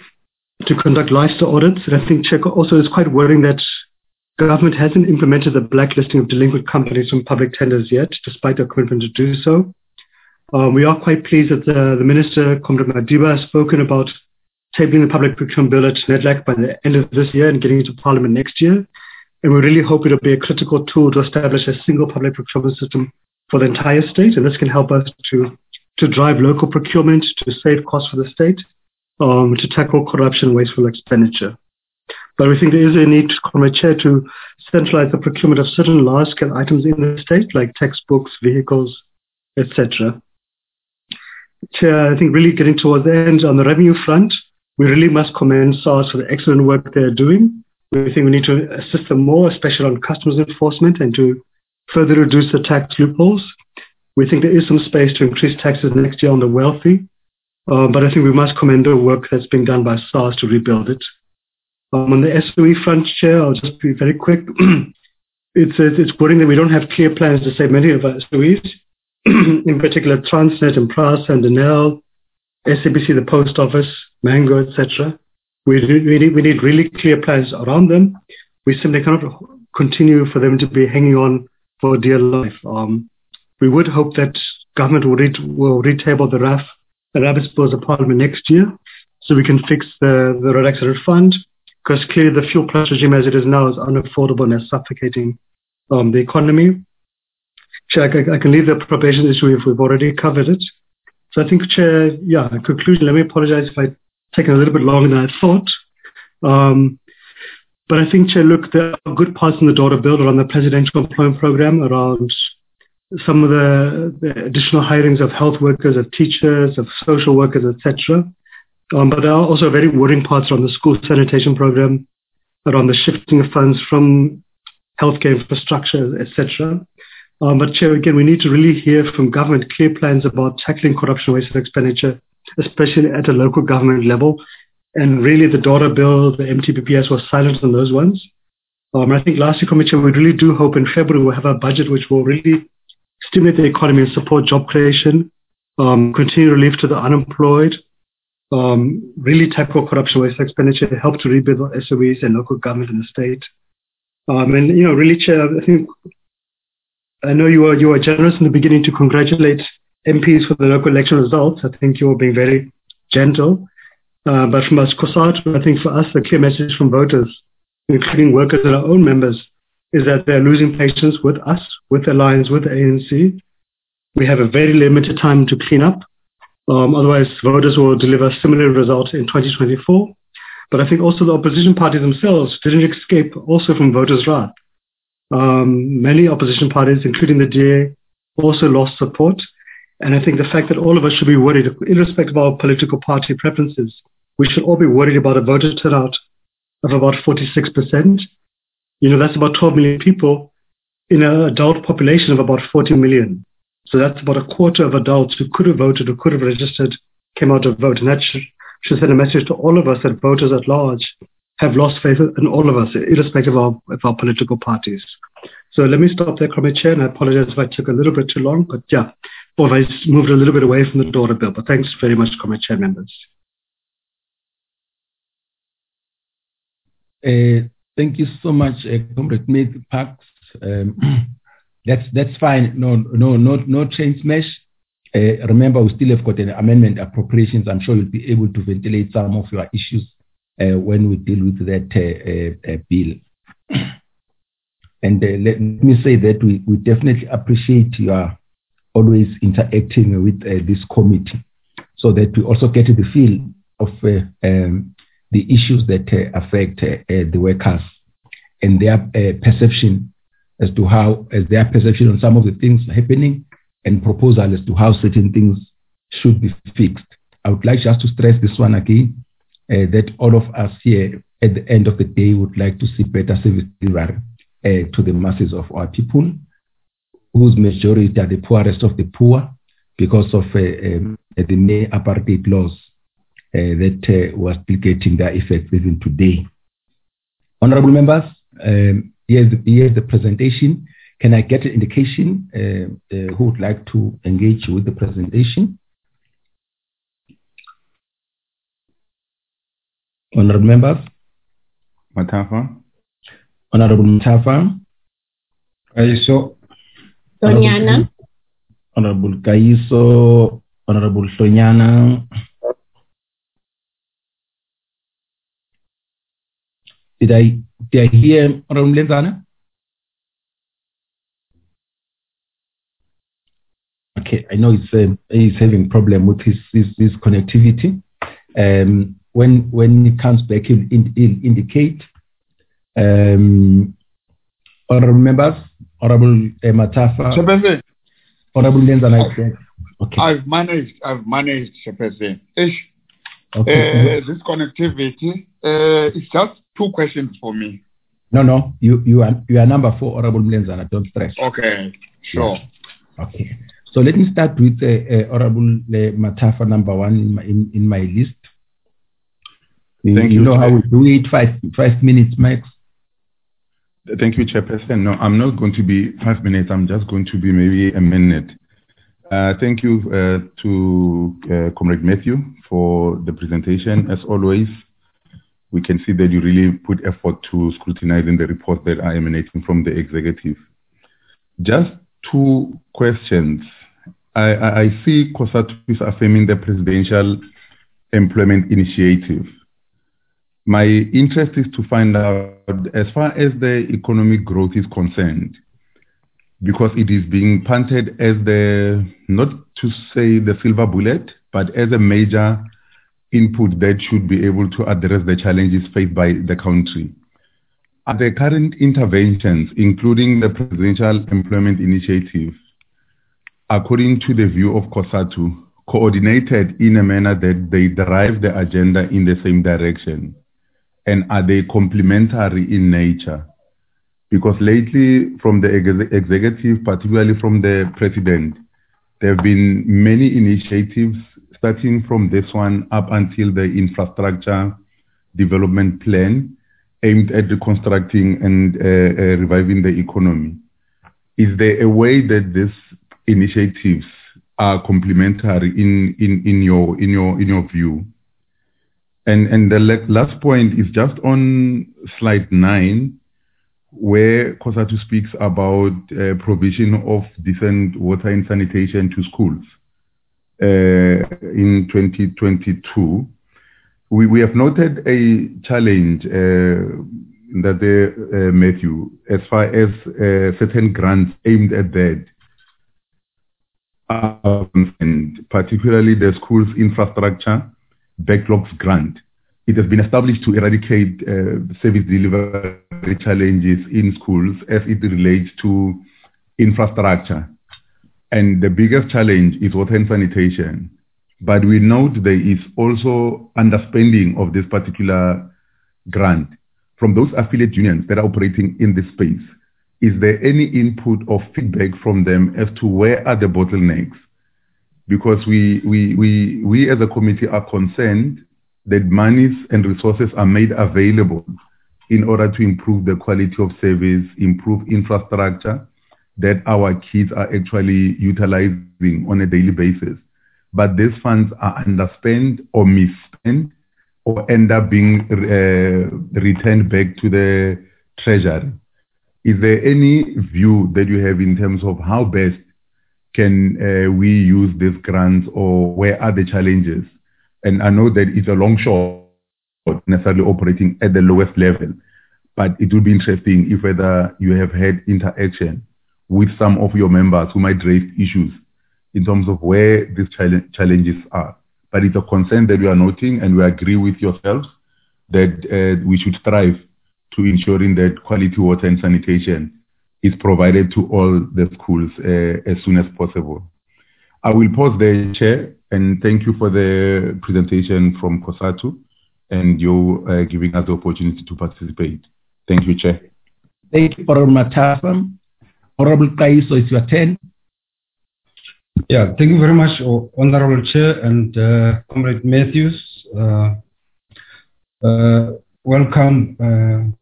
to conduct lifestyle audits. And I think Chair also is quite worrying that government hasn't implemented the blacklisting of delinquent companies from public tenders yet, despite their commitment to do so. Uh, we are quite pleased that the, the Minister, Comrade Madiba, has spoken about tabling the public procurement bill at NEDLAC by the end of this year and getting into Parliament next year. And we really hope it will be a critical tool to establish a single public procurement system for the entire state. And this can help us to, to drive local procurement, to save costs for the state, um, to tackle corruption and wasteful expenditure. But we think there is a need, Comrade Chair, to centralize the procurement of certain large-scale items in the state, like textbooks, vehicles, et cetera. Chair, I think really getting towards the end on the revenue front, we really must commend SARS for the excellent work they're doing. We think we need to assist them more, especially on customs enforcement, and to further reduce the tax loopholes. We think there is some space to increase taxes next year on the wealthy, uh, but I think we must commend the work that's being done by SARS to rebuild it. Um, on the S O E front, Chair, I'll just be very quick. it's, it's worrying that we don't have clear plans to save many of our S O Es, in particular Transnet and Prasa and Denel, S A B C, the Post Office, Mango, et cetera. We, we, need, we need really clear plans around them. We simply cannot continue for them to be hanging on for dear life. Um, we would hope that government will, re- will retable the R A F, the Rabbit's Bills of Parliament next year, so we can fix the, the Road Accident Fund, because clearly the fuel price regime as it is now is unaffordable and is suffocating um, the economy. Chair, I, I can leave the probation issue if we've already covered it. So I think, Chair, yeah, in conclusion, let me apologize if I've taken a little bit longer than I thought. Um, but I think, Chair, look, there are good parts in the daughter bill around the presidential employment program, around some of the, the additional hirings of health workers, of teachers, of social workers, et cetera. Um, but there are also very worrying parts around the school sanitation program, around the shifting of funds from healthcare infrastructure, et cetera. Um, but Chair, again, we need to really hear from government clear plans about tackling corruption, waste and expenditure, especially at a local government level. And really the daughter bill, the M T B P S was silent on those ones. Um, I think lastly, Commissioner, we really do hope in February we'll have a budget which will really stimulate the economy and support job creation, um, continue relief to the unemployed, um, really tackle corruption, waste and expenditure, help to rebuild S O Es and local government in the state. Um, and, you know, really, Chair, I think I know you were, you were generous in the beginning to congratulate M Ps for the local election results. I think you were being very gentle. Uh, but from us, COSATU, I think for us, the clear message from voters, including workers and our own members, is that they're losing patience with us, with the Alliance, with the A N C. We have a very limited time to clean up. Um, otherwise, voters will deliver similar results in twenty twenty-four. But I think also the opposition parties themselves didn't escape also from voters' wrath. Um, many opposition parties, including the D A, also lost support. And I think the fact that all of us should be worried, irrespective of our political party preferences, we should all be worried about a voter turnout of about forty-six percent. You know, that's about twelve million people in an adult population of about forty million. So that's about a quarter of adults who could have voted or could have registered came out to vote. And that should, should send a message to all of us that voters at large have lost faith in all of us, irrespective of our, of our political parties. So let me stop there, Comrade Chair, and I apologize if I took a little bit too long, but yeah, or if I moved a little bit away from the daughter bill. But thanks very much, Comrade Chair members. Uh, thank you so much, uh, Comrade Smith Parks. Um, that's that's fine. No, no, no, no train smash. Uh, remember, we still have got an amendment appropriations. I'm sure you'll be able to ventilate some of your issues uh, when we deal with that uh, uh, uh, bill. And uh, let me say that we, we definitely appreciate your always interacting with uh, this committee, so that we also get the feel of uh, um, the issues that uh, affect uh, uh, the workers and their uh, perception as to how, as their perception on some of the things happening and proposal as to how certain things should be fixed. I would like just to stress this one again, uh, that all of us here at the end of the day would like to see better service delivery uh, to the masses of our people, whose majority are the poorest of the poor because of uh, um, the May apartheid laws uh, that uh, were still getting their effects even today. Honorable members, um, here's, the, here's the presentation. Can I get an indication uh, uh, who would like to engage with the presentation? Honorable members. Matafa. Honorable Matafa. Kaiso. Hlonyana. Honorable Kaiso. Honorable Hlonyana. Did I, did I hear Honorable Lenzana? Okay, I know it's, uh, he's having problem with his, his, his connectivity. Um, when when it comes back, he'll, in, he'll indicate. Um, honorable members, Honorable uh, Matafa, Chairperson, Honorable Lenzana, I said. Okay. I've managed, I've managed, Chairperson. Ish, Okay. uh, this connectivity, uh, it's just two questions for me. No, no, you you are you are number four, Honorable Lenzana. Don't stress. Okay, sure. Yeah. Okay. So let me start with uh, uh, Honorable uh, Matafa, number one in my, in, in my list. Thank you. You know Chair. how we do it, five five minutes max. Thank you, Chairperson. No, I'm not going to be five minutes. I'm just going to be maybe a minute. Uh, thank you uh, to uh, Comrade Matthew for the presentation. As always, we can see that you really put effort to scrutinizing the reports that are emanating from the executive. Just two questions. I, I, I see COSATU is affirming the Presidential Employment Initiative. My interest is to find out, as far as the economic growth is concerned, because it is being punted as the, not to say the silver bullet, but as a major input that should be able to address the challenges faced by the country. Are the current interventions, including the Presidential Employment Initiative, according to the view of COSATU, coordinated in a manner that they drive the agenda in the same direction? And are they complementary in nature? Because lately, from the ex- executive, particularly from the president, there have been many initiatives, starting from this one up until the infrastructure development plan, aimed at reconstructing and uh, uh, reviving the economy. Is there a way that these initiatives are complementary in, in, in your in your in your view? And and the last point is just on slide nine, where COSATU speaks about uh, provision of decent water and sanitation to schools uh, in twenty twenty-two. We, we have noted a challenge uh, that the, uh, Matthew, as far as uh, certain grants aimed at that, um, and particularly the school's infrastructure backlogs grant. It has been established to eradicate uh, service delivery challenges in schools as it relates to infrastructure. And the biggest challenge is water and sanitation. But we note there is also underspending of this particular grant from those affiliate unions that are operating in this space. Is there any input or feedback from them as to where are the bottlenecks? Because we, we, we, we as a committee are concerned that monies and resources are made available in order to improve the quality of service, improve infrastructure that our kids are actually utilizing on a daily basis. But these funds are underspent or misspent or end up being uh, returned back to the treasury. Is there any view that you have in terms of how best can uh, we use these grants, or where are the challenges? And I know that it's a long shot, necessarily operating at the lowest level, but it would be interesting if whether you have had interaction with some of your members who might raise issues in terms of where these challenges are. But it's a concern that we are noting, and we agree with yourselves that uh, we should strive to ensuring that quality water and sanitation is provided to all the schools uh, as soon as possible. I will pause there, Chair, and thank you for the presentation from COSATU and you uh, giving us the opportunity to participate. Thank you, Chair. Thank you, Honorable Matafa. Honorable Kaiso, it's your turn. Yeah, thank you very much, Honorable Chair and uh, Comrade Matthews. Uh, uh, welcome uh,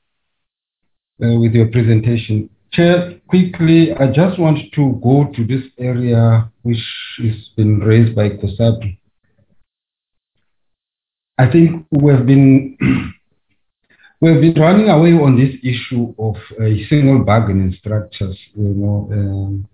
uh, with your presentation. Chair, quickly, I just want to go to this area which has been raised by COSATU. I think we have been we have been running away on this issue of uh, single bargaining structures, you know, um,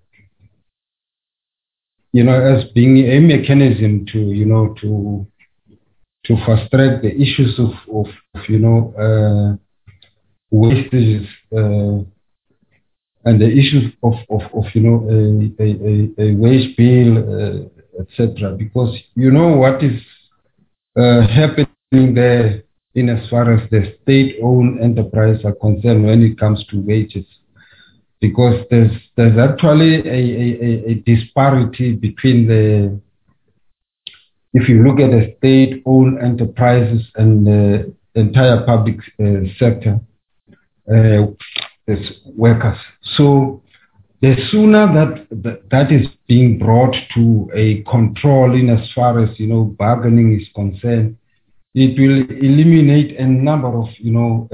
you know, as being a mechanism to, you know, to to fast track the issues of, of, of you know, uh, wastages. Uh, and the issues of, of, of you know, a, a, a wage bill, uh, et cetera. Because you know what is uh, happening there in as far as the state-owned enterprise are concerned when it comes to wages. Because there's there's actually a, a, a disparity between the, if you look at the state-owned enterprises and the entire public uh, sector uh, workers. So the sooner that, that that is being brought to a control in as far as, you know, bargaining is concerned, it will eliminate a number of, you know,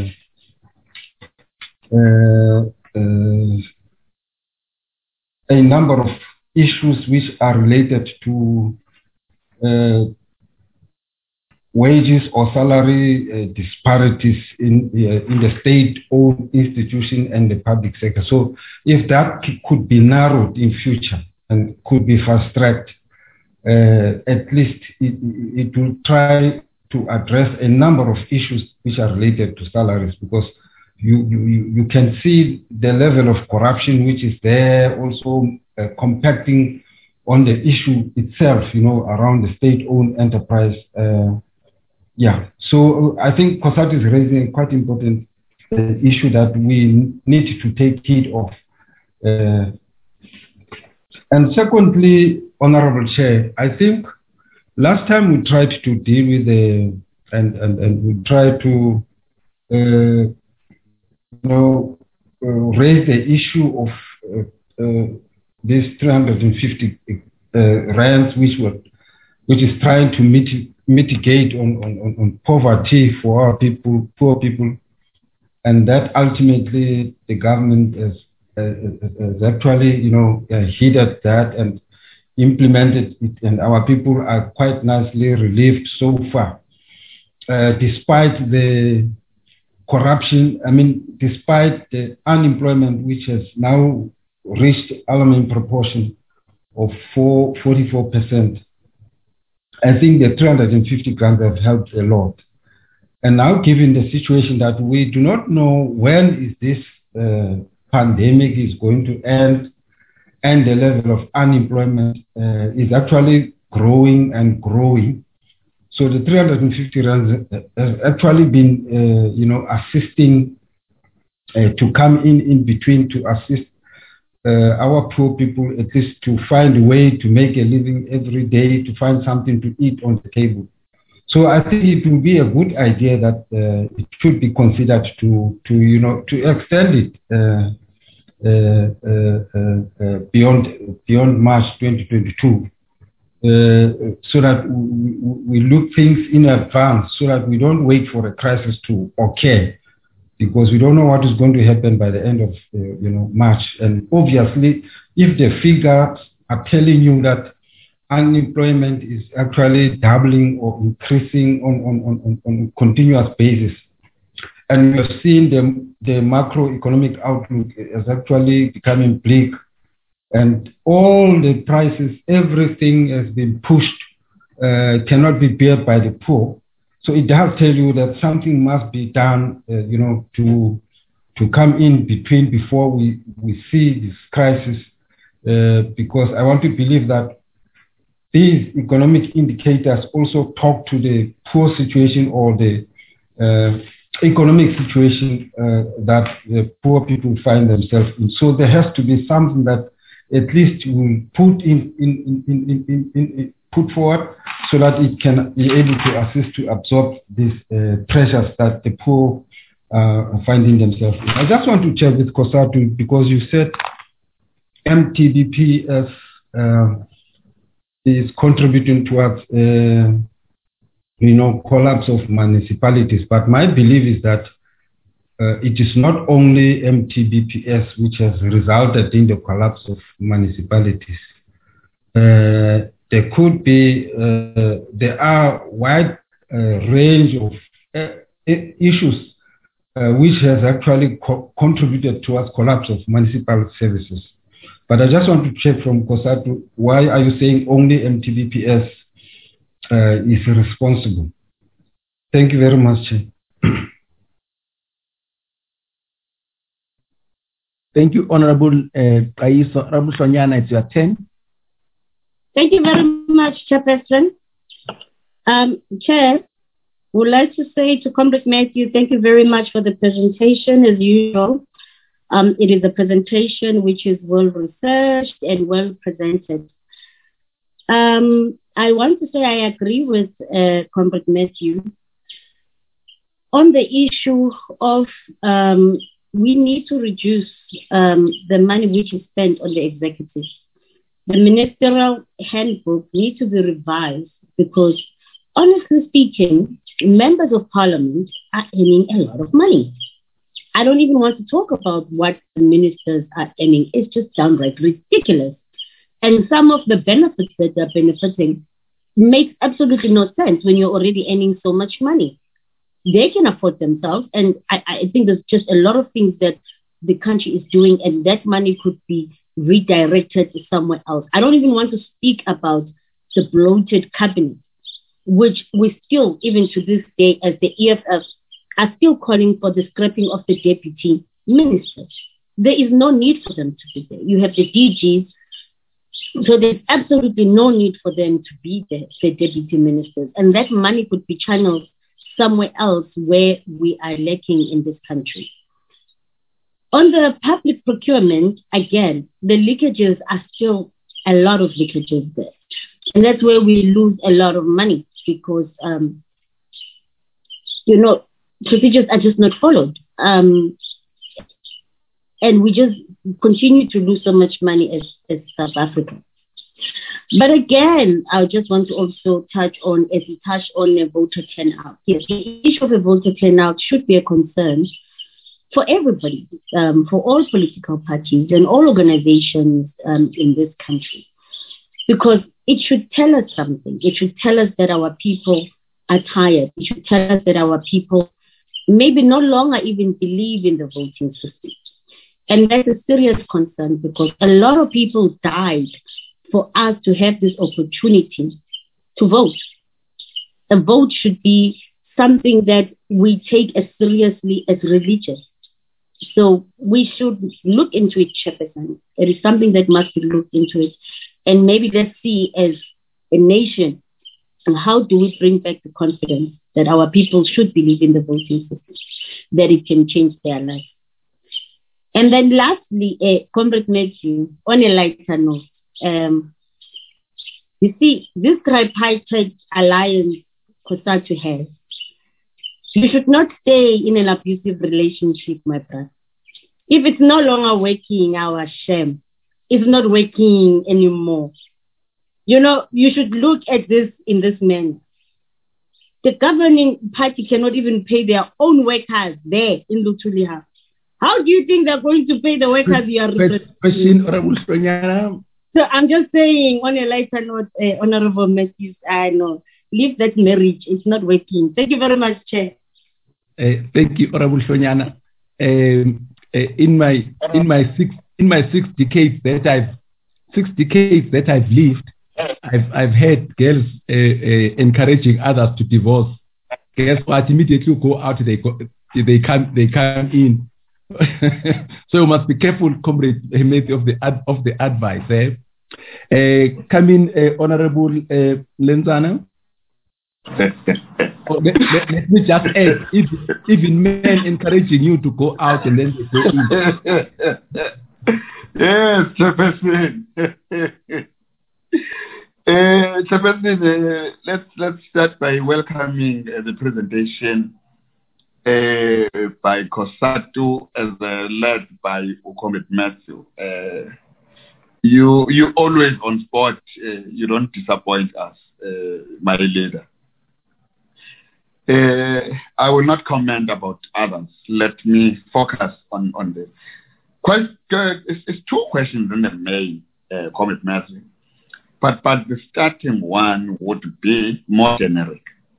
uh, uh, Uh, a number of issues which are related to uh, wages or salary uh, disparities in, uh, in the state-owned institution and the public sector. So if that could be narrowed in future and could be fast-tracked, uh, at least it, it will try to address a number of issues which are related to salaries, because You, you, you can see the level of corruption which is there, also uh, compacting on the issue itself, you know, around the state-owned enterprise. Uh, yeah, so I think COSATU is raising a quite important uh, issue that we need to take heed of. Uh, and secondly, Honorable Chair, I think last time we tried to deal with the, and, and, and we tried to uh, you know, uh, raise the issue of uh, uh, this three hundred fifty uh, rands, which were, which is trying to mit- mitigate on, on, on poverty for our people, poor people, and that ultimately the government has, uh, has actually, you know, uh, heeded that and implemented it, and our people are quite nicely relieved so far, uh, despite the corruption, I mean, despite the unemployment, which has now reached alarming proportion of forty-four percent, I think the three hundred fifty grants have helped a lot. And now, given the situation that we do not know when is this uh, pandemic is going to end, and the level of unemployment uh, is actually growing and growing. So the three hundred fifty rands has actually been, uh, you know, assisting uh, to come in in between to assist uh, our poor people, at least to find a way to make a living every day, to find something to eat on the table. So I think it will be a good idea that uh, it should be considered to, to you know, to extend it uh, uh, uh, uh, beyond beyond March twenty twenty-two. Uh, so that we, we look things in advance, so that we don't wait for a crisis to occur, because we don't know what is going to happen by the end of uh, you know March. And obviously, if the figures are telling you that unemployment is actually doubling or increasing on on, on, on a continuous basis, and we're seeing the the macroeconomic outlook is actually becoming bleak, and all the prices, everything has been pushed, uh, cannot be bared by the poor. So it does tell you that something must be done, uh, you know, to to come in between before we, we see this crisis, uh, because I want to believe that these economic indicators also talk to the poor situation or the uh, economic situation uh, that the poor people find themselves in. So there has to be something that at least will put in, in, in, in, in, in, in put forward, so that it can be able to assist to absorb these uh, pressures that the poor uh, are finding themselves in. I just want to check with COSATU, because you said M T B P S uh, is contributing towards uh, you know collapse of municipalities, but my belief is that Uh, it is not only M T B P S which has resulted in the collapse of municipalities. Uh, there could be, uh, there are wide uh, range of uh, issues uh, which has actually co- contributed towards collapse of municipal services. But I just want to check from COSATU, why are you saying only M T B P S uh, is responsible? Thank you very much, Chair. Thank you, Honorable uh, Kaiso. Honorable Sonyana, it's your turn. Thank you very much, Chairperson. Um, Chair, would like to say to Comrade Matthew, thank you very much for the presentation. As usual, um, it is a presentation which is well researched and well presented. Um, I want to say I agree with uh, Comrade Matthew on the issue of um, we need to reduce um, the money which is spent on the executive. The ministerial handbook needs to be revised because, honestly speaking, members of parliament are earning a lot of money. I don't even want to talk about what the ministers are earning. It's just downright ridiculous. And some of the benefits that they're benefiting makes absolutely no sense when you're already earning so much money. They can afford themselves, and I, I think there's just a lot of things that the country is doing, and that money could be redirected to somewhere else. I don't even want to speak about the bloated cabinet, which we still, even to this day, as the E F F, are still calling for the scrapping of the deputy ministers. There is no need for them to be there. You have the D Gs, so there's absolutely no need for them to be there, the deputy ministers, and that money could be channeled somewhere else where we are lacking in this country. On the public procurement, again, the leakages are still a lot of leakages there. And that's where we lose a lot of money because, um, you know, procedures are just not followed. Um, and we just continue to lose so much money as, as South Africa. But again, I just want to also touch on, as you touch on a voter turnout. Yes, the issue of a voter turnout should be a concern for everybody, um, for all political parties and all organizations um, in this country. Because it should tell us something. It should tell us that our people are tired. It should tell us that our people maybe no longer even believe in the voting system. And that's a serious concern because a lot of people died for us to have this opportunity to vote. A vote should be something that we take as seriously as religion. So we should look into it, Chairperson. It is something that must be looked into it. And maybe let's see as a nation, how do we bring back the confidence that our people should believe in the voting system, that it can change their lives. And then lastly, uh, Comrade Matthew, on a lighter note, um, you see, this tripartite alliance COSATU has, you should not stay in an abusive relationship, my brother. If it's no longer working, our shame, it's not working anymore. You know, you should look at this in this manner. The governing party cannot even pay their own workers there in Lutuliha. How do you think they're going to pay the workers you are Question, Honorable Sonyana. So I'm just saying, on a lighter note, uh, Honorable Matthews, I know, leave that marriage. It's not working. Thank you very much, Chair. Uh, thank you, Honorable Sonyana. Um, uh, in my in my six in my six decades that I've six decades that I've lived, I've I've heard girls uh, uh, encouraging others to divorce. Girls what immediately go out, they go, they come they come in. So you must be careful, comrade, of the ad, of the advice. Eh? Uh, come in, uh, Honorable uh, Lenzana. Oh, let, let, let me just add, if, even men encouraging you to go out and then they go in. Yes, Chairperson. uh, Chairperson, uh, let's let's start by welcoming uh, the presentation uh, by COSATU as uh, led by Comrade Matthew. Uh, you you always on spot. Uh, you don't disappoint us, uh, my leader. Uh, I will not comment about others. Let me focus on, on the question. It's, it's two questions in the main, uh, Comrade Matthew. But, but the starting one would be more generic.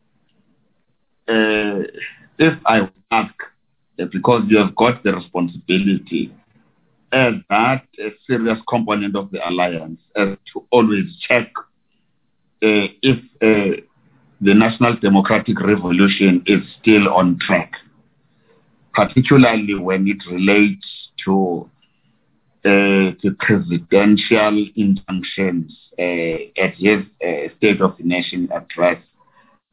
Uh, if I ask, uh, because you have got the responsibility as that a serious component of the alliance, as to always check uh, if uh, the National Democratic Revolution is still on track, particularly when it relates to uh, the presidential injunctions uh, at his uh, State of the Nation address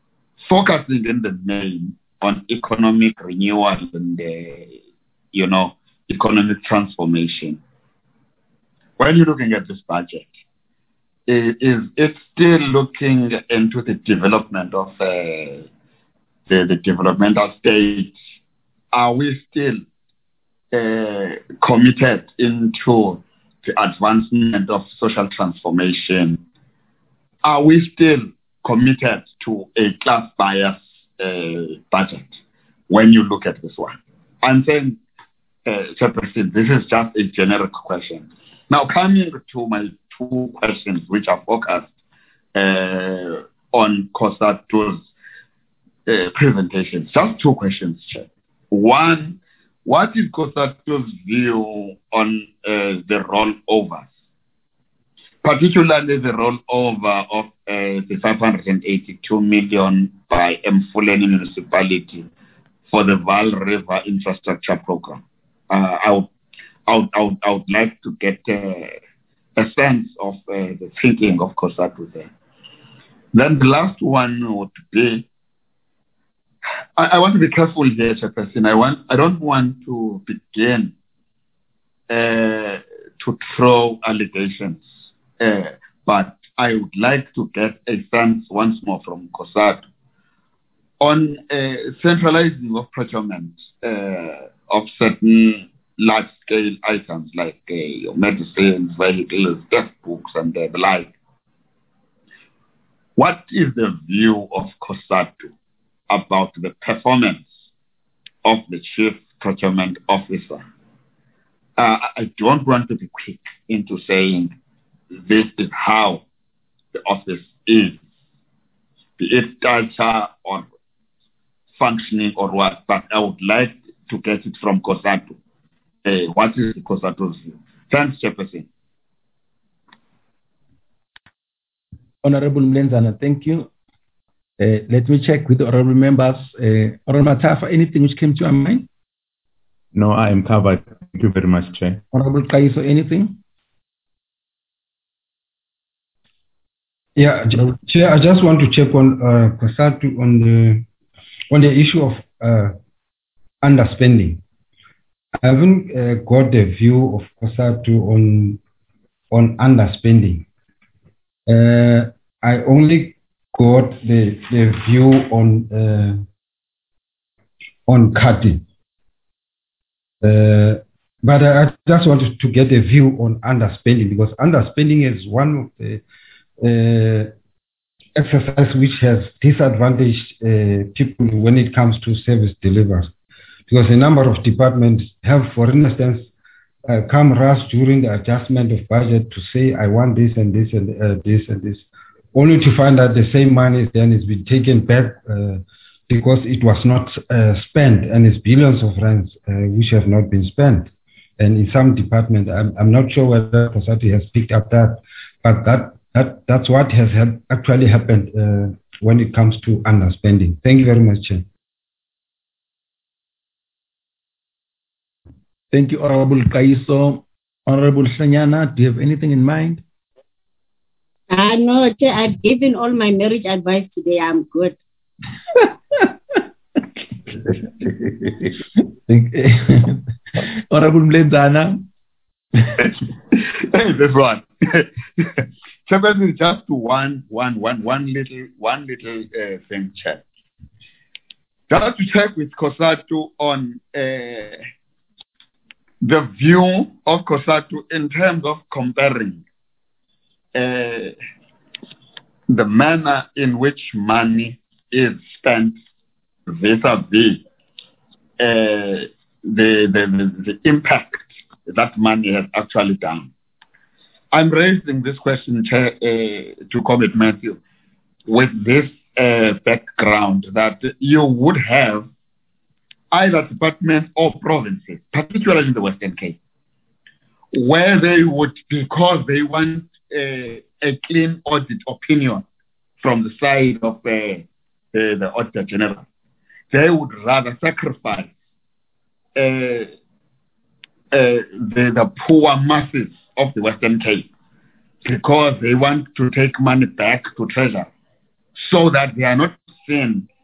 focusing in the main on economic renewal and, uh, you know, economic transformation. When you're looking at this budget, is, is it still looking into the development of uh, the, the developmental stage? Are we still uh, committed into the advancement of social transformation? Are we still committed to a class bias uh, budget when you look at this one? I'm saying, uh, Chairperson, this is just a generic question. Now, coming to my two questions, which are focused uh, on COSATU's uh, presentation, just two questions, Chair. One, what is COSATU's view on uh, the rollovers, particularly the rollover of uh, the five hundred eighty-two million by Mfuleni municipality for the Vaal River infrastructure program? Uh, I, would, I, would, I, would, I would like to get uh, a sense of uh, the thinking of COSATU there. Then the last one would be, I, I want to be careful here, Chairperson. I want, I don't want to begin uh, to throw allegations, uh, but I would like to get a sense once more from COSATU on uh, centralizing of procurement uh, of certain large-scale items like uh, your medicines, vehicles, textbooks, and uh, the like. What is the view of COSATU about the performance of the Chief Procurement Officer? Uh, I don't want to be quick into saying this is how the office is, be it culture or functioning or what, but I would like to get it from COSATU. Uh, what is COSATU's view? Thanks, Chairperson. Honorable Mlenzana, thank you. Uh, let me check with the honorable members. Uh, Honorable Matafa, anything which came to your mind? No, I am covered. Thank you very much, Chair. Honorable Kaiso, anything? Yeah, Chair, I just want to check on uh, COSATU on the on the issue of uh, underspending. I haven't uh, got the view of COSATU on on underspending. Uh, I only got the the view on uh, on cutting. Uh, but I just wanted to get a view on underspending, because underspending is one of the uh, exercise which has disadvantaged uh, people when it comes to service delivery. Because a number of departments have, for instance, uh, come rush during the adjustment of budget to say, I want this and this and uh, this and this, only to find that the same money then has been taken back uh, because it was not uh, spent, and it's billions of rands uh, which have not been spent. And in some departments, I'm, I'm not sure whether COSATU has picked up that, but that, that that's what has ha- actually happened uh, when it comes to underspending. Thank you very much, Chair. Thank you, Honorable Kaiso. Honorable Sanyana, do you have anything in mind? Uh, no, I've given all my marriage advice today. I'm good. Honorable Mlenzana. Hey, this one. Chairman, just one, one, one, one little, one little uh, thing, check. Just to check with COSATU on uh, the view of COSATU in terms of comparing uh, the manner in which money is spent vis-a-vis uh, the, the, the, the impact that money has actually done. I'm raising this question, Chair, uh, to Comrade Matthew, with this uh, background that you would have either departments or provinces, particularly in the Western Cape, where they would, because they want uh, a clean audit opinion from the side of uh, uh, the Auditor General, they would rather sacrifice uh, uh, the, the poor masses of the Western Cape because they want to take money back to Treasury so that they are not seen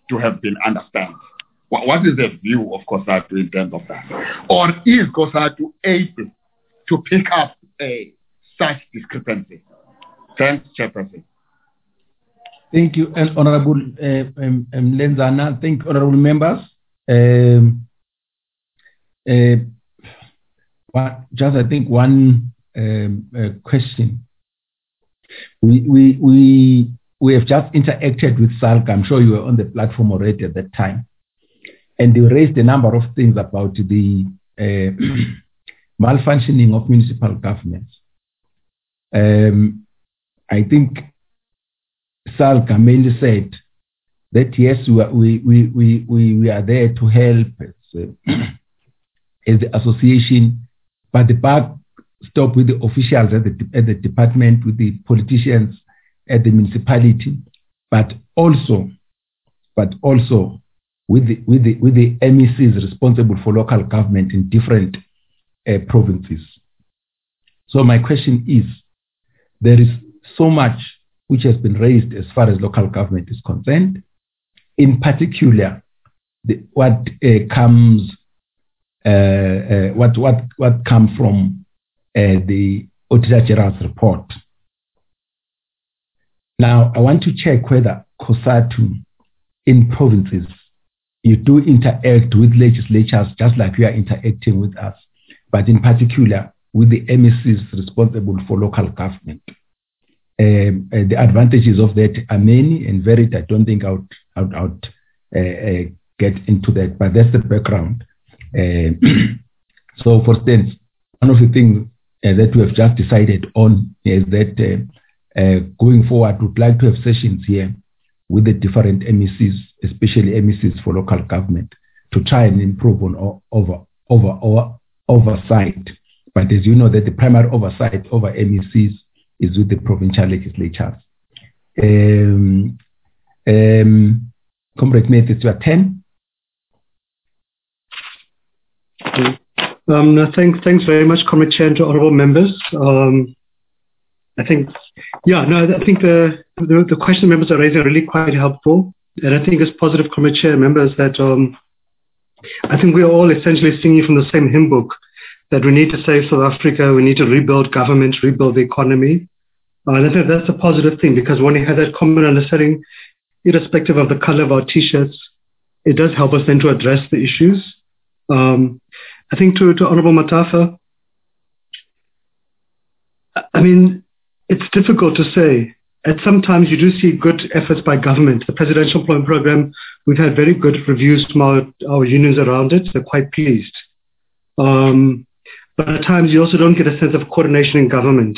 to have been understood. What, what is the view of COSATU in terms of that? Or is COSATU able to pick up a such discrepancy? Thanks, Chairperson. Thank you, and Honorable uh, um, um, Lenzana. Thank you, Honorable members. Um, uh, one, just, I think, one um, uh, question. We, we, we, we have just interacted with SALGA. I'm sure you were on the platform already at that time. And they raised a number of things about the uh, malfunctioning of municipal governments. Um, I think SALGA mainly said that yes, we are, we, we, we, we, we are there to help as, uh, as the association, but the buck stop with the officials at the, at the department, with the politicians at the municipality, but also, but also with the, with the, with the M E Cs responsible for local government in different uh, provinces. So my question is, there is so much which has been raised as far as local government is concerned. In particular, the, what uh, comes, uh, uh, what what what comes from uh, the Auditor General's report. Now, I want to check whether COSATU in provinces, you do interact with legislatures just like we are interacting with us, but in particular with the M E Cs responsible for local government. Um, uh, the advantages of that are many and varied. I don't think I would, I would, I would uh, uh, get into that, but that's the background. Uh, so, for instance, one of the things uh, that we have just decided on is that uh, uh, going forward, we'd like to have sessions here with the different M E Cs, especially M E Cs for local government, to try and improve on over, over, over oversight. But as you know, that the primary oversight over M E Cs is with the provincial legislatures. Um, um, Comrade Mathis, you are ten. Um, no, thanks, thanks very much, Comrade Chair, and to honourable members. Um, I think, yeah, no, I think the, the the question members are raising are really quite helpful, and I think it's positive, Comrade Chair, members, that um, I think we're all essentially singing from the same hymn book, that we need to save South Africa, we need to rebuild government, rebuild the economy. Uh, and I think that's a positive thing, because when you have that common understanding, irrespective of the color of our T-shirts, it does help us then to address the issues. Um, I think to, to Honorable Matafa, I mean, it's difficult to say. At sometimes you do see good efforts by government. The Presidential Employment Program, we've had very good reviews from our, our unions around it. They're quite pleased. Um, but at times you also don't get a sense of coordination in government.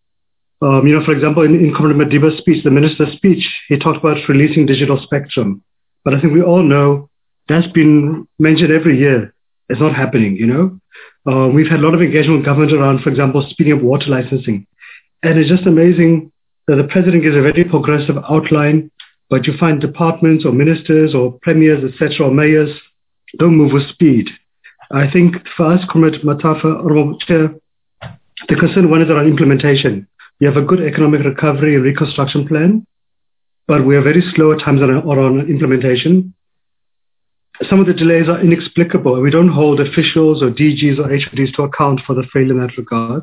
Um, you know, for example, in, in Comrade Madiba's speech, the minister's speech, he talked about releasing digital spectrum. But I think we all know that's been mentioned every year. It's not happening, you know. Uh, we've had a lot of engagement with government around, for example, speeding up water licensing. And it's just amazing that the president gives a very progressive outline, but you find departments or ministers or premiers, et cetera, or mayors don't move with speed. I think for us, Comrade Matafa, Honorable Chair, the concern one is around implementation. We have a good economic recovery and reconstruction plan, but we are very slow at times on, on implementation. Some of the delays are inexplicable, and we don't hold officials or D Gs or H O Ds to account for the failure in that regard.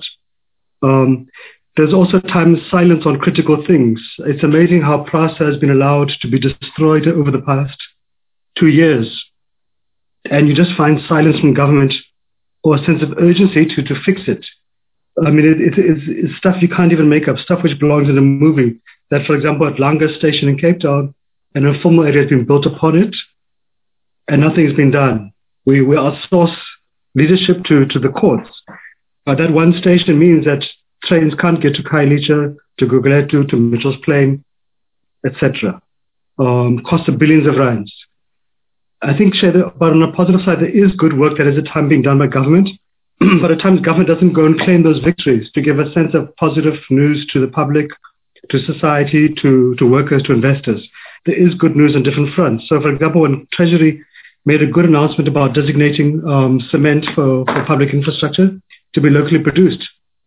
Um, there's also times silence on critical things. It's amazing how PRASA has been allowed to be destroyed over the past two years. And you just find silence from government or a sense of urgency to, to fix it. I mean, it, it, it's, it's stuff you can't even make up, stuff which belongs in a movie. That, for example, at Langa Station in Cape Town, an informal area has been built upon it, and nothing has been done. We, we outsource leadership to, to the courts. But that one station means that trains can't get to Khayelitsha, to Guguletu, to Mitchell's Plain, et cetera. Um, cost of billions of rands. I think, but on a positive side, there is good work that is at time being done by government. But at times government doesn't go and claim those victories to give a sense of positive news to the public, to society, to, to workers, to investors. There is good news on different fronts. So, for example, when Treasury made a good announcement about designating um, cement for, for public infrastructure to be locally produced,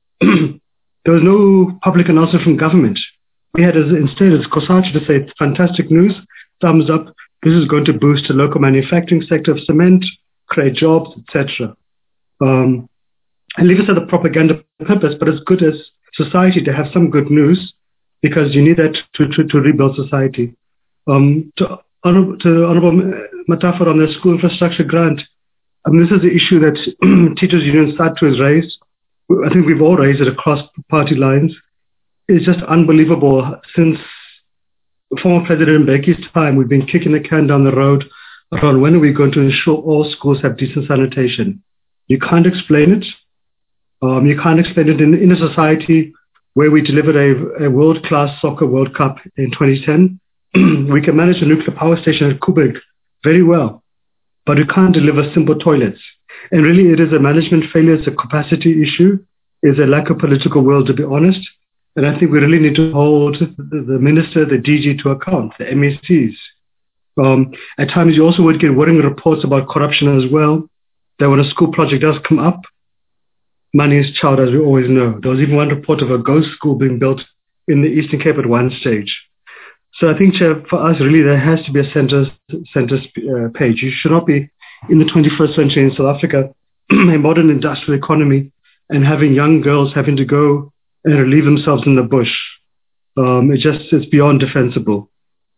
there was no public announcement from government. We had as, instead as COSATU to say, it's fantastic news, thumbs up, This is going to boost the local manufacturing sector of cement, create jobs, et cetera. Um, and leave aside the propaganda purpose, but it's good as society to have some good news because you need that to, to, to rebuild society. Um, to, to Honorable Matafur on the school infrastructure grant, I mean, this is the issue that teachers' union SADTU has raised. I think we've all raised it across party lines. It's just unbelievable. Since former President Mbeki's time, we've been kicking the can down the road around when are we going to ensure all schools have decent sanitation. You can't explain it. Um, you can't explain it in, in a society where we delivered a, a world-class soccer World Cup in twenty ten. We can manage a nuclear power station at Kubik very well, but we can't deliver simple toilets. And really, it is a management failure. It's a capacity issue. It's a lack of political will, to be honest. And I think we really need to hold the, the minister, the D G to account, the M E Cs. Um, at times, you also would get worrying reports about corruption as well, that when a school project does come up, money is chowed, as we always know. There was even one report of a ghost school being built in the Eastern Cape at one stage. So I think, Chair, for us, really, there has to be a center, center uh, page. You should not be in the twenty-first century in South Africa, a modern industrial economy, and having young girls having to go and relieve themselves in the bush. Um, it just is beyond defensible.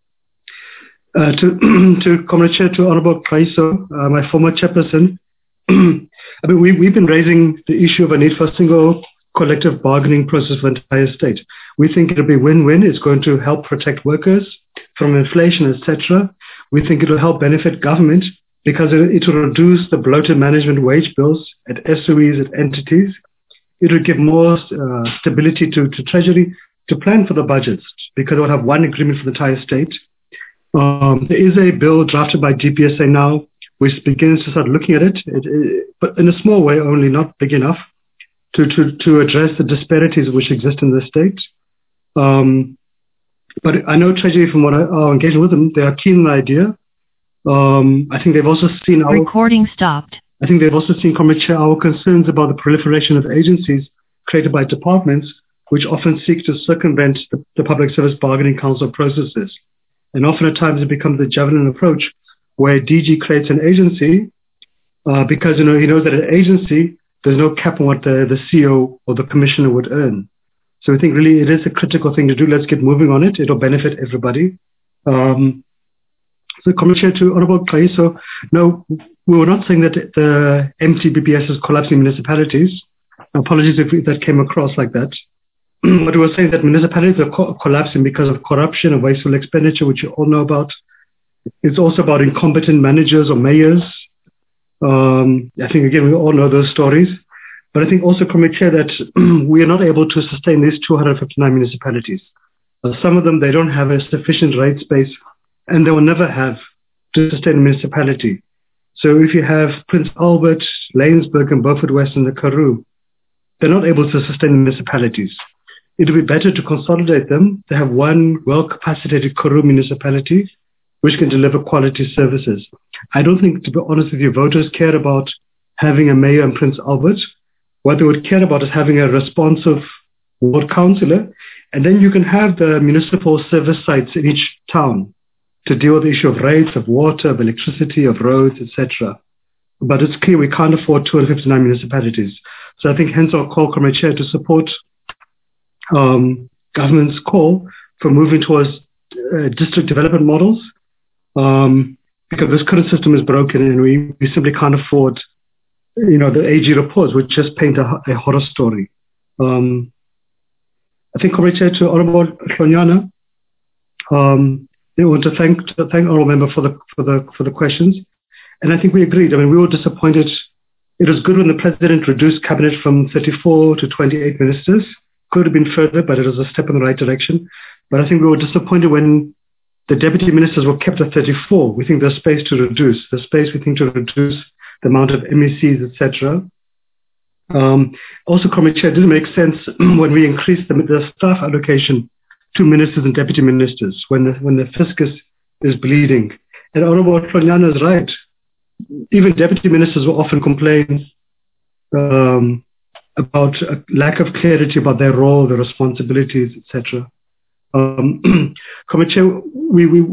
Uh, to, to Comrade Chair, to Honorable Kaiso, uh, my former chairperson, I mean, we, we've been raising the issue of a need for a single collective bargaining process for the entire state. We think it'll be win-win. It's going to help protect workers from inflation, et cetera. We think it'll help benefit government because it, it will reduce the bloated management wage bills at S O Es, at entities. It will give more uh, stability to, to Treasury to plan for the budgets because it will have one agreement for the entire state. Um, there is a bill drafted by G P S A now which begins to start looking at it, it, it but in a small way only, not big enough, to, to, to address the disparities which exist in the state. Um, but I know Treasury, from what I, our engagement with them, they are keen on the idea. Um, I think they've also seen our... Recording stopped. I think they've also seen, Comrade Chair, our concerns about the proliferation of agencies created by departments which often seek to circumvent the, the Public Service Bargaining Council processes. And often at times it becomes a javelin approach where D G creates an agency uh, because you know he knows that an agency, there's no cap on what the, the C E O or the commissioner would earn. So I think really it is a critical thing to do. Let's get moving on it. It'll benefit everybody. Um, so Commissioner to Honorable Kaiso, no, we were not saying that the M T B P S is collapsing municipalities. Apologies if that came across like that. But we were saying that municipalities are co- collapsing because of corruption and wasteful expenditure, which you all know about. It's also about incompetent managers or mayors. Um, I think, again, we all know those stories. But I think also, Comrade Chair, that we are not able to sustain these two hundred fifty-nine municipalities. Uh, some of them, they don't have a sufficient rate space, and they will never have to sustain a municipality. So if you have Prince Albert, Laingsburg, and Beaufort West and the Karoo, they're not able to sustain the municipalities. It would be better to consolidate them, to have one well-capacitated Karoo municipality which can deliver quality services. I don't think, to be honest with you, voters care about having a mayor in Prince Albert. What they would care about is having a responsive ward councillor, and then you can have the municipal service sites in each town to deal with the issue of rates, of water, of electricity, of roads, et cetera. But it's clear we can't afford two hundred fifty-nine municipalities. So I think hence our call, Comrade Chair, to support um, government's call for moving towards uh, district development models, um, because this current system is broken and we, we simply can't afford, you know, the A G reports which just paint a, a horror story. Um, I think, Comrade Chair, to Honorable Hlonyana, um, I want to thank to thank Honorable Member for the for the for the questions, and I think we agreed. I mean, we were disappointed. It was good when the President reduced cabinet from thirty-four to twenty-eight ministers. Could have been further, but it was a step in the right direction. But I think we were disappointed when the deputy ministers were kept at thirty-four. We think there's space to reduce. There's space, we think, to reduce the amount of M E Cs, et cetera. Um, also, Comrade Chair, it didn't make sense when we increased the, the staff allocation to ministers and deputy ministers when the, when the fiscus is bleeding. And Honorable Hlonyana is right. Even deputy ministers will often complain um, about a lack of clarity about their role, their responsibilities, et cetera. Um, Comrade Chair, we, we,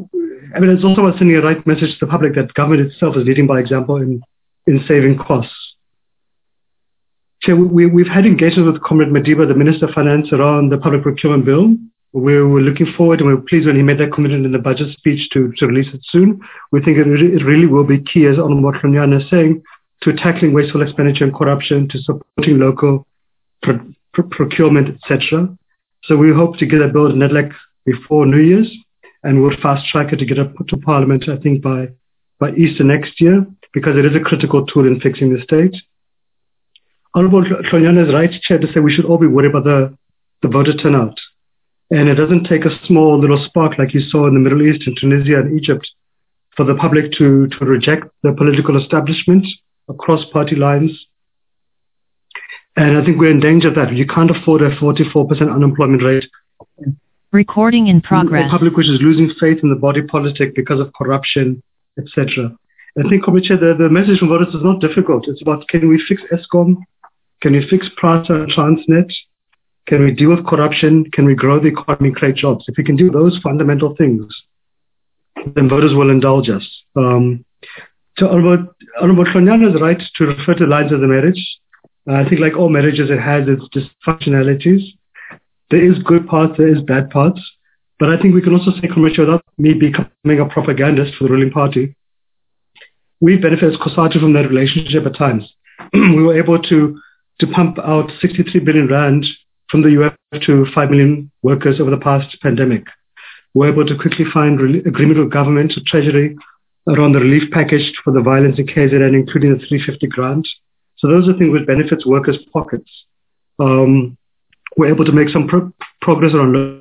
I mean, it's also about sending a right message to the public that government itself is leading by example in, in saving costs. Chair, we, we've had engagement with Comrade Madiba, the Minister of Finance, around the public procurement bill. We were looking forward and we were pleased when he made that commitment in the budget speech to, to release it soon. We think it really, it really will be key, as Honourable Hlonyana is saying, to tackling wasteful expenditure and corruption, to supporting local pro, pro, procurement, et cetera. So we hope to get a bill in N E D L A C before New Year's, and we'll fast track it to get it to Parliament, I think, by, by Easter next year, because it is a critical tool in fixing the state. Honourable Hlonyana is right, Chair, to say we should all be worried about the, the voter turnout. And it doesn't take a small little spark like you saw in the Middle East, in Tunisia and Egypt, for the public to, to reject the political establishment across party lines. And I think we're in danger of that. You can't afford a forty-four percent unemployment rate. Recording in progress. A public which is losing faith in the body politic because of corruption, et cetera. I think, Comrade Chair, the, the message from voters is not difficult. It's about, can we fix Eskom? Can we fix Prasa and Transnet? Can we deal with corruption? Can we grow the economy, create jobs? If we can do those fundamental things, then voters will indulge us. Um, so Honourable Hlonyana is right to refer to lines of the marriage. Uh, I think like all marriages, it has its dysfunctionalities. There is good parts, there is bad parts. But I think we can also say, Comrade, without me becoming a propagandist for the ruling party, we benefited as COSATU from that relationship at times. We were able to, to pump out sixty-three billion rand from the U S to five million workers over the past pandemic. We were able to quickly find re- agreement with government, Treasury, around the relief package for the violence in K Z N, including the three hundred fifty grant. So those are things which benefits workers' pockets. Um, we're able to make some pro- progress around lo-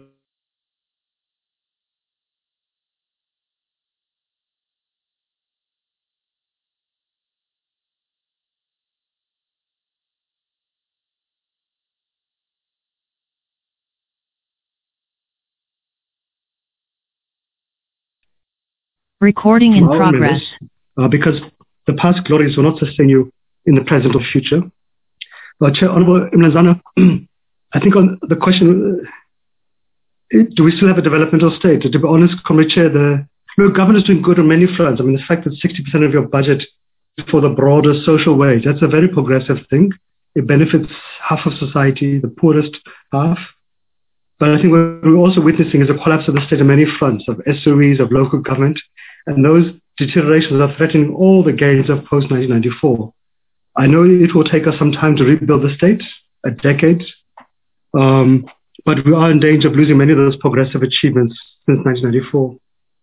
Recording in progress. Uh, because the past glories will not sustain you in the present or future. But Chair, Honourable Mlazana, I think on the question, uh, do we still have a developmental state? To be honest, Comrade Chair, the look, government is doing good on many fronts. I mean, the fact that sixty percent of your budget is for the broader social wage, that's a very progressive thing. It benefits half of society, the poorest half. But I think what we're also witnessing is a collapse of the state on many fronts, of S O Es, of local government, and those deteriorations are threatening all the gains of post nineteen ninety-four. I know it will take us some time to rebuild the state, a decade, um, but we are in danger of losing many of those progressive achievements since nineteen ninety-four.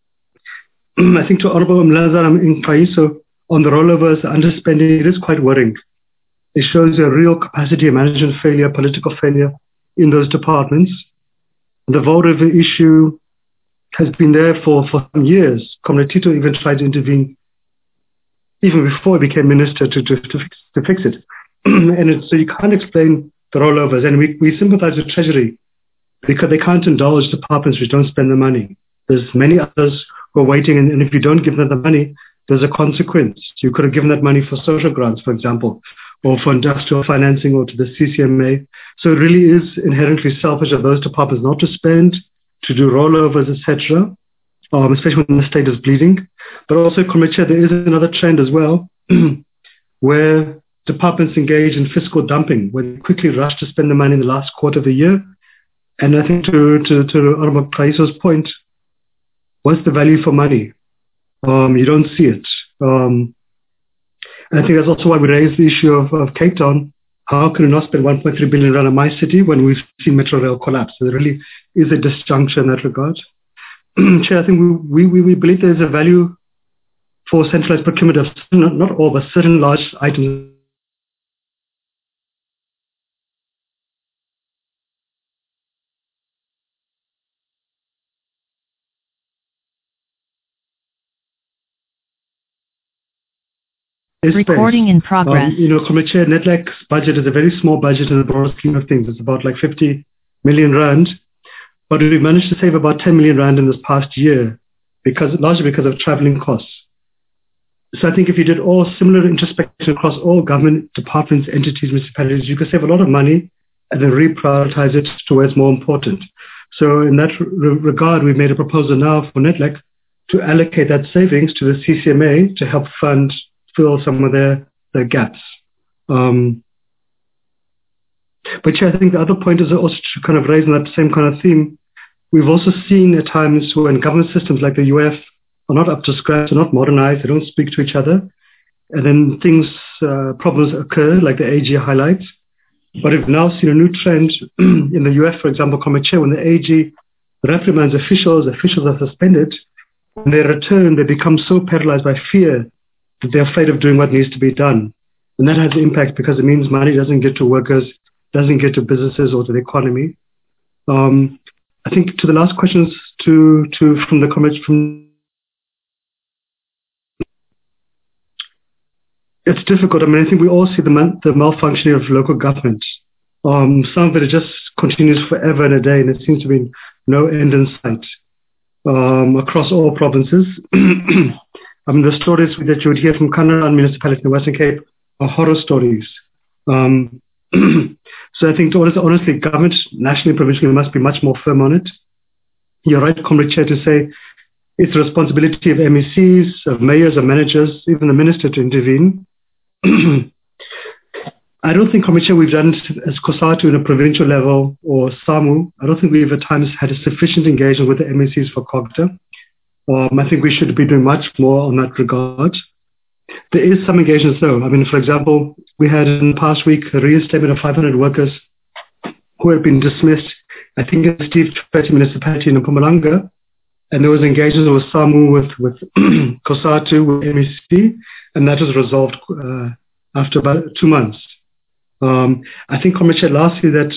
I think to Honourable Mlazana in Kaiso, on the rollovers, the underspending, it is quite worrying. It shows a real capacity of management failure, political failure in those departments. The voter issue has been there for, for some years. Comrade Tito even tried to intervene even before he became minister to, to, to, fix, to fix it. And it, so you can't explain the rollovers. And we, we sympathize with Treasury because they can't indulge departments which don't spend the money. There's many others who are waiting, and, and if you don't give them the money, there's a consequence. You could have given that money for social grants, for example, or for industrial financing, or to the C C M A. So it really is inherently selfish of those departments not to spend, to do rollovers, et cetera, um, especially when the state is bleeding. But also, Comrade Chair, there is another trend as well, where departments engage in fiscal dumping, where they quickly rush to spend the money in the last quarter of the year. And I think to, to, to Honourable Kaiso's point, what's the value for money? Um, you don't see it. Um, and I think that's also why we raised the issue of, of Cape Town. How can we not spend one point three billion rand on my city when we've seen Metro Rail collapse? So there really is a disjuncture in that regard. Chair, I think we, we, we believe there's a value for centralized procurement of not, not all, but certain large items. Recording in progress. Um, you know, Comrade Chair, N E D L A C's budget is a very small budget in the broad scheme of things. It's about like fifty million rand. But we managed to save about ten million rand in this past year, because largely because of traveling costs. So I think if you did all similar introspection across all government departments, entities, municipalities, you could save a lot of money and then reprioritize it to where it's more important. So in that re- regard, we've made a proposal now for N E D L A C to allocate that savings to the C C M A to help fund fill some of their, their gaps. Um, but yeah, I think the other point is also to kind of raise on that same kind of theme. We've also seen at times when government systems like the U F are not up to scratch, are not modernized, they don't speak to each other, and then things, uh, problems occur, like the A G highlights. But we've now seen a new trend in the U F, for example, Commerce, when the A G reprimands officials, officials are suspended. When they return, they become so paralyzed by fear that they're afraid of doing what needs to be done. And that has impact because it means money doesn't get to workers, doesn't get to businesses or to the economy. Um, I think to the last questions to, to from the comments from, it's difficult. I mean, I think we all see the, man, the malfunctioning of local government. Um, some of it just continues forever and a day, and there seems to be no end in sight um, across all provinces. I mean, the stories that you would hear from Kanaran municipality in the Western Cape are horror stories. Um, so I think, honestly, government, nationally, provincially, must be much more firm on it. You're right, Comrade Chair, to say it's the responsibility of M E Cs, of mayors, of managers, even the minister to intervene. I don't think, Comrade Chair, we've done it as COSATU in a provincial level or SAMU. I don't think we've at times had a sufficient engagement with the M E Cs for COGTA. Um, I think we should be doing much more on that regard. There is some engagement though. I mean, for example, we had in the past week a reinstatement of five hundred workers who had been dismissed, I think in the Steve Tshwete municipality in Mpumalanga, and there was engagement with SAMU, with, with COSATU, with M E C, and that was resolved uh, after about two months. Um, I think, Comrade Chair, lastly, that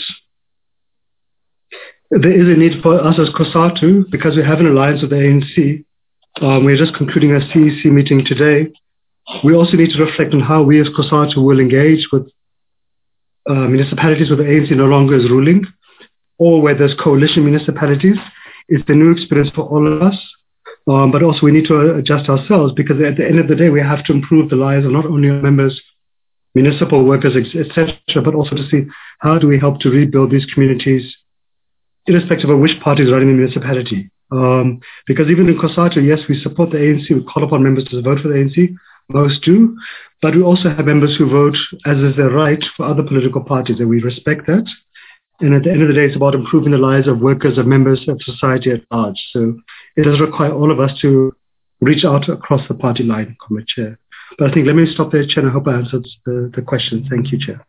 there is a need for us as COSATU, because we have an alliance with the A N C. Um, we're just concluding a C E C meeting today. We also need to reflect on how we as COSATU will engage with uh, municipalities where the A N C no longer is ruling, or where there's coalition municipalities. It's a new experience for all of us, um, but also we need to adjust ourselves, because at the end of the day, we have to improve the lives of not only our members, municipal workers, et cetera, but also to see how do we help to rebuild these communities, irrespective of which party is running the municipality. Um, because even in COSATU, yes, we support the A N C, we call upon members to vote for the A N C, most do, but we also have members who vote, as is their right, for other political parties, and we respect that. And at the end of the day, it's about improving the lives of workers and members of society at large. So it does require all of us to reach out across the party line, Comrade Chair. But I think, let me stop there, Chair, and I hope I answered the, the question. Thank you, Chair.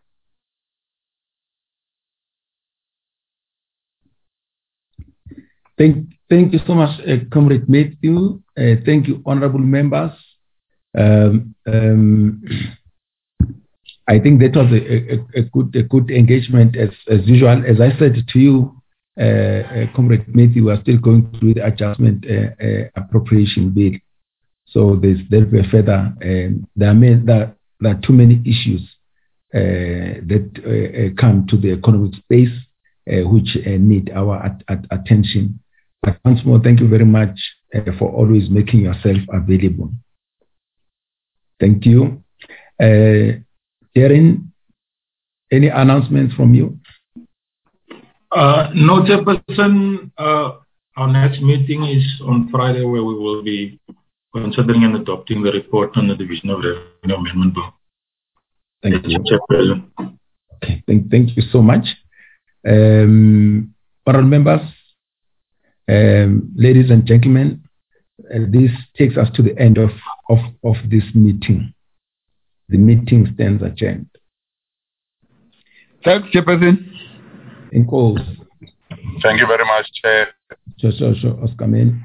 Thank, thank you so much, uh, Comrade Matthew. Uh, thank you, honorable members. Um, um, I think that was a, a, a good a good engagement as, as usual. As I said to you, uh, uh, Comrade Matthew, we are still going through the adjustment uh, uh, appropriation bill. So there's there'll be a further. Um, there, are many, there, there are too many issues uh, that uh, uh, come to the economic space uh, which uh, need our at, at attention. But once more, thank you very much uh, for always making yourself available. Thank you. Uh, Darren, any announcements from you? Uh, no, Chairperson. Uh, our next meeting is on Friday, where we will be considering and adopting the report on the Division of Revenue Amendment Bill. Thank Yes, you. Chairperson. Okay, thank, thank you so much. Um, honorable members, um, ladies and gentlemen, uh, this takes us to the end of, of, of this meeting. The meeting stands adjourned. Thanks, Chairperson. In calls. Thank you very much, Chair. Sure, sure, sure. Oscar, man.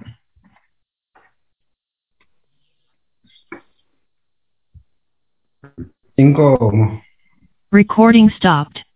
Inkomo. Recording stopped.